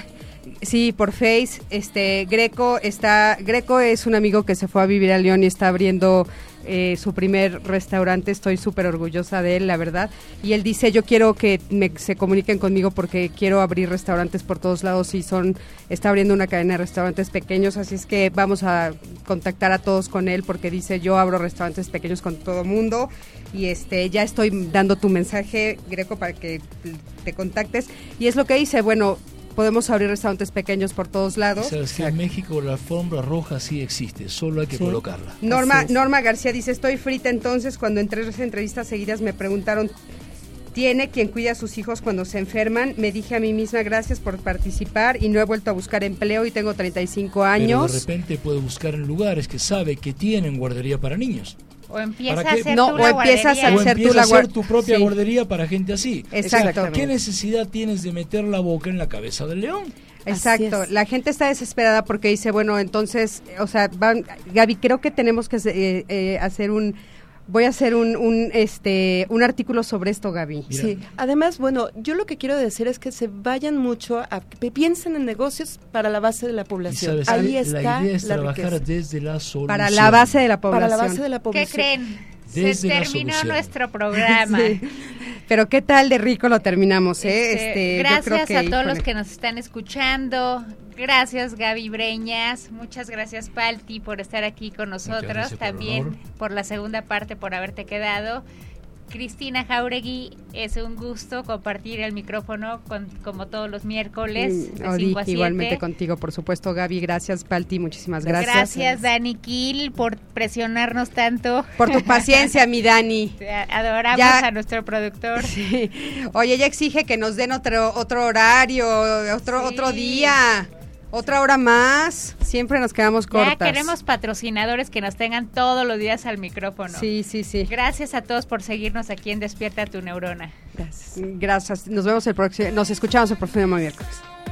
Sí, por Face. Este, Greco está, Greco es un amigo que se fue a vivir a León y está abriendo eh, su primer restaurante. Estoy súper orgullosa de él, la verdad. Y él dice, yo quiero que me, se comuniquen conmigo porque quiero abrir restaurantes por todos lados y son, está abriendo una cadena de restaurantes pequeños, así es que vamos a contactar a todos con él porque dice, yo abro restaurantes pequeños con todo mundo. Y este, ya estoy dando tu mensaje, Greco, para que te contactes. Y es lo que dice, bueno, podemos abrir restaurantes pequeños por todos lados. Sabes que en México la alfombra roja sí existe, solo hay que Sí. colocarla. Norma, Norma García dice, estoy frita entonces, cuando en tres entrevistas seguidas me preguntaron, ¿tiene quien cuida a sus hijos cuando se enferman? Me dije a mí misma, gracias por participar y no he vuelto a buscar empleo y tengo treinta y cinco años. Pero de repente puede buscar en lugares que sabe que tienen guardería para niños. O empieza ¿Para a qué? hacer No, tú o la empiezas guardería. a O hacer tú empieza la a hacer guar- tu propia Sí. guardería para gente así. Exacto. ¿Qué necesidad tienes de meter la boca en la cabeza del león? Exacto, Así es. la gente está desesperada porque dice, bueno, entonces, o sea, van, Gaby, creo que tenemos que eh, eh, hacer un, voy a hacer un, un, este, un artículo sobre esto, Gaby. Mira. Sí, además, bueno, yo lo que quiero decir es que se vayan mucho a que piensen en negocios para la base de la Y población. sabes, Ahí la está idea es la trabajar riqueza. desde la solución. Para la base de la población. Para la base de la ¿Qué población. creen? Desde Se la terminó solución. nuestro programa. Sí. Pero qué tal de rico lo terminamos, ¿eh? Este, Este, yo gracias creo que, a todos híjole. los que nos están escuchando. Gracias, Gaby Breñas. Muchas gracias, Palti, por estar aquí con nosotros. gracias por el También honor. por la segunda parte, por haberte quedado. Cristina Jauregui, es un gusto compartir el micrófono con, como todos los miércoles, Mm, de Odi, cinco a siete. igualmente contigo, por supuesto, Gaby. Gracias, Palti, muchísimas gracias. Gracias, Dani Kiel, por presionarnos tanto. Por tu paciencia, mi Dani. Adoramos Ya- a nuestro productor. Sí. Oye, ella exige que nos den otro otro horario, otro Sí. otro día, otra hora más. Siempre nos quedamos cortas. Ya queremos patrocinadores que nos tengan todos los días al micrófono. Sí, sí, sí. Gracias a todos por seguirnos aquí en Despierta tu Neurona. Gracias. Gracias. Nos vemos el próximo, nos escuchamos el próximo miércoles.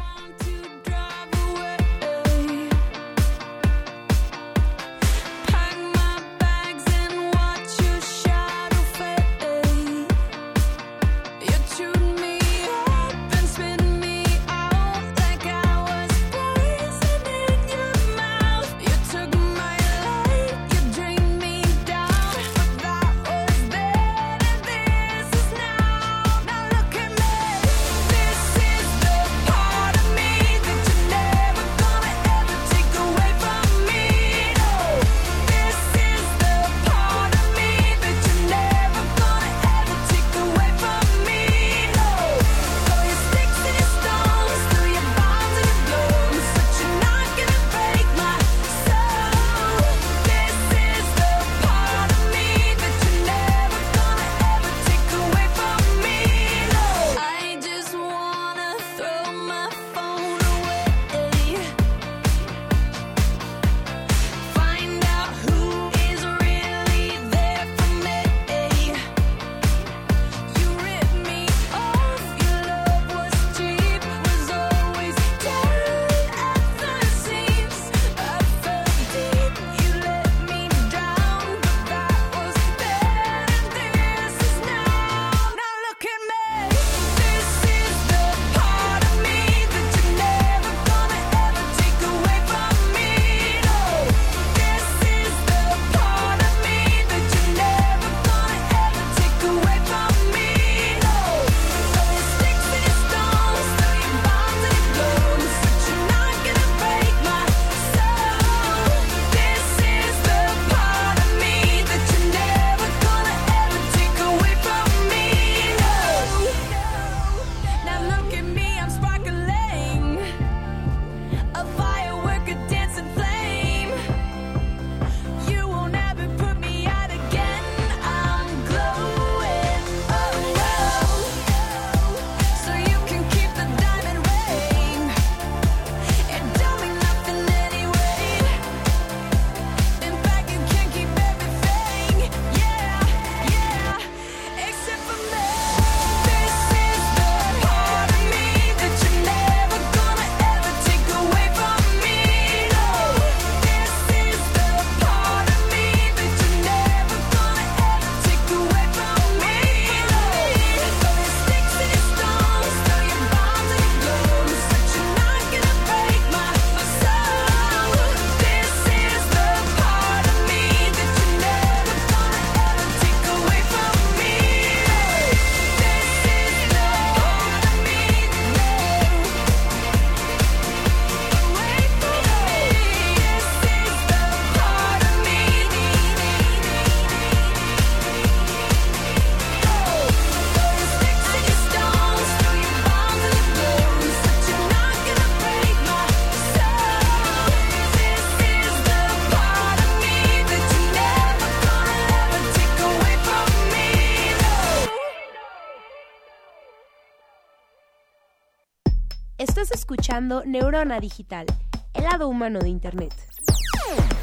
Pack my bags and watch your shadow fade. You chewed me up and spit me out like I was poison in your mouth. You took my light, you drained me down, but that was then and this is now. Now look at me, this is the part. Estás escuchando Neurona Digital, el lado humano de Internet.